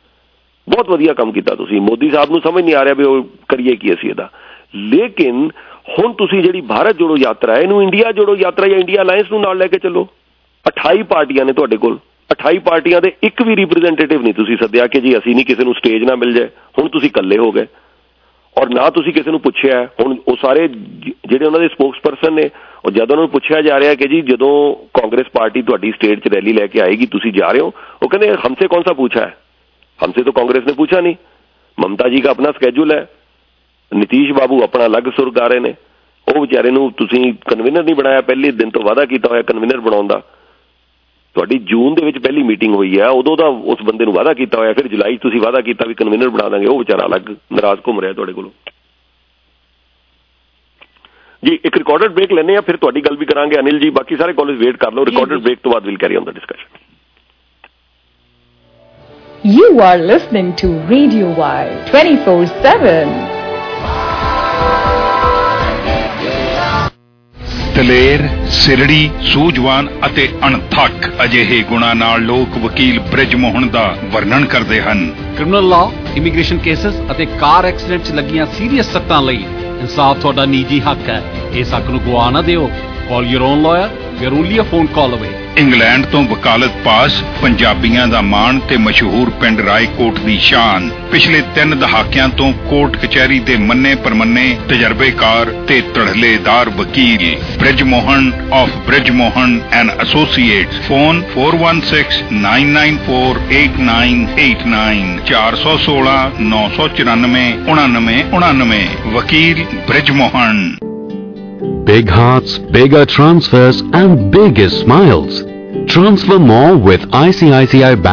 ਬਹੁਤ ਵਧੀਆ ਕੰਮ ਕੀਤਾ ਤੁਸੀਂ। ਮੋਦੀ ਸਾਹਿਬ ਨੂੰ ਸਮਝ ਨਹੀਂ ਆ ਰਿਹਾ ਵੀ ਉਹ ਕਰੀਏ ਕੀ ਅਸੀਂ ਇਹਦਾ। ਲੇਕਿਨ ਹੁਣ ਤੁਸੀਂ ਜਿਹੜੀ ਭਾਰਤ ਜੋੜੋ ਯਾਤਰਾ ਹੈ, ਇਹਨੂੰ ਇੰਡੀਆ ਜੋੜੋ ਯਾਤਰਾ ਜਾਂ ਇੰਡੀਆ ਅਲਾਇੰਸ ਨੂੰ ਨਾਲ ਲੈ ਕੇ ਚੱਲੋ। ਅਠਾਈ ਪਾਰਟੀਆਂ ਨੇ ਤੁਹਾਡੇ ਕੋਲ, ਅਠਾਈ ਪਾਰਟੀਆਂ ਦੇ ਇੱਕ ਵੀ ਰਿਪਰੈਜ਼ੈਂਟੇਟਿਵ ਨਹੀਂ ਤੁਸੀਂ ਸੱਦਿਆ ਕਿ ਜੀ ਅਸੀਂ ਨਹੀਂ ਕਿਸੇ ਨੂੰ ਸਟੇਜ ਨਾ ਮਿਲ ਜਾਏ। ਹੁਣ ਤੁਸੀਂ ਇਕੱਲੇ ਹੋ ਗਏ ਔਰ ਨਾ ਤੁਸੀਂ ਕਿਸੇ ਨੂੰ ਪੁੱਛਿਆ। ਹੁਣ ਉਹ ਸਾਰੇ ਜਿਹੜੇ ਉਹਨਾਂ ਦੇ ਸਪੋਕਸ ਪਰਸਨ ਨੇ, ਉਹ ਜਦੋਂ ਉਹਨਾਂ ਨੂੰ ਪੁੱਛਿਆ ਜਾ ਰਿਹਾ ਕਿ ਜੀ ਜਦੋਂ ਕਾਂਗਰਸ ਪਾਰਟੀ ਤੁਹਾਡੀ ਸਟੇਟ 'ਚ ਰੈਲੀ ਲੈ ਕੇ ਆਏਗੀ ਤੁਸੀਂ ਜਾ ਰਹੇ ਹੋ, ਉਹ ਕਹਿੰਦੇ ਹਮਸੇ ਕੌਣ ਸਾ ਪੁੱਛਾ ਹੈ, हमसे तो कांग्रेस ने पूछा नहीं। ममता जी का अपना स्कैड्यूल है, नीतीश बाबू अपना अलग सुर गा रहे ने। ਉਹ ਵਿਚਾਰੇ ਨੂੰ ਤੁਸੀਂ ਕਨਵੀਨਰ ਨਹੀਂ ਬਣਾਇਆ, ਪਹਿਲੇ ਦਿਨ ਤੋਂ ਵਾਅਦਾ ਕੀਤਾ ਹੋਇਆ ਕਨਵੀਨਰ ਬਣਾਉਣ ਦਾ। ਤੁਹਾਡੀ ਜੂਨ ਦੇ ਵਿੱਚ ਪਹਿਲੀ ਮੀਟਿੰਗ ਹੋਈ ਹੈ, ਉਦੋਂ ਦਾ ਉਸ ਬੰਦੇ ਨੂੰ ਵਾਅਦਾ ਕੀਤਾ ਹੋਇਆ, ਫਿਰ ਜੁਲਾਈ ਤੁਸੀਂ ਵਾਅਦਾ ਕੀਤਾ ਵੀ ਕਨਵੀਨਰ ਬਣਾ ਦਾਂਗੇ। ਉਹ ਵਿਚਾਰਾ ਅਲੱਗ ਨਾਰਾਜ਼ ਘੁੰਮ ਰਿਹਾ ਤੁਹਾਡੇ ਕੋਲੋਂ ਜੀ। ਇੱਕ ਰਿਕਾਰਡਡ ਬ੍ਰੇਕ ਲੈਂਦੇ ਆ, ਫਿਰ ਤੁਹਾਡੀ ਗੱਲ ਵੀ ਕਰਾਂਗੇ ਅਨਿਲ ਜੀ। ਬਾਕੀ ਸਾਰੇ ਕਾਲਜ ਵੇਟ ਕਰ ਲਓ, ਰਿਕਾਰਡਡ ਬ੍ਰੇਕ ਤੋਂ ਬਾਅਦ will carry on the discussion. You are listening to Radio Y twenty-four seven. ਦਲੇਰ, ਸਿਰੜੀ, ਸੂਝਵਾਨ ਅਤੇ ਅਣਥੱਕ ਅਜਿਹੇ ਗੁਣਾਂ ਨਾਲ ਲੋਕ ਵਕੀਲ ਬ੍ਰਿਜ ਮੋਹਨ ਦਾ ਵਰਣਨ ਕਰਦੇ ਹਨ। ਕ੍ਰਿਮੀਨਲ ਲਾਅ, ਇਮੀਗ੍ਰੇਸ਼ਨ ਕੇਸਸ ਅਤੇ ਕਾਰ ਐਕਸੀਡੈਂਟ 'ਚ ਲੱਗੀਆਂ ਸੀਰੀਅਸ ਸੱਟਾਂ ਲਈ ਇਨਸਾਫ ਤੁਹਾਡਾ ਨਿੱਜੀ ਹੱਕ ਹੈ। ਇਸ ਹੱਕ ਨੂੰ ਗਵਾ ਨਾ ਦਿਓ। Call your own lawyer, we are only a phone call away. England ਤੋਂ ਵਕਾਲਤ ਪਾਸ, ਪੰਜਾਬੀਆਂ ਦਾ ਮਾਣ ਤੇ ਮਸ਼ਹੂਰ ਪਿੰਡ ਰਾਏਕੋਟ ਦੀ ਸ਼ਾਨ। ਪਿਛਲੇ ਤਿੰਨ ਦਹਾਕਿਆਂ ਤੋਂ ਕੋਰਟ ਕਚਹਿਰੀ ਦੇ ਮੰਨੇ ਪਰਮੰਨੇ ਤਜਰਬੇਕਾਰ ਤੇ ਧੜਲੇਦਾਰ ਵਕੀਲ Brij Mohan of Brij Mohan and associates. Phone four one six nine nine four eight nine eight nine ਚਾਰ ਸੌ ਸੋਲਾਂ ਨੌ ਸੌ ਚੁਰਾਨਵੇਂ ਉਣਾਨਵੇਂ ਉਣਾਨਵੇਂ। ਵਕੀਲ Brij Mohan. Big hearts, bigger transfers and biggest smiles. Transfer more with I C I C I Bank.